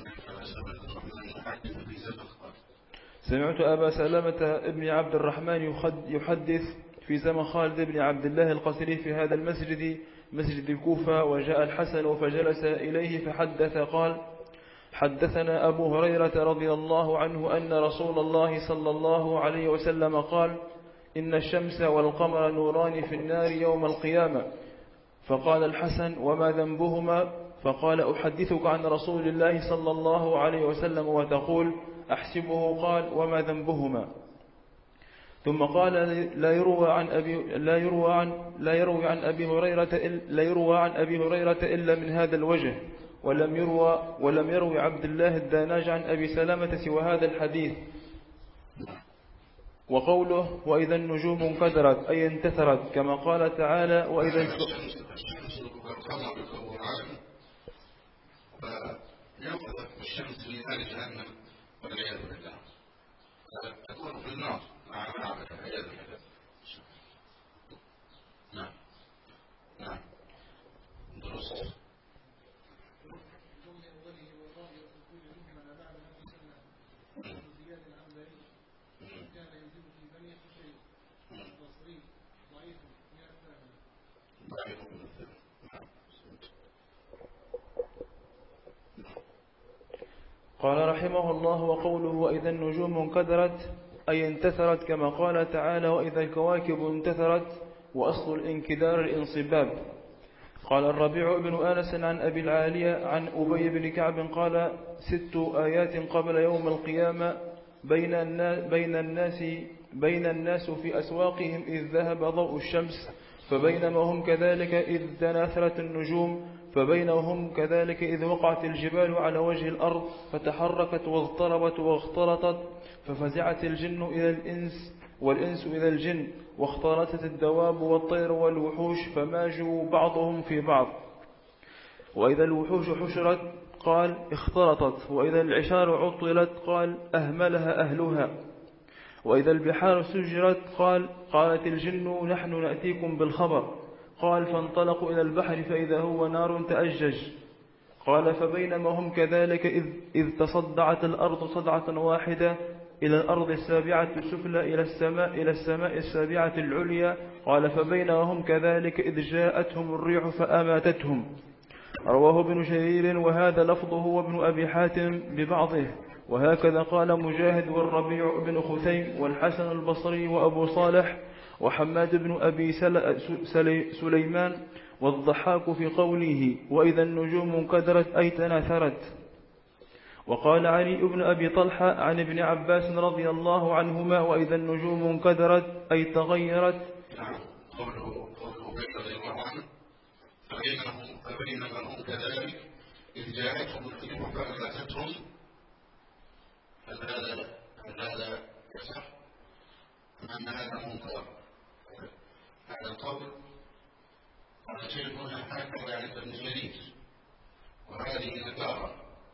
سمعت أبا سلمة بن عبد الرحمن يحدث في زمن خالد بن عبد الله القسري في هذا المسجد مسجد الكوفة وجاء الحسن فجلس إليه فحدث قال حدثنا أبو هريرة رضي الله عنه أن رسول الله صلى الله عليه وسلم قال إن الشمس والقمر نوران في النار يوم القيامة فقال الحسن وما ذنبهما فقال أحدثك عن رسول الله صلى الله عليه وسلم وتقول أحسبه قال وما ذنبهما ثم قال لا يروى عن أبي لا يروى عن لا يروي عن أبي هريرة لا يروى عن أبي هريرة إلا من هذا الوجه ولم يروى ولم يروي عبد الله الداناج عن أبي سلمة سوى هذا الحديث وقوله وإذا النجوم انكدرت أي انتثرت كما قال تعالى وإذا الشمس والقمر بالقرآن فيوقف الشمس في نار جهنم والعياذ بالله تكون في النار مع معبد والعياذ بالله. نعم نعم درست قال رحمه الله وقوله وإذا النجوم انكدرت أي انتثرت كما قال تعالى وإذا الكواكب انتثرت وأصل الانكدار الانصباب. قال الربيع بن آنس عن أبي العالية عن أبي بن كعب قال ست آيات قبل يوم القيامة بين الناس, بين الناس, بين الناس في أسواقهم إذ ذهب ضوء الشمس فبينما هم كذلك إذ تناثرت النجوم فبينهم كذلك إذ وقعت الجبال على وجه الأرض فتحركت واضطربت واختلطت ففزعت الجن إلى الإنس والإنس إلى الجن واختلطت الدواب والطير والوحوش فماجوا بعضهم في بعض. وإذا الوحوش حشرت قال اختلطت وإذا العشار عطلت قال أهملها أهلها وإذا البحار سجرت قال قالت الجن نحن نأتيكم بالخبر قال فانطلقوا إلى البحر فإذا هو نار تأجج قال فبينما هم كذلك إذ, إذ تصدعت الأرض صدعة واحدة إلى الأرض السابعة السفلى إلى السماء إلى السماء السابعة العليا قال فبينما هم كذلك إذ جاءتهم الريح فأماتتهم. رواه ابن جرير وهذا لفظه وابن أبي حاتم ببعضه وهكذا قال مجاهد والربيع بن خثيم والحسن البصري وأبو صالح وحماد بن أبي سليمان والضحاك في قوله وإذا النجوم انكدرت أي تناثرت. وقال علي بن أبي طلحة عن ابن عباس رضي الله عنهما وإذا النجوم انكدرت أي تغيرت. قوله رضي الله عنه فبينما هم كذلك إذ جاءتهم الريح فأماتتهم هل هذا هل هذا يصح أم هذا منكر؟ هذا القول قال شيخنا هكذا عند ابن جرير وهذه نكارة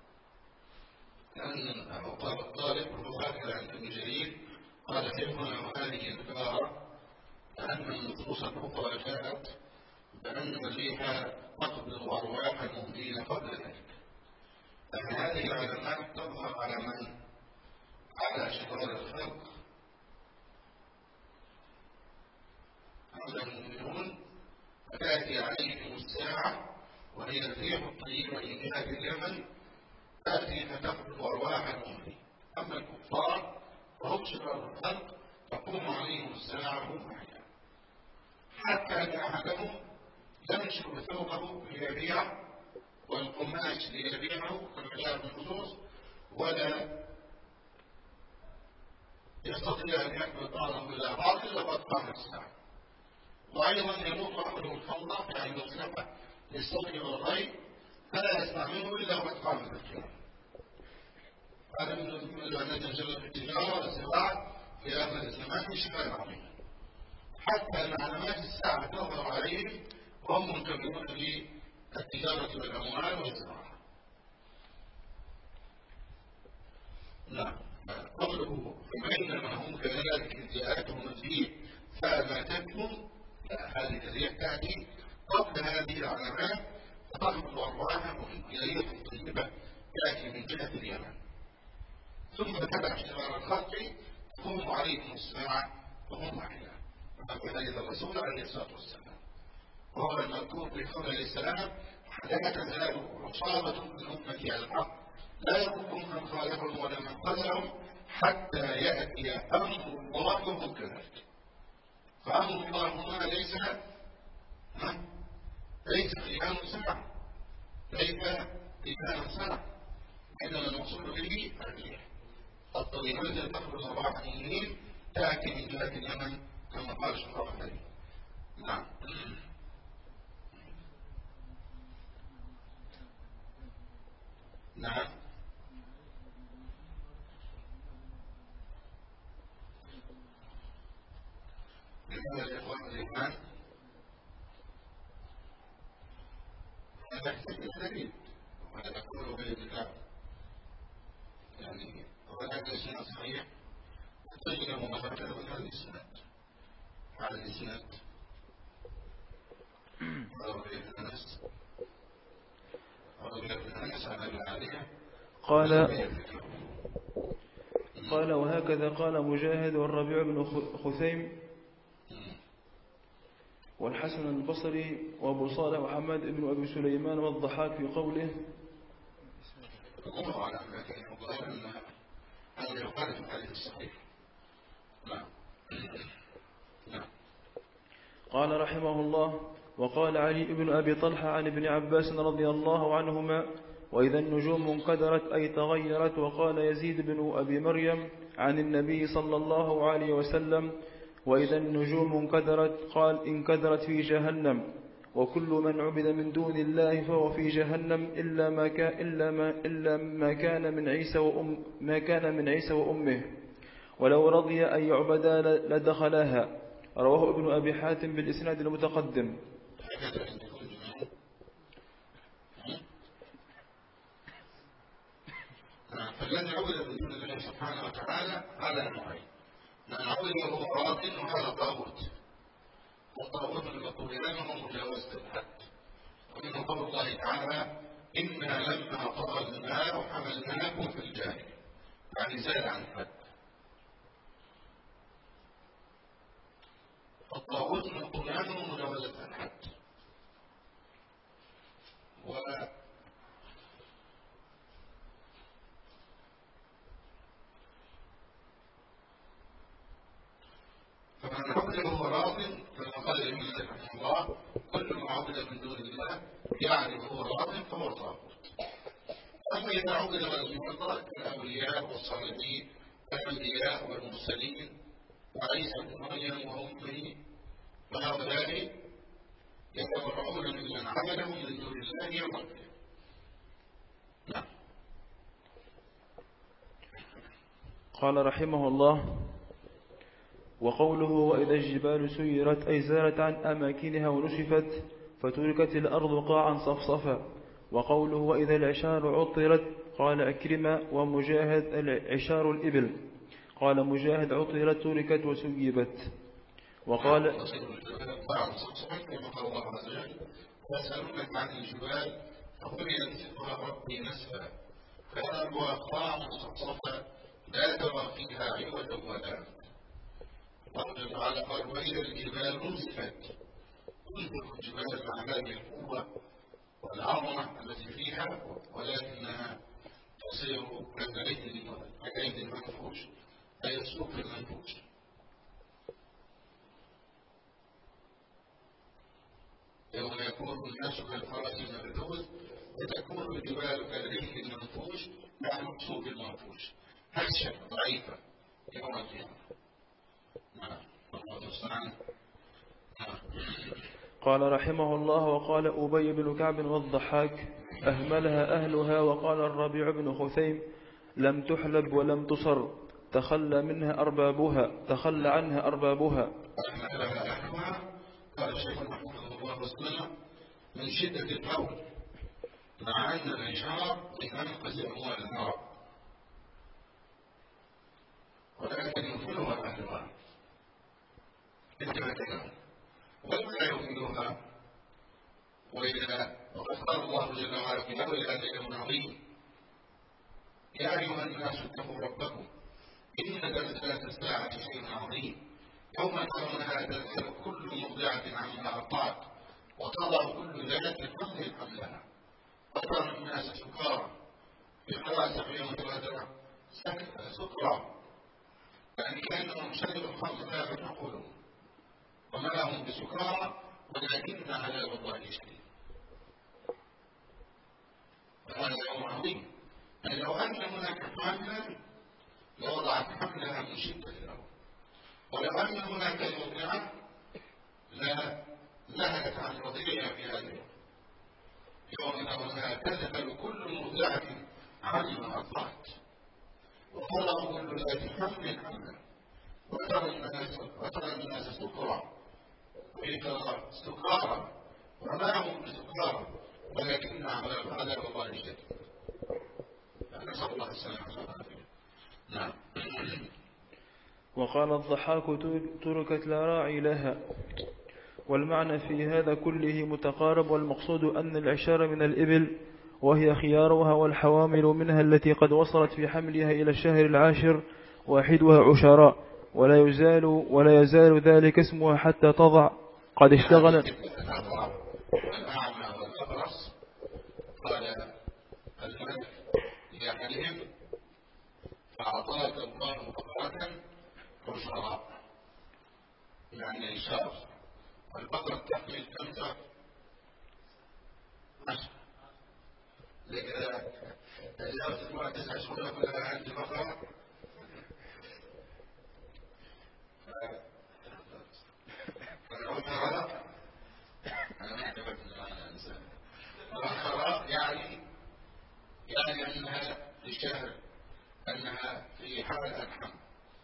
لأن قال الطالب هكذا عند ابن جرير قال شيخنا وهذه نكارة لأن النصوص الأخرى جاءت بأن الريح تقبض أرواح المؤمنين قبل ذلك. لكن هذه العلامات تظهر على من؟ على شرار الخلق يعبد المؤمنون فتأتي عليهم الساعة وهي الريح الطيبة من جهة اليمن تأتي فتقبض أرواح المؤمنين. أما الكفار فهم شرار الخلق تقوم عليهم الساعة وهم أحياء، حتى أن أحدهم ينشر ثوبه ليبيع والقماش ليبيعه كما جاء في النصوص، ولا يستطيع أن يحمل بعضه إلى بعض إلا قد قامت الساعة. وأيضا يموت أحدهم الخلطة يعني يصلح للصوت والري فلا يستعمله إلا وقد قامت القيامة. هذا من الذي ينشغل في التجارة والزراعة في آخر الزمان شفاء عظيم، حتى أن علامات الساعة تظهر عليهم وهم منتبهون للتجارة والأموال والزراعة. نعم، قوله فبينما هم كذلك إذ جاءتهم الريح فأماتتهم، هذه الريح تأتي قبل هذه العلامات فتقبض أرواحهم إلى ريح طيبة تأتي من جهة اليمن، ثم تبع شرار الخلق تقوم عليهم الساعة وهم أحياء، كما في حديث الرسول عليه الصلاة والسلام، وهو المذكور في قوله عليه السلام: لا تزال عصابة من أمتي على الحق لا يضرهم من خالفهم ولا من خذلهم حتى يأتي أمر الله وهم كذلك. فأمر الله هنا ليس ليس قيام ساعة، ليس قيام ساعة، إنما المقصود به الريح الطريق التي تخرج أرواح المؤمنين تأتي من جهة اليمن كما قال صلى الله عليه وسلم. نعم. نعم. لماذا الإخوان الإيمان؟ هذا يحتاج إلى دليل، وهذا نقوله بالكتاب. يعني وهذا الإسناد صحيح تجده مخرجا من هذا الإسناد، هذا الإسناد قال قال وهكذا قال مجاهد والربيع بن خثيم والحسن البصري وابو صالح وحماد بن ابي سليمان والضحاك في قوله قال رحمه الله: وقال علي بن أبي طلحة عن ابن عباس رضي الله عنهما: وإذا النجوم انكدرت أي تغيرت. وقال يزيد بن أبي مريم عن النبي صلى الله عليه وسلم: وإذا النجوم انكدرت قال انكدرت في جهنم، وكل من عبد من دون الله فهو في جهنم إلا ما كان إلا ما إلا ما كان من عيسى وأم ما كان من عيسى وأمه، ولو رضي أن يعبدا لدخلها. رواه ابن أبي حاتم بالإسناد المتقدم. فالذي عبد من دون الله سبحانه وتعالى على نوعين: من عبد وهو راض وهذا طاغوت، والطاغوت المذكور هنا هو مجاوزة الحد. ومن قول الله تعالى: إنا لما طغى الماء حملناكم في الجارية، يعني زاد عن الحد. الطاغوت من القرآن هو مجاوزة الحد. و فمن عبد وهو راض كما قال ابن رحمه الله: كل ما عبد من دون الله يعني وهو راض فهو طاغوت. أما إذا عبد ولم يرضى كالأولياء والصالحين كالأنبياء والمرسلين وعيسى بن مريم وأمه، فهؤلاء يتبرؤون ممن عبدهم من دون الله يوم القيامة. نعم. قال رحمه الله: وقوله وإذا الجبال سيرت أي زالت عن أماكنها ونشفت فتركت الأرض قاعا صفصفا. وقوله وإذا العشار عطرت قال أكرمة ومجاهد العشار الإبل. قال مجاهد عطرت تركت وسيبت. وقال ويسألونك عن الجبال فقل ينسفها ربي نسفا فيذرها قاعا صفصفا لا ترى فيها عوجا ولا أمتا. الله جل وعلا قال وإذا الجبال نسفت، تنفق الجبال مع هذه القوة والعظمة التي فيها، ولكنها تصير كالأيدي المنفوش، أي السوق المنفوش. يوم يكون الناس كالفرس المردود وتكون الجبال كالعهن المنفوش، يعني السوق المنفوش، هشة ضعيفة يوم القيامة. نعم، الله المستعان. قال رحمه الله: وقال أبي بن كعب والضحاك: أهملها أهلها. وقال الربيع بن خثيم: لم تحلب ولم تصر، تخلى منها أربابها تخلى عنها أربابها. أهملها أهلها، قال الشيخ محمد الله وسلم: من شدة الهول، مع أن الإشارة من أنقذ أموال النار، ولكن يهملها أهلها. انتبه لها، ولم لا يهملها. وإذا قال الله جل وعلا في أول هذا اليوم العظيم: يا أيها الناس اتقوا ربكم إن زلزلة الساعة شيء عظيم، يوم ترونها تذهل كل مرضعة عما أرضعت وتضع كل ذات حمل حملها وترى الناس سكارى. في قراءة في يوم الغدرة سكرى، يعني كأنهم شربوا الخمر لا يعقلون، وما لهم بسكارى ولكن عذاب الله شديد. هذا يوم عظيم، يعني لو أن هناك حملا لوضعت حملها من شدة الهول، ولو أن هناك مرضعة لا نهت عن رضيعها في هذا اليوم. يوم ترونها تذهل كل مرضعة عما أرضعت وتضع كل ذات حمل حملا وترى الناس وترى الناس سكارى، وإذا سكارى وما هم بسكارى ولكن عذاب الله شديد. نسأل الله السلامة والعافية. نعم. وقال الضحاك: تركت لا راعي لها. والمعنى في هذا كله متقارب، والمقصود أن العشار من الإبل وهي خيارها والحوامل منها التي قد وصلت في حملها إلى الشهر العاشر واحدها عشراء، ولا يزال ولا يزال ذلك اسمها حتى تضع. قد اشتغل الأعمى والأبرص قال الملك لأحدهم: فأعطاك الله بقرة عشراء، يعني إشار. والبقرة تحمل خمسة عشر، لكن إذا تسمع تسع شهور كلها عند بقرة فالعشراء أنا ما أعتبرت أنها إنسان. العشراء يعني يعني أنها في الشهر، أنها في حالة الحمل.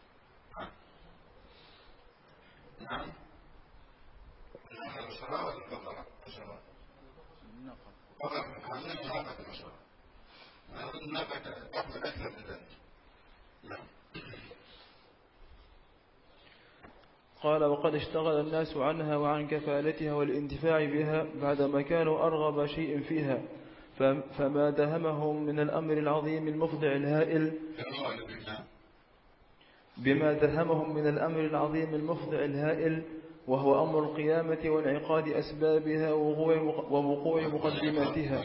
نعم. العشراء ولا البقرة؟ العشراء. بقرة حمل ناقة العشراء. نأخذ الناقة تحمل أكثر من ذلك. نعم. قال: وقد اشتغل الناس عنها وعن كفالتها والانتفاع بها بعدما كانوا أرغب شيء فيها، فما دهمهم من الأمر العظيم المفضع الهائل بما دهمهم من الأمر العظيم المفضع الهائل وهو أمر القيامة وانعقاد أسبابها ووقوع مقدماتها.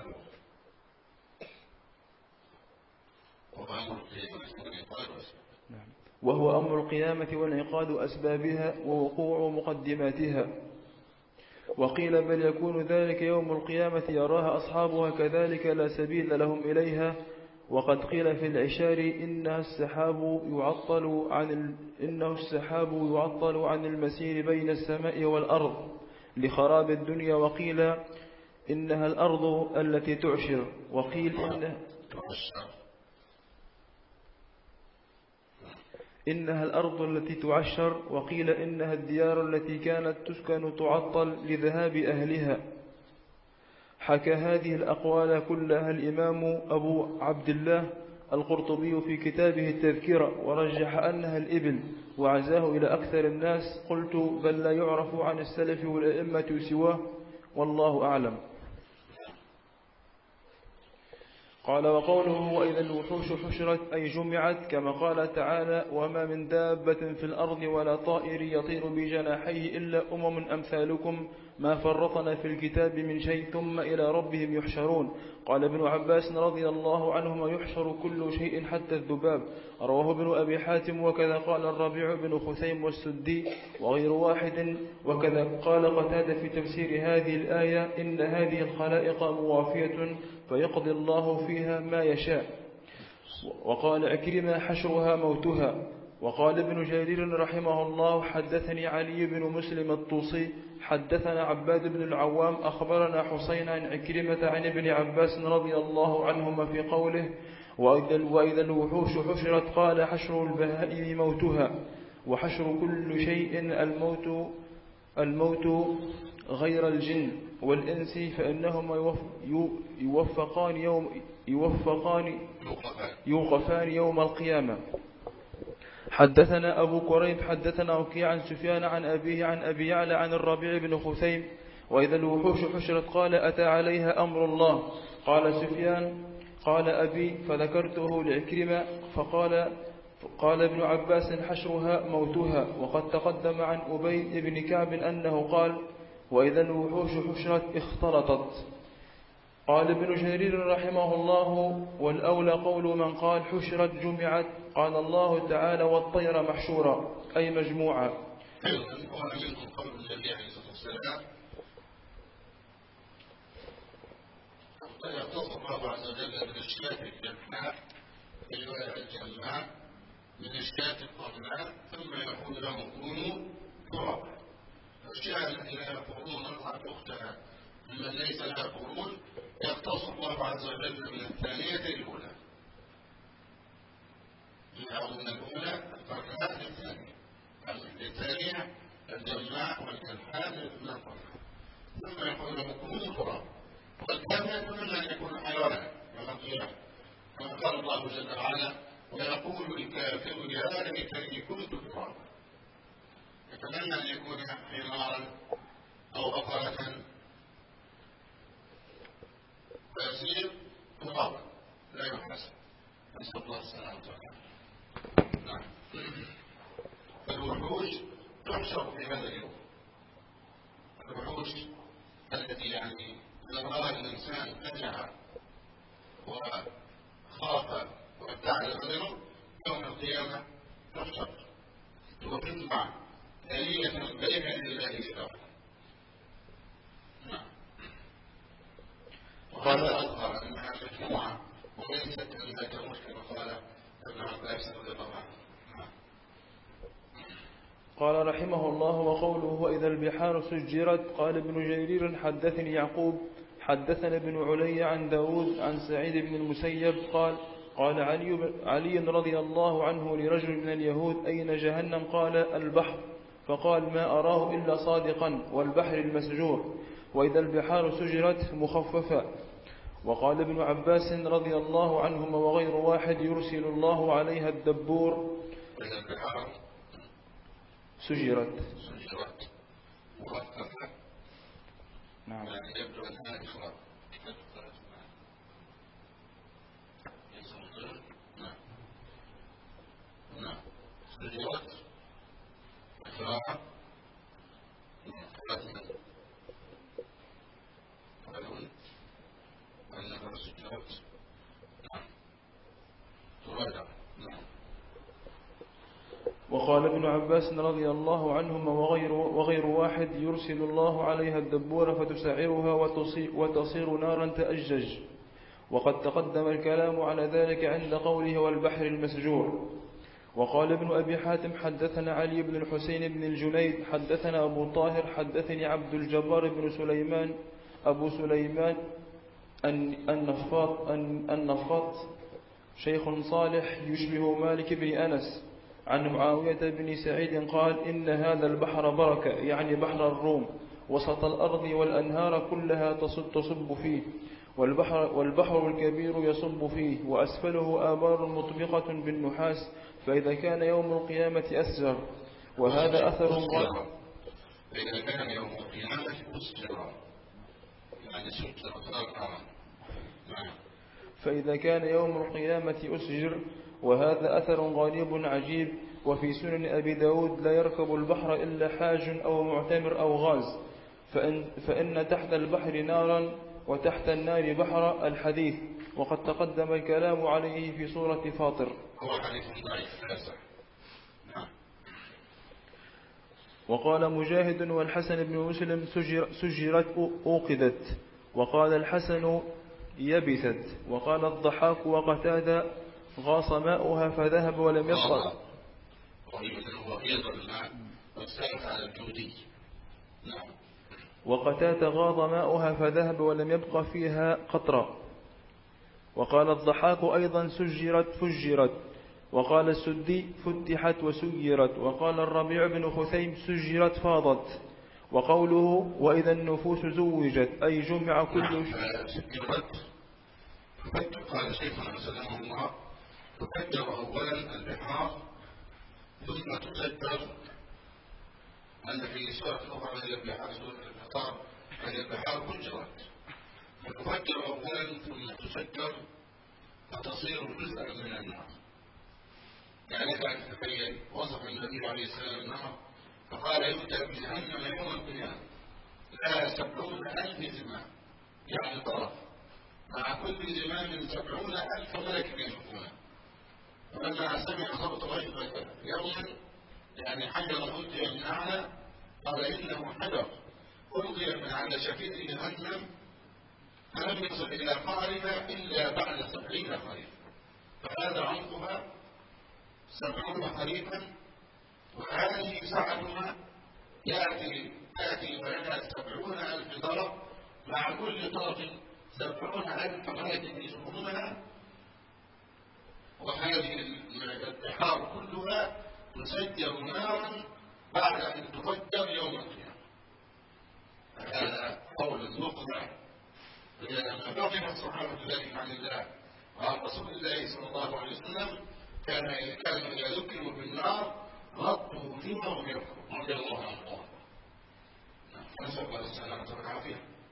وهو أمر القيامة وانعقاد أسبابها ووقوع مقدماتها. وقيل بل يكون ذلك يوم القيامة يراها أصحابها كذلك لا سبيل لهم إليها. وقد قيل في العشار إنها السحاب يعطل عن ال... إنه السحاب يعطل عن المسير بين السماء والأرض لخراب الدنيا. وقيل إنها الأرض التي تعشر، وقيل إنها إنها الأرض التي تعشر، وقيل إنها الديار التي كانت تسكن تعطل لذهاب أهلها. حكى هذه الأقوال كلها الإمام أبو عبد الله القرطبي في كتابه التذكرة، ورجح أنها الإبل وعزاه إلى أكثر الناس. قلت: بل لا يعرف عن السلف والأئمة سواه، والله أعلم. قال وقوله وإذا الوحوش حشرت أي جمعت كما قال تعالى وما من دابة في الأرض ولا طائر يطير بجناحيه إلا أمم أمثالكم ما فرطنا في الكتاب من شيء ثم إلى ربهم يحشرون. قال ابن عباس رضي الله عنهما يحشر كل شيء حتى الذباب. رواه ابن أبي حاتم وكذا قال الربيع بن خثيم والسدي وغير واحد وكذا قال قتادة في تفسير هذه الآية إن هذه الخلائق موافية فيقضي الله فيها ما يشاء. وقال عكرمة حشرها موتها. وقال ابن جرير رحمه الله حدثني علي بن مسلم الطوسي حدثنا عباد بن العوام أخبرنا حسين عن عكرمة عن ابن عباس رضي الله عنهما في قوله وإذا الوحوش حشرت قال حشر البهائم موتها وحشر كل شيء الموت الموت غير الجن والإنس فإنهما يوفقان يوم يوفقان يوقفان يوم القيامة. حدثنا أبو كريب حدثنا وكيع عن سفيان عن أبيه عن أبي يعلى عن الربيع بن خثيم وإذا الوحوش حشرت قال أتى عليها أمر الله. قال سفيان قال أبي فذكرته لعكرمة فقال قال ابن عباس حشرها موتها. وقد تقدم عن أبي بن كعب أنه قال وإذا الوحوش حشرت اختلطت. قال ابن جرير رحمه الله والأولى قول من قال حشرت جمعت قال الله تعالى والطير محشورة أي مجموعة. أيضا قال منهم قول النبي عليه الصلاة والسلام يختص الله عز وجل بالشاة الجمعاء الجمعاء من الشاة القرناء ثم يقول لهم كونوا ترابا. الشاة التي لا يقولون رضعت أختها ممن ليس لها قرون يختص الله عز وجل من الثانية الأولى من الأولى القرناء للثانية للثانية الجماع والكلحان من القرناء ثم يقول لهم كونوا ترابا. والكافر يتمنى أن يكون حيوانا يوم القيامة كما قال الله جل وعلا ويقول الكافر يا ليتني كنت ترابا. يتمنى أن يكون حمارا أو بقرة فيصير ترابا لا يحاسب. نسأل الله السلامة والعافية. نعم. فالوحوش تحشر في هذا اليوم. الوحوش التي يعني إذا رأى الإنسان فزع وخاف وابتعد بدنه يوم القيامة تحشر وتجمع دليلة بين لله شرعا. نعم. وهذا أظهر أنها مجموعة وليست أنها كمشكلة قال ابن عباس رضي الله عنه. قال رحمه الله وقوله وإذا البحار سجرت. قال ابن جرير حدثني يعقوب حدثنا ابن علي عن داود عن سعيد بن المسيب قال قال علي, علي رضي الله عنه لرجل من اليهود أين جهنم قال البحر فقال ما أراه إلا صادقا والبحر المسجور وإذا البحار سجرت مخففة. وقال ابن عباس رضي الله عنهما وغير واحد يرسل الله عليها الدبور وإذا البحار سجرت سجرت مخففة. نعم. يعني يبدو أنها إخراج. نعم. سجرت إخراج. قالون أنها سجرت. نعم. تراجع. نعم. وقال ابن عباس رضي الله عنهما وغير, وغير واحد يرسل الله عليها الدبور فتسعرها وتصير نارا تأجج. وقد تقدم الكلام على ذلك عند قوله والبحر المسجور. وقال ابن أبي حاتم حدثنا علي بن الحسين بن الجنيد حدثنا أبو طاهر حدثني عبد الجبار بن سليمان أبو سليمان النفاط, النفاط شيخ صالح يشبه مالك بن أنس عن معاوية بن سعيد قال إن هذا البحر بركة يعني بحر الروم وسط الأرض والأنهار كلها تصب فيه والبحر, والبحر الكبير يصب فيه وأسفله آبار مطبقة بالنحاس فإذا كان يوم القيامة أسجر. وهذا أثر غير فإذا كان يوم القيامة أسجر يعني سجر. فإذا كان يوم القيامة أسجر. وهذا أثر غريب عجيب. وفي سنن أبي داود لا يركب البحر إلا حاج أو معتمر أو غاز، فإن, فإن تحت البحر نارا وتحت النار بحر. الحديث وقد تقدم الكلام عليه في سورة فاطر. هو حديث ضعيف لا صح. وقال مجاهد والحسن بن مسلم سجر سجرت أوقدت. وقال الحسن يبست. وقال الضحاك وقتادة غاص ماؤها فذهب ولم يبقى. وقتادة غاض ماؤها فذهب ولم يبقى فيها قطرة. وقال الضحاك أيضا سجرت فجرت. وقال السدي فتحت وسيرت. وقال الربيع بن خثيم سجرت فاضت. وقوله وإذا النفوس زوجت أي جمع كل شيء. قال شيخنا سلامه الله تفجر أولا البحار ثم تسجر. أن في سورة أخرى من البحار سورة الفطار أن البحار فجرت فتفجر أولا ثم تسجر فتصير جزءا من النار. يعني لك أن تتخيل وصف النبي عليه السلام النار فقال يؤتى بجهنم يوم القيامة لها سبعون ألف زمام، يعني طرف مع كل زمام سبعون ألف ملك يشوفونه. فلما سمع صوت رجل يوما يعني حجر ألقي من أعلى قال إنه حجر ألقي من على شفير جهنم فلم يصل إلى قاربها إلا بعد سبعين خريفا، فهذا عمقها سبعون خريفا. وهذه سعتها يأتي تأتي بينها سبعون ألف طرف مع كل طرف سبعون ألف ملك يشوفونها. وهذه البحار كلها تسجر نارا بعد أن تفجر يوم القيامة. هذا قول المقنع. لما بقي الصحابة ذلك عن الله وعن رسول الله صلى الله عليه وسلم كان كان إذا ذكروا بالنار غطوا وجوههم يبكوا رضي الله عنه. نسأل الله السلامة والعافية.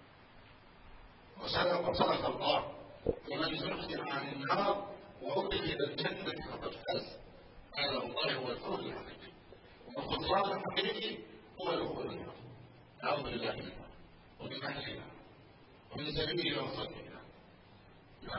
وصدق وصدق الله ومن زحزح عن النار وأدخل الجنة فقد فاز. هذا والله هو الفوز الحقيقي، والخسران الحقيقي هو الدخول النار. أعوذ بالله منه ومن أهلها ومن سبيله وصدقها. نعم.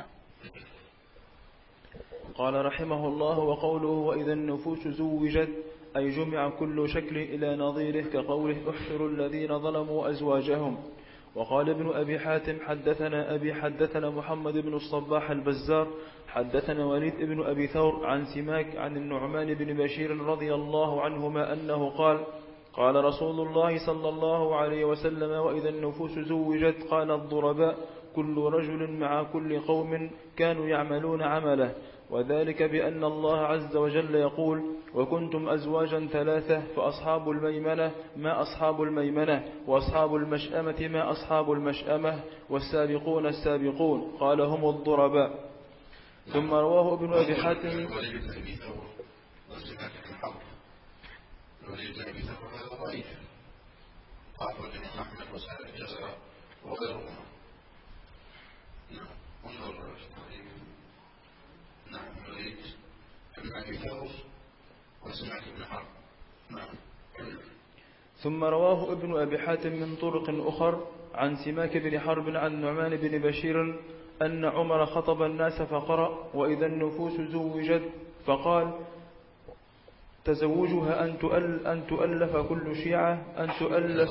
قال رحمه الله وقوله وإذا النفوس زوجت أي جمع كل شكل إلى نظيره كقوله احشروا الذين ظلموا أزواجهم. وقال ابن أبي حاتم حدثنا أبي حدثنا محمد بن الصباح البزار حدثنا وليد بن أبي ثور عن سماك عن النعمان بن بشير رضي الله عنهما أنه قال قال رسول الله صلى الله عليه وسلم وإذا النفوس زوجت قال الضرباء كل رجل مع كل قوم كانوا يعملون عمله. وذلك بأن الله عز وجل يقول وكنتم أزواجا ثلاثة فأصحاب الميمنة ما أصحاب الميمنة وأصحاب المشأمة ما أصحاب المشأمة والسابقون السابقون قال هم الضرباء. ثم رواه ابن أبي حاتم نعم وليد ابن أبي ثور وسمعت ابن حرب. نعم. ثم رواه ابن أبي حاتم من طرق أخر عن سماك بن حرب عن نعمان بن بشير أن عمر خطب الناس فقرأ وإذا النفوس زوجت فقال تزوجها أن تؤل أن تؤلف كل شيعة أن تؤلف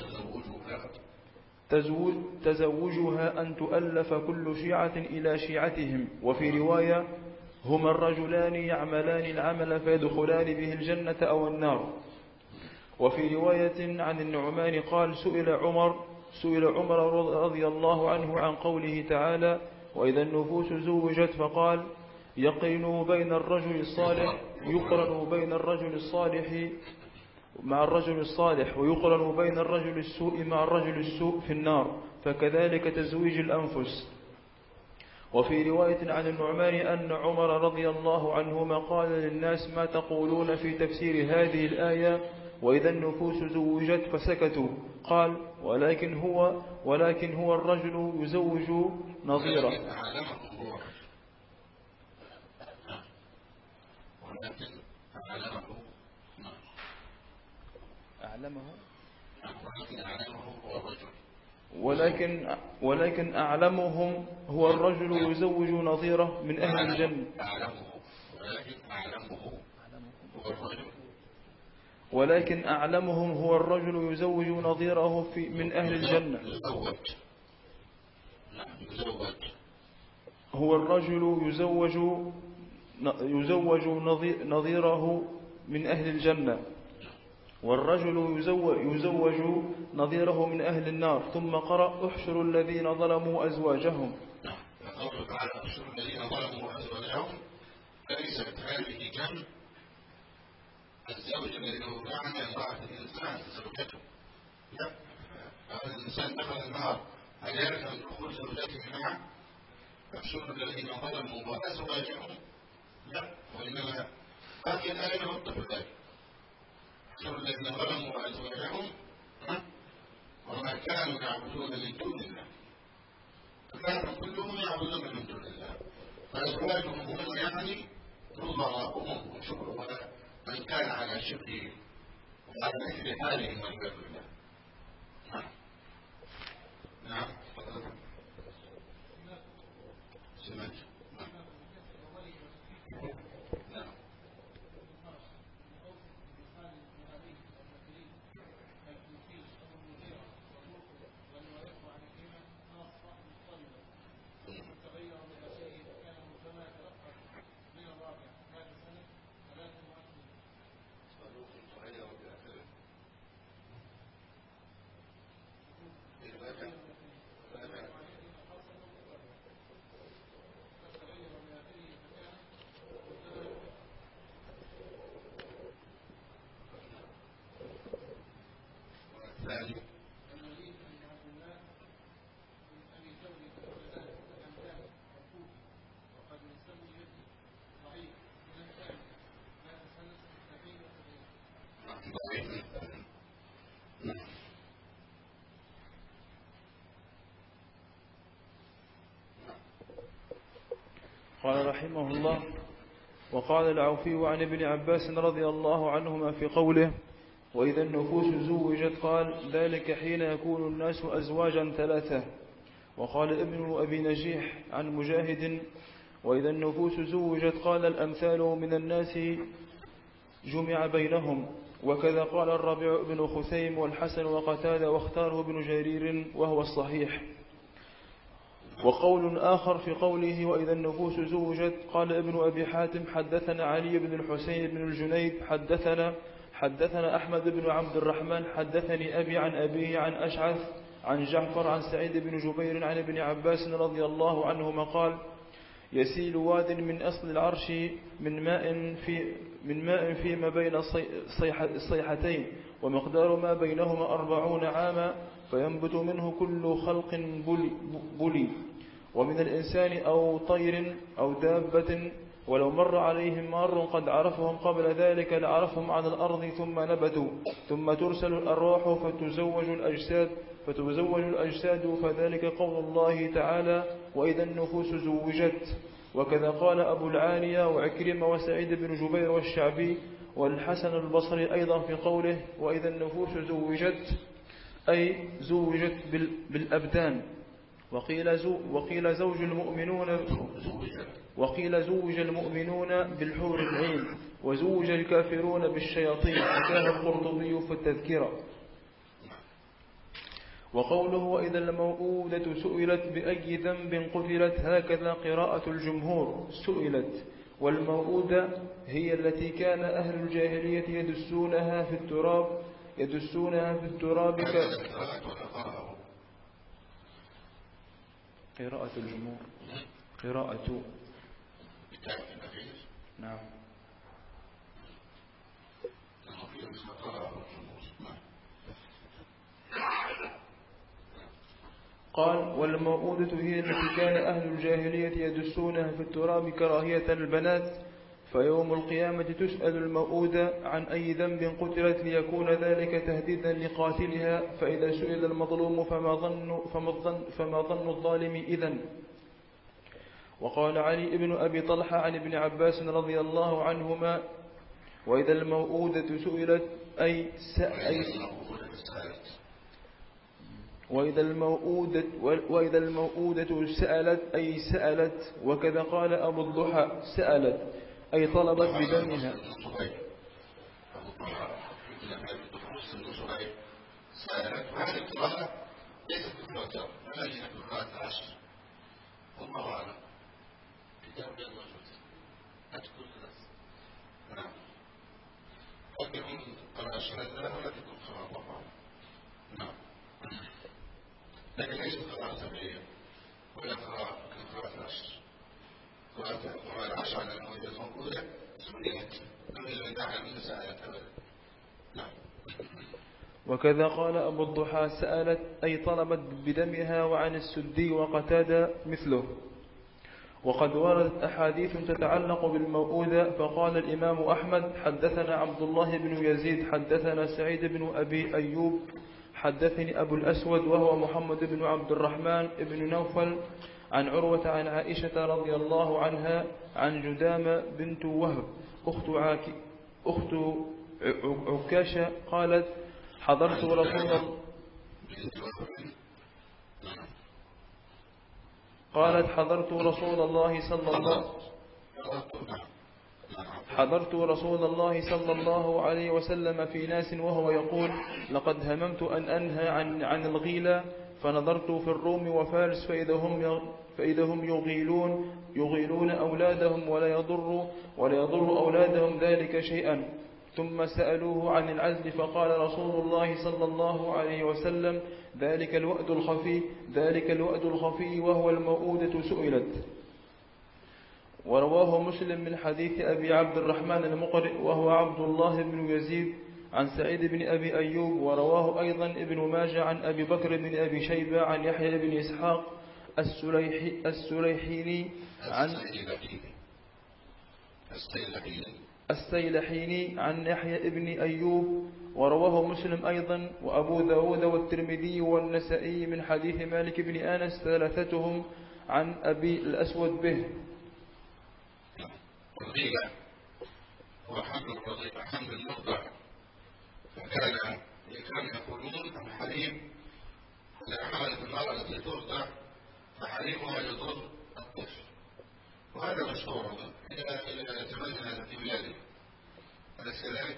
تزوج تزوجها أن تؤلف كل شيعة إلى شيعتهم. وفي رواية هما الرجلان يعملان العمل فيدخلان به الجنة أو النار. وفي رواية عن النعمان قال سئل عمر سئل عمر رضي الله عنه عن قوله تعالى وإذا النفوس زوجت فقال يقرن بين الرجل الصالح يقرن بين الرجل الصالح مع الرجل الصالح ويقرن بين الرجل السوء مع الرجل السوء في النار فكذلك تزويج الأنفس. وفي رواية عن النعمان أن عمر رضي الله عنهما قال للناس ما تقولون في تفسير هذه الآية وإذا النفوس زوجت فسكتوا قال ولكن هو ولكن هو الرجل يزوج نظيره ولكن أعلمه أعلمه ولكن أعلمه هو الرجل ولكن ولكن أعلمهم هو الرجل يزوج نظيره من أهل الجنة. أعلمه ولكن أعلمه هو الرجل ولكن أعلمهم هو الرجل يزوج نظيره في من أهل الجنة. يزوج يزوج هو الرجل يزوج يزوج نظيره من أهل الجنة، والرجل يزوج نظيره من أهل النار. ثم قرأ احشروا الذين ظلموا أزواجهم. فقوله تعالى احشروا الذين ظلموا أزواجهم ليست هذه جمع الزوج الذي هو معنى امرأة الإنسان زوجته، لا، هذا الإنسان دخل النار هل يعرف أن دخول زوجته معه؟ احشروا الذين ظلموا وأزواجهم، لا، وإنما هذه الآية نقطة في ذلك احشروا الذين ظلموا وأزواجهم وما كانوا يعبدون من دون الله، فكانوا كلهم يعبدون من دون الله، فأزواجهم هم يعني نظراؤهم وشكرهم من كان على شركه وعلى مثل حالهم والعياذ بالله. نعم نعم سمعت نعم قال رحمه الله: وقال العوفي عن ابن عباس رضي الله عنهما في قوله: وإذا النفوس زوجت، قال: ذلك حين يكون الناس أزواجا ثلاثة. وقال ابن أبي نجيح عن مجاهد: وإذا النفوس زوجت، قال: الأمثال من الناس جمع بينهم. وكذا قال الربيع بن خثيم والحسن وقتادة، واختاره ابن جرير وهو الصحيح. وقول آخر في قوله: وإذا النفوس زوجت، قال ابن أبي حاتم: حدثنا علي بن الحسين بن الجنيد حدثنا حدثنا أحمد بن عبد الرحمن حدثني أبي عن أبيه عن أشعث عن جعفر عن سعيد بن جبير عن ابن عباس رضي الله عنهما قال: يسيل واد من أصل العرش من ماء في من ماء فيما بين الصيحتين، ومقدار ما بينهما أربعون عاما، فينبت منه كل خلق بلي، ومن الإنسان أو طير أو دابة، ولو مر عليهم مار قد عرفهم قبل ذلك لعرفهم على الأرض ثم نبتوا، ثم ترسل الأرواح فتزوج الأجساد فتزوج الأجساد فذلك قول الله تعالى: وإذا النفوس زوجت. وكذا قال أبو العالية وعكرمة وسعيد بن جبير والشعبي والحسن البصري أيضا في قوله: وإذا النفوس زوجت، أي زوجت بالأبدان. وقيل, زو وقيل زوج المؤمنون وقيل زوج المؤمنون بالحور العين، وزوج الكافرون بالشياطين، حكاه القرطبي في التذكرة. وقوله: وإذا الموءودة سئلت بأي ذنب قتلت، هكذا قراءة الجمهور: سئلت. والموءودة هي التي كان أهل الجاهلية يدسونها في التراب يدسونها في التراب ك... قراءة الجمهور قراءة نعم. قال: والموءودة هي التي كان أهل الجاهلية يدسونها في التراب كراهية البنات، فيوم القيامة تسأل الموءودة عن أي ذنب قتلت، ليكون ذلك تهديدا لقاتلها، فإذا سئل المظلوم فما ظن, فما ظن, فما ظن الظالم إذن. وقال علي بن أبي طلحة عن ابن عباس رضي الله عنهما وإذا الموءودة سئلت أي سألت وإذا الموءودة وإذا الموءودة سألت أي سألت وكذا قال أبو الضحى سألت أي طلبت بدمها. سألت وهذه القراءة ليست بالمعتبر ولا هي بالقراءة العشر والله أعلم. كتاب الرجل أتكون الناس نعم قد يكون قراءة شهادة ولا تكون قراءة الله نعم لكن ليست قراءة تبعية ولا قراءة كقراءة العشر. قراءة العشر على الموجة الموجودة سميت أما دعا من سألت أبدا نعم. وكذا قال أبو الضحى سألت أي طلبت بدمها وعن السدي وقتادة مثله. وقد وردت أحاديث تتعلق بالموءودة فقال الإمام أحمد حدثنا عبد الله بن يزيد حدثنا سعيد بن أبي أيوب حدثني أبو الأسود وهو محمد بن عبد الرحمن بن نوفل عن عروة عن عائشة رضي الله عنها عن جدامة بنت وهب أخت, عاك أخت عكاشة قالت حضرت رسول الله قالت حضرت رسول الله صلى الله حضرت رسول الله صلى الله عليه وسلم في ناس وهو يقول لقد هممت أن أنهى عن عن الغيلة فنظرت في الروم وفارس فإذا هم فإذا هم يغيلون يغيلون أولادهم ولا يضر ولا يضر أولادهم ذلك شيئا. ثم سألوه عن العزل فقال رسول الله صلى الله عليه وسلم ذلك الوأد الخفي ذلك الوأد الخفي وهو الموءودة سئلت. ورواه مسلم من حديث أبي عبد الرحمن المقرئ وهو عبد الله بن يزيد عن سعيد بن أبي أيوب. ورواه أيضا ابن ماجه عن أبي بكر بن أبي شيبة عن يحيى بن إسحاق السليحي السليحيني عن السيلحيني عن يحيى بن أيوب. ورواه مسلم أيضا وأبو داود والترمذي والنسائي من حديث مالك بن أنس ثلاثتهم عن أبي الأسود به. الغيلة وحمل الرضيع حمل المرضع فكان كانوا يقولون الحليم إذا حملت المرأة التي ترضع فحليمها يضر الطفل وهذا مشهور إلى يتمنى في ولاده. أليس كذلك؟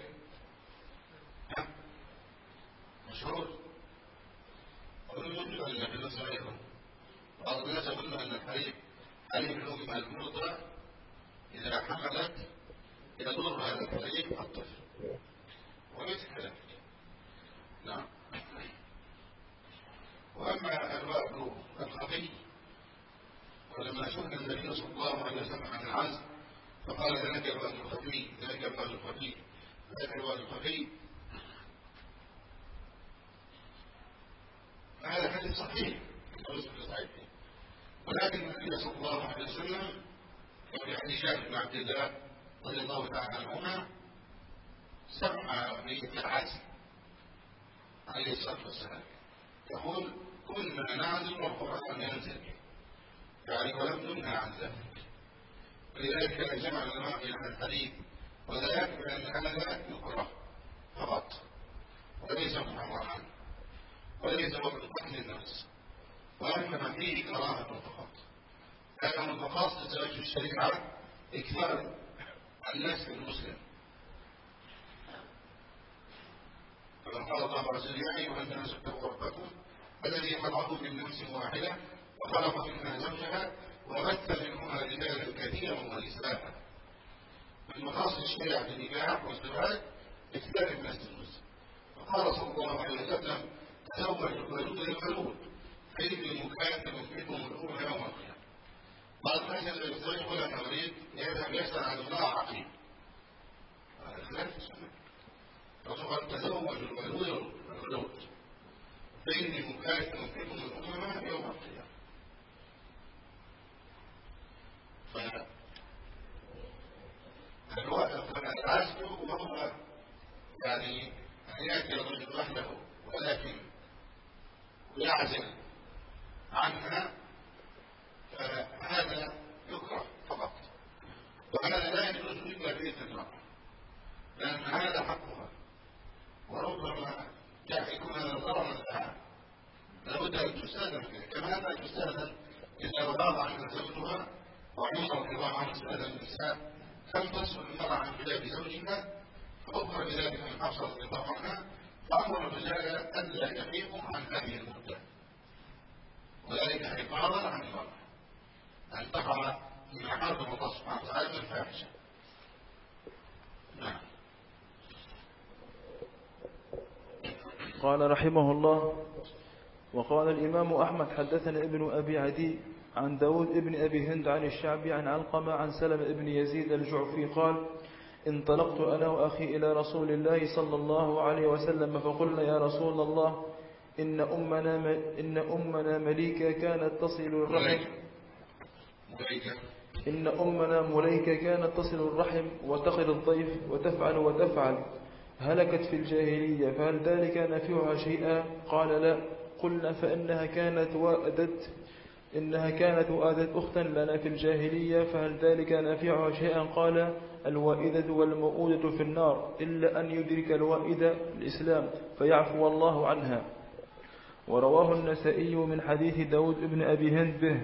مشهور ويقولون أن في الناس غيرهم بعض الناس يقولون أن الحليم حليم الأم المرضع إذا حملت يضر هذا الحليم الطفل وليس كذلك. نعم. وأما الوأد الخفي ولما سئل النبي صلى الله عليه وسلم عن العزل فقال ذلك الوأد الخفي ذلك الوأد الخفي ذلك الوأد الخفي هذا حديث صحيح ولكن النبي صلى الله عليه وسلم وفي حديث جابر بن عبد الله رضي الله تعالى عنهما سمع بالعزل عليه الصلاة والسلام يقول كنا نعزل والقرآن ينزل يعني ولم ننهى عن ذلك. ولذلك جمع العلماء في هذا الحديث وذلك بأن هذا يكره فقط وليس محرما وليس وقت قتل النفس وإنما فيه كراهة فقط. كان من مقاصد زواج الشريعة إكثار الناس المسلم كما قال الله عز وجل يا أيها الناس اتقوا ربكم الذي خلقكم من نفس واحدة وخلق منها زوجها وبث منهما رجالا كثيرا ونساء. من مقاصد الشريعة النكاح والزواج إكثار الناس المسلم. وقال صلى الله عليه وسلم تزوجوا الولود الولود فإني مكاتب بكم الأمم يوم القيامة. بعض الناس الذي يتزوج يقول أنا أريد يذهب يسأل عن امرأة عقيم هذا خلاف السنة. فقال تزوجوا الولود الولود فإني مكاتب بكم الأمم يوم القيامة. فالعزل وهو يعني أن يأتي الرجل وحده ولكن يعزل عنها فهذا وهذا لا يجوز إلا بإذن المرأة، لأن هذا حقها، وربما يكون هذا ضررا لها، لابد أن تستأذن فيه، كما أنها تستأذن إذا غاب عنها زوجها، وعمر رضي الله عنه استأذن النساء كم تصل المرأة عن بلاد زوجها، فأخبر بذلك من حفصة رضي الله عنها، فأمر الرجال ألا يغيبوا عن هذه المدة، وذلك حفاظا عن المرأة أن تقع في محارم الله سبحانه وتعالى من الفاحشة. نعم. قال رحمه الله: وقال الإمام أحمد حدثنا ابن أبي عدي عن داود ابن أبي هند عن الشعبي عن علقمة عن سلم ابن يزيد الجعفي قال: انطلقت أنا وأخي إلى رسول الله صلى الله عليه وسلم فقلنا: يا رسول الله، إن أمنا, إن أمنا مليكة كانت تصل الرحم إن أمنا مليكة كانت تصل الرحم وتقر الضيف وتفعل وتفعل، هلكت في الجاهلية، فهل ذلك نفعها شيئا؟ قال: لا. قلنا: فإنها كانت وأدت إنها كانت وأدت أختا لنا في الجاهلية، فهل ذلك نفعها شيئا؟ قال: الوائدة والمؤودة في النار، إلا أن يدرك الوائدة الإسلام فيعفو الله عنها. ورواه النسائي من حديث داود ابن أبي هند به.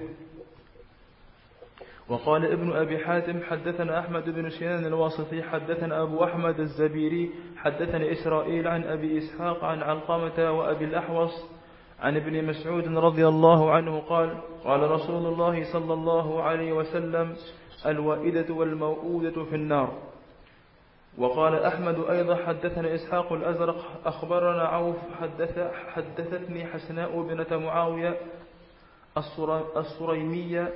وقال ابن أبي حاتم حدثنا أحمد بن سنان الواسطي حدثنا أبو أحمد الزبيري حدثنا إسرائيل عن أبي إسحاق عن علقمة وأبي الأحوص عن ابن مسعود رضي الله عنه قال: قال رسول الله صلى الله عليه وسلم: الوائدة والموؤودة في النار. وقال أحمد أيضا حدثنا إسحاق الأزرق أخبرنا عوف حدث حدثتني حسناء بنت معاوية السريمية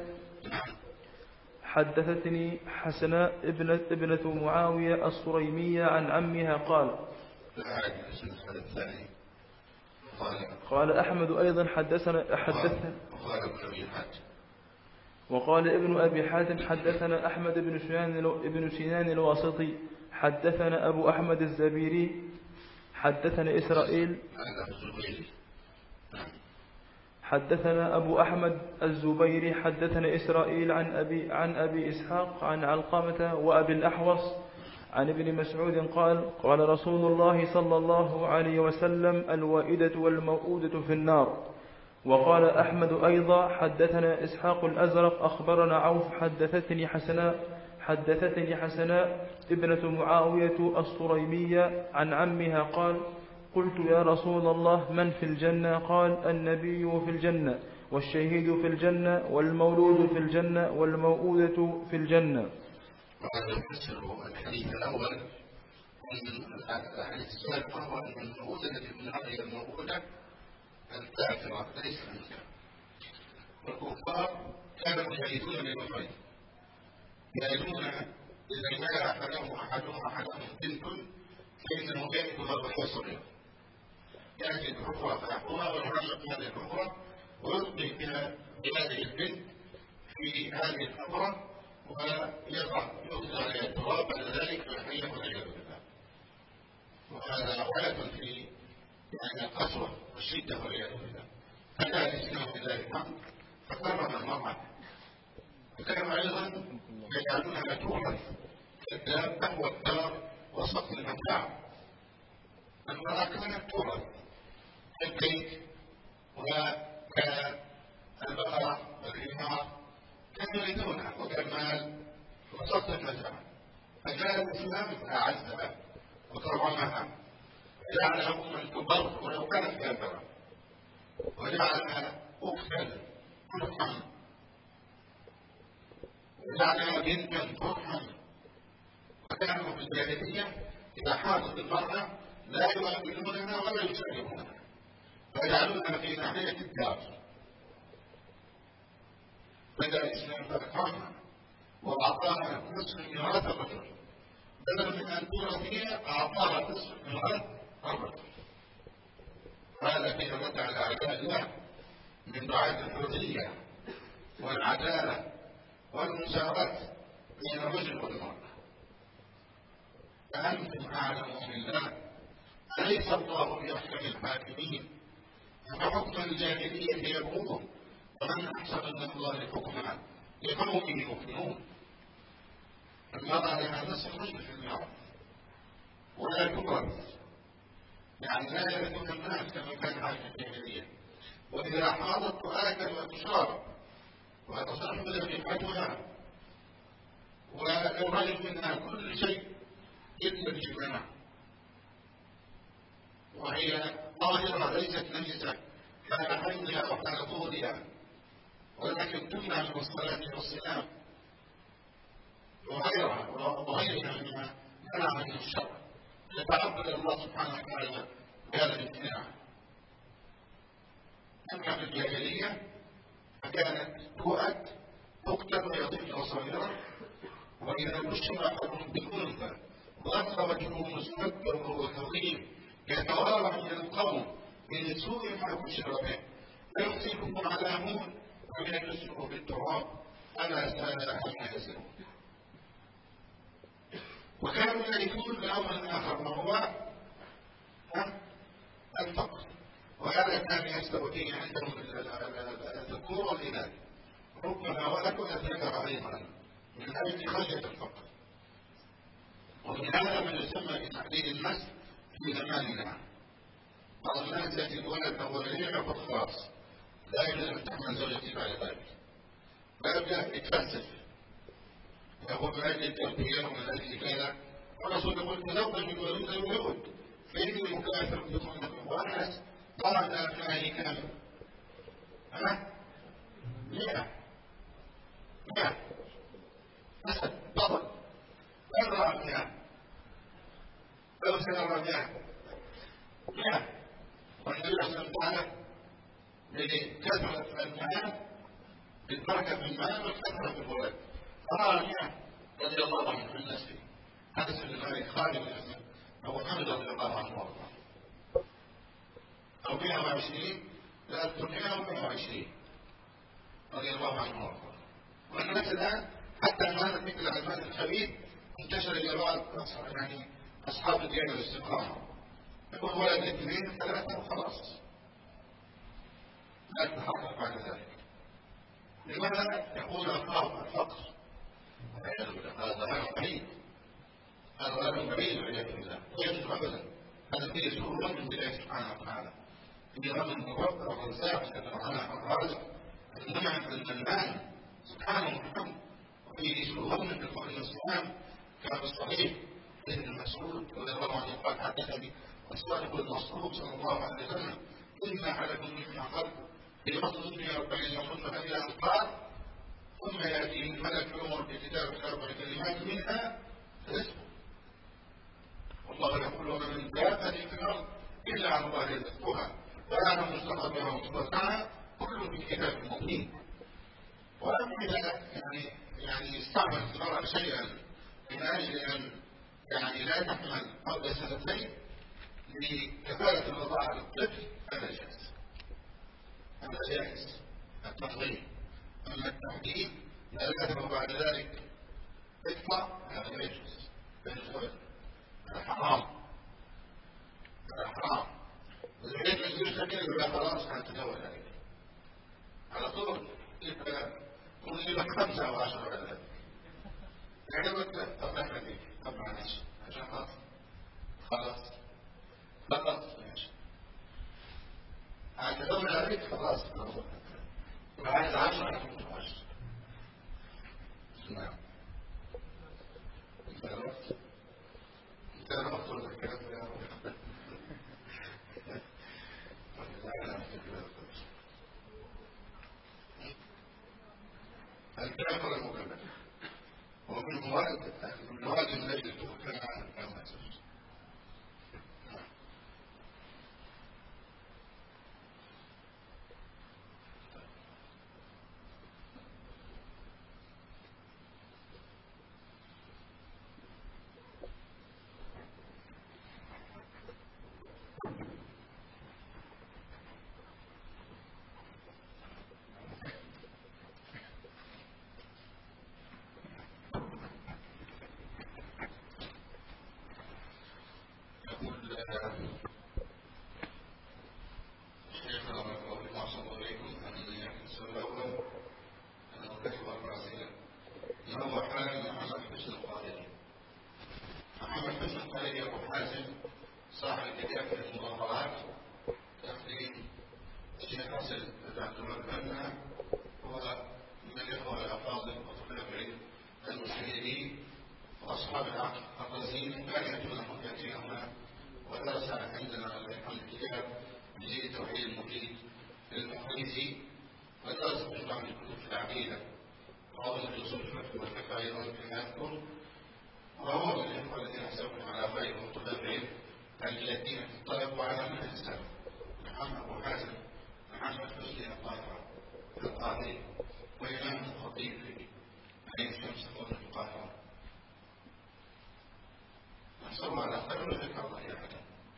حدثتني حسناء ابنة, ابنة معاوية السريمية عن عمها قال. قال أحمد أيضا حدثنا حدثنا وقال ابن أبي حاتم حدثنا أحمد بن سنان ابن سنان الواسطي حدثنا أبو أحمد الزبيري حدثنا إسرائيل حدثنا أبو أحمد الزبيري حدثنا إسرائيل عن أبي عن أبي إسحاق عن علقمة وأبي الأحوص عن ابن مسعود قال: قال رسول الله صلى الله عليه وسلم: الوائدة والموؤودة في النار. وقال أحمد أيضا حدثنا إسحاق الأزرق أخبرنا عوف حدثتني حسناء حدثتني حسناء ابنة معاوية السريمية عن عمها قال: قلت: يا رسول الله، من في الجنة؟ قال: النبي في الجنة، والشهيد في الجنة، والمولود في الجنة، والموؤودة في الجنة. وهذا يفسر الحديث الأول من الحديث السابق، وهو أن الموؤودة من هذه الموؤودة الكافرة ليس منها. والكفار كانوا يشهدون للخير، يأتون إذا جاء أحدهم أحدهم أحدهم بنت فإنه يأتي ضربة صغيرة، يأتي الأخرى فيحكمها ويرشق هذه الأخرى ويلقي بها بهذه البنت في هذه الأخرى ويضع يوصل عليها التراب، بعد ذلك فيحييها والعياذ بالله. وهذا غاية في يعني القسوة والشدة والعياذ بالله. فجاء الإسلام بذلك فكرم المرأة، وكانوا أيضا يجعلونها تورث كالدابة والدار وسط المتاع. المرأة كانت تورث كالبيت وكالبقرة والحمار، كانوا يريدونها وكالمال وسط المتاع. فجاء الإسلام فأعزها وكرمها وجعلها أما تبر ولو كانت كافرة، وجعلها أختا ترحم، وجعلها بنتا ترحم. وكانوا في الجاهلية إذا حاضت المرأة لا يؤمنونها ولا يسلمونها، فيجعلونها في ناحية الدار. بدأ الإسلام فأكرمها وأعطاها نصف ميراث الرجل، بدل من أن تورث هي أعطاها نصف ميراث الرجل. هذا في رد على أعداء الله من دعاة الحرية والعدالة والمساواة بين الرجل والمرأة. فأنتم أعلم بالله، أليس الله بأحكم الحاكمين؟ فحكم الجاهلية يبغون، ومن أحسن من الله حكما لقوم يؤمنون. المرأة لها نصف رجل في المرأة ولا تورث، يعني لا يرثون الناس كما كان حاجة الجاهلية، وإذا حاضت تؤكل وتشرب وتصرف ذبيحتها وللرجل منها كل شيء إلا الجماع، وهي طاهرة ليست نجسة كان حيضها أو كان طهرها، ولكن تمنع من الصلاة والصيام وغيرها وغيرها مما منع من الشرع، يتعبد الله سبحانه وتعالى بهذا الامتناع. أما في الجاهلية فكانت تؤد تقتل ويطفل صغيرا، وإذا بشر أحدهم بالأنثى ظل وجهه مسودا وهو كظيم يتوارى من القوم من سوء ما بشر به فيمسكه على هون ويدسه بالتراب ألا ساء ما يزرون. وكانوا يعرفون بأمر آخر وهو الفقر، وهذا كان يستوي عندهم الذكور والإناث، ربما ولكن الذكر أيضا من أجل خشية الفقر، ومن هذا ما يسمى بتحديد النسل في زماننا. بعض الناس يأتي الولد أولين يعبد خلاص لا يجوز أن تحمل زوجتي بعد ذلك، فيبدأ يتفلسف يقول من أجل التربية ومن أجل كذا، والرسول يقول تزوج الولود الولود فإني مكافر بكم وأنس طلب أبنائي كم؟ ها؟ مئة مئة أسد بطل أرى مئة لو سنرى مئة مئة، والنبي صلى الله عليه وسلم لكثرة المال بالبركة في المال والكثرة في الولد أرى مئة رضي الله عنه في الناس فيه. هذا سبب ذلك خالد بن حسن أبو حمد رضي الله عنه وارضاه، أو مئة وعشرين لا الدنيا ومئة وعشرين رضي الله عنه وارضاه. والناس الآن حتى المال مثل المال الخبيث انتشر إلى بعض يعني أصحاب الديانة والاستقامة، يقول ولد اثنين ثلاثة وخلاص لا تتحقق بعد ذلك. لماذا؟ يقول الفقر الفقر هذا غير بعيد، هذا غير بعيد والعياذ بالله ويجب أبدا. هذا فيه سرور من الله سبحانه وتعالى، فيه رجل مفكر والرزاق سبحانه الرازق المنع من المال سبحانه وتعالى، وفيه سرور من الفقر والصيام كما في الصحيح ابن مسعود رضي الله عنه قال حدثني الصادق المصدوق صلى الله عليه وسلم إن أحدكم مما خلق في بطن الدنيا أربعين يوما فإذا أفطر ثم يأتي الملك يؤمر بكتابة أربع كلمات منها رزقه، والله يقول وما من دابة في الأرض إلا عن الله رزقها وأنا مستقبلها ومستودعها كل في كتاب مبين. ولم يعني يعني يستعمل المرأة شيئا من أجل أن يعني لا تحمل قبل سنتين لكفالة الرضاعة للطفل هذا جائز، هذا جائز التقليد. أما التحديد إذا كتب بعد ذلك اطلع هذا لا يجوز، هذا حرام، هذا حرام. وإذا كان يجوز سكين ولا خلاص هنتناول ذلك على طول يبقى يبقى خمسة أو عشرة على ذلك. يعني قلت طب نحن دي طب معلش عشان خلاص خلاص خلاص ماشي هتدور عليك خلاص يبقى عايز عشرة هتموت عشرة. نعم انت عرفت انت عرفت ولا الكلام ده يا رب الكلام ولا المكلف ومن المواد من المواد التي تؤكل عنها كما تجوز. المرسل باعتبار أنه هو من الإخوة الأفاضل وطلاب العلم المسلمين وأصحاب العقل الرزين كان يجوزهم يأتي هنا ودرس عندنا الكتاب مجيد التوحيد المفيد للمقريزي ودرس مجموعة من الكتب في العقيدة وأظن في أصول الفقه والفقه أيضا كما يذكر، وهو من الإخوة الذين حسبهم على خير وطلاب العلم الذين انطلقوا على منهج السلف محمد أبو حازم محمد حسني القاهرة القاضي وإمام الخطيب في عين شمس قرن القاهرة. نسأل الله على خير وذكر الله يعلم.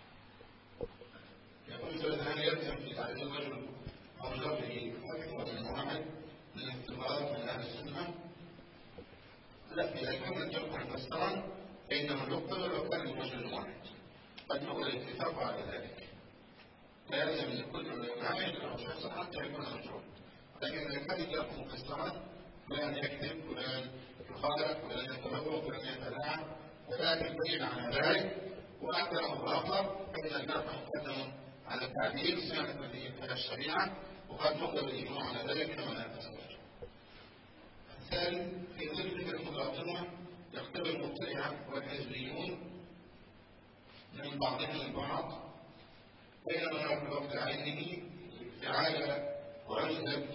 يقول فلذا يلزم في تعريف الرجل أو زوجه أكثر من واحد من الاختبارات من أهل السنة؟ لا، إذا كان الجمع مفسرا فإنه يقبل ولو كان الرجل واحد، قد يقبل الاتفاق على ذلك. لا يلزم ان كل العلماء يجروا شخصا حتى يكون رجلا، لكن اذا كان الجرح مفسرا فلان يكذب ولن يخالف ولن يتلوث ولن يتلاعب ولكن بين على ذلك واكثر او اخر فان الجرح مقدم على التعديل صيانه به الشريعه، وقد يقبل الاجماع على ذلك كما لا تسمع. الثاني في ظل المراقبه يختبر المبتدعه والحزبيون من بعضهم البعض بينما في وقت عينه تعالى وعزت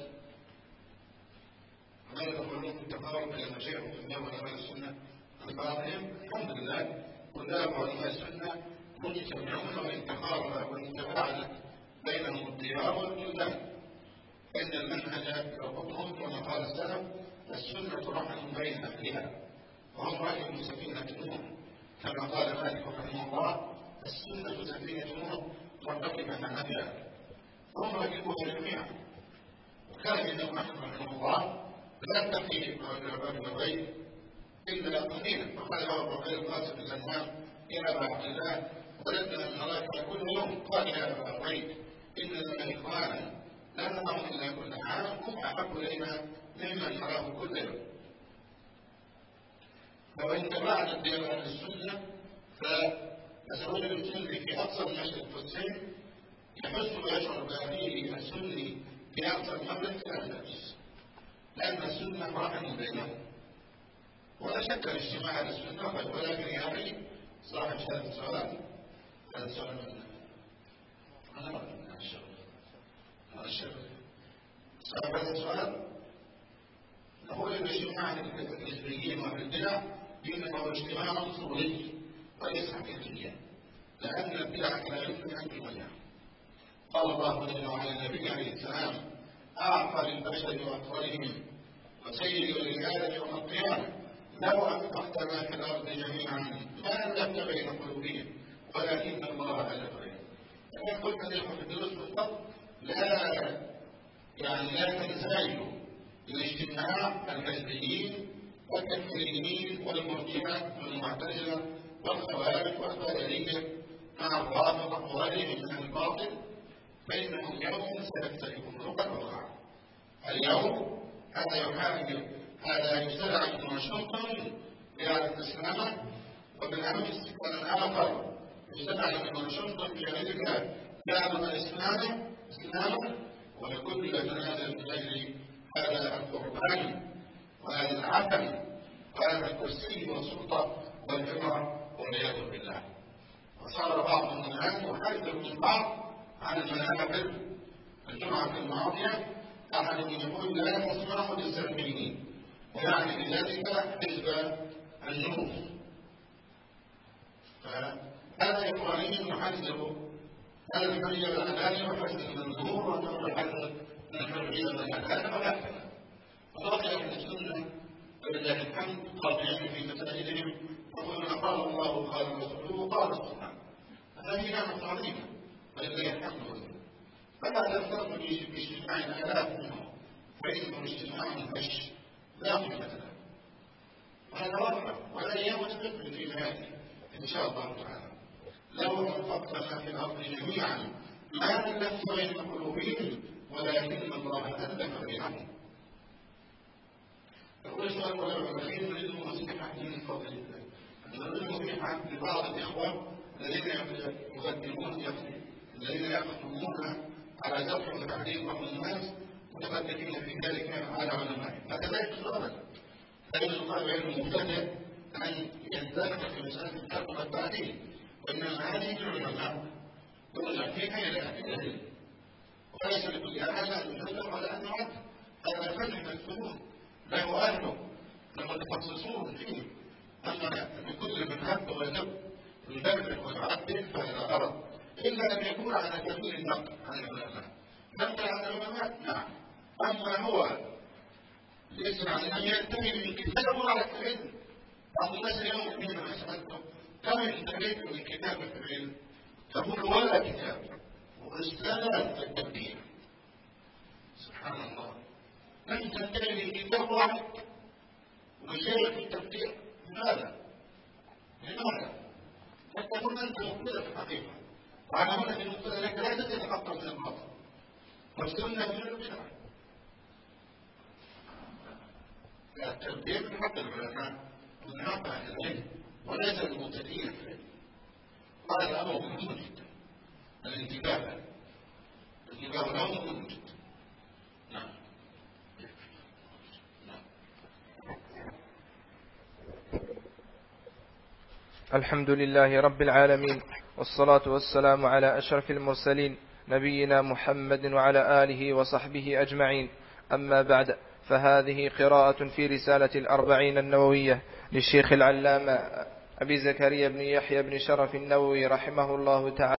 ما يدخلون في التقارب بين المشايخ والعلماء وعلماء السنه عن بعضهم. الحمد لله طلاب علماء السنه مجتمعون وان تقارب وان تباعدت بينهم الديار والبلدان، ان المنهج يربطهم كما قال السلف السنه رحم بين اهلها وهم راكب سفينه نوح كما قال مالك رحمه الله السنه سفينه نوح وارتكب منهجها هم ركبوها جميعا. وكان الامام احمد رحمه الله لا تكفي الرجل البيت الا قليلا، فقال له الرجل القاسم بن سلمان يا ابا عبد الله ولدنا ان نراك كل يوم، قال يا ابا البيت ان لنا اخوانا لا نراهم الا كل عام هم احب الينا ممن نراه كل يوم. فوان تبعنا الدين اهل السنه فالزوج السني في اقصى المشرق في الصين يحس ويشعر بهذه السني في اقصى المغرب كالنفس، لان السنه رحم بينهم ولا شك الاجتماع على السنه خير، ولكن يا اخي صاحب هذا السؤال هذا السؤال من انا ما من الشر هذا الشر صاحب هذا السؤال نقول الاجتماع الحزبيين والبدع انما هو اجتماع صوري وليس حقيقيا، لان البدع لا يمكن ان تبلع. قال الله جل وعلا النبي عليه السلام اعطى للبشر واطفالهم وسيد للادم يوم القيامه لو انفقت ما في الارض جميعا ما الفت بين قلوبهم ولكن الله الف بينهم. كما قلت لكم في الدروس بالضبط لا يعني لا تنساجوا الاجتماع الحزبيين والتكفيريين والمرجئه والمعتزله والخوارج والقدريه مع الرافضه وغيرهم من الباطل، فإنهم يوم سيختلفون وقد وقع. اليوم هذا يحاول هذا يسرع من واشنطن بإعادة الإسلام، وبالأمس كان آخر يسرع من واشنطن في أمريكا بإعادة الإسلام إسلاما، والكل يتنازل من أجل هذا القربان وهذا العفن وهذا الكرسي والسلطة والجمعة والعياذ بالله. وصار بعضهم الآن يحذر من بعض عن المنابر. الجمعة الماضية أحد يقول لا تسمعوا للسلفيين ويعني بذلك حزب النور، فهذا إخواني يحذر هذا الحرية والعدالة وحزب النور وأنه يحذر من الحرية والعدالة وهكذا. وبقي أهل السنة ولله الحمد قاطعين في مساجدهم يقولون قال الله وقال رسوله قال السنة، هذه نعمة عظيمة ولله الحمد والله. فلا تفترض باجتماع الالاف منهم فانه اجتماع هش لا قيمه له، وهذا واقع ولا يمتلك في ذلك ان شاء الله تعالى. لو انفقت ما في الارض جميعا ما الف بين قلوبهم ولكن الله الف بينهم. يقول السؤال الاخير نريد نصيحه من فضل الله، نريد نصيحه لبعض الاخوه الذين يقدمون الذين يخدمون على زرع وتعليم بعض الناس متقدمين في ذلك على علماء. فكذلك الأمر لا يجوز علم مبتدئ أن يندرج في مسألة الحق والتعديل، وإنما هذه العلماء يرجع فيها إلى أهل العلم، وليس لكل أحد أن يجرب على أن يعد. هذا فن من الفنون له أهله المتخصصون فيه. أما لكل من هب وجب يدرب ويعدل فهذا غلط، إلا أن يكون على سبيل النقل عن العلماء. نقل عن العلماء نعم، أما هو يسمع أن ينتهي من كتابه على العلم. بعض الناس اليوم حينما سألتهم كم انتهيت من كتابة العلم؟ تقول ولا كتاب، واستاذ التبديع. سبحان الله، لم تنتهي من كتاب واحد ومشارك في التبديع. لماذا؟ لماذا؟ قد تكون أنت مبتدأ في الحقيقة، وعلى هنا في المبتدأ لك لا تتحقق من الباطل والسنة من البدع. التبديع من حق العلماء ومن حق أهل العلم وليس المبتدئين في العلم. هذا أمر مهم جدا، الانتباه الانتباه له مهم جدا. نعم. الحمد لله رب العالمين، والصلاة والسلام على أشرف المرسلين نبينا محمد وعلى آله وصحبه أجمعين. أما بعد، فهذه قراءة في رسالة الأربعين النووية للشيخ العلامة أبي زكريا بن يحيى بن شرف النووي رحمه الله تعالى.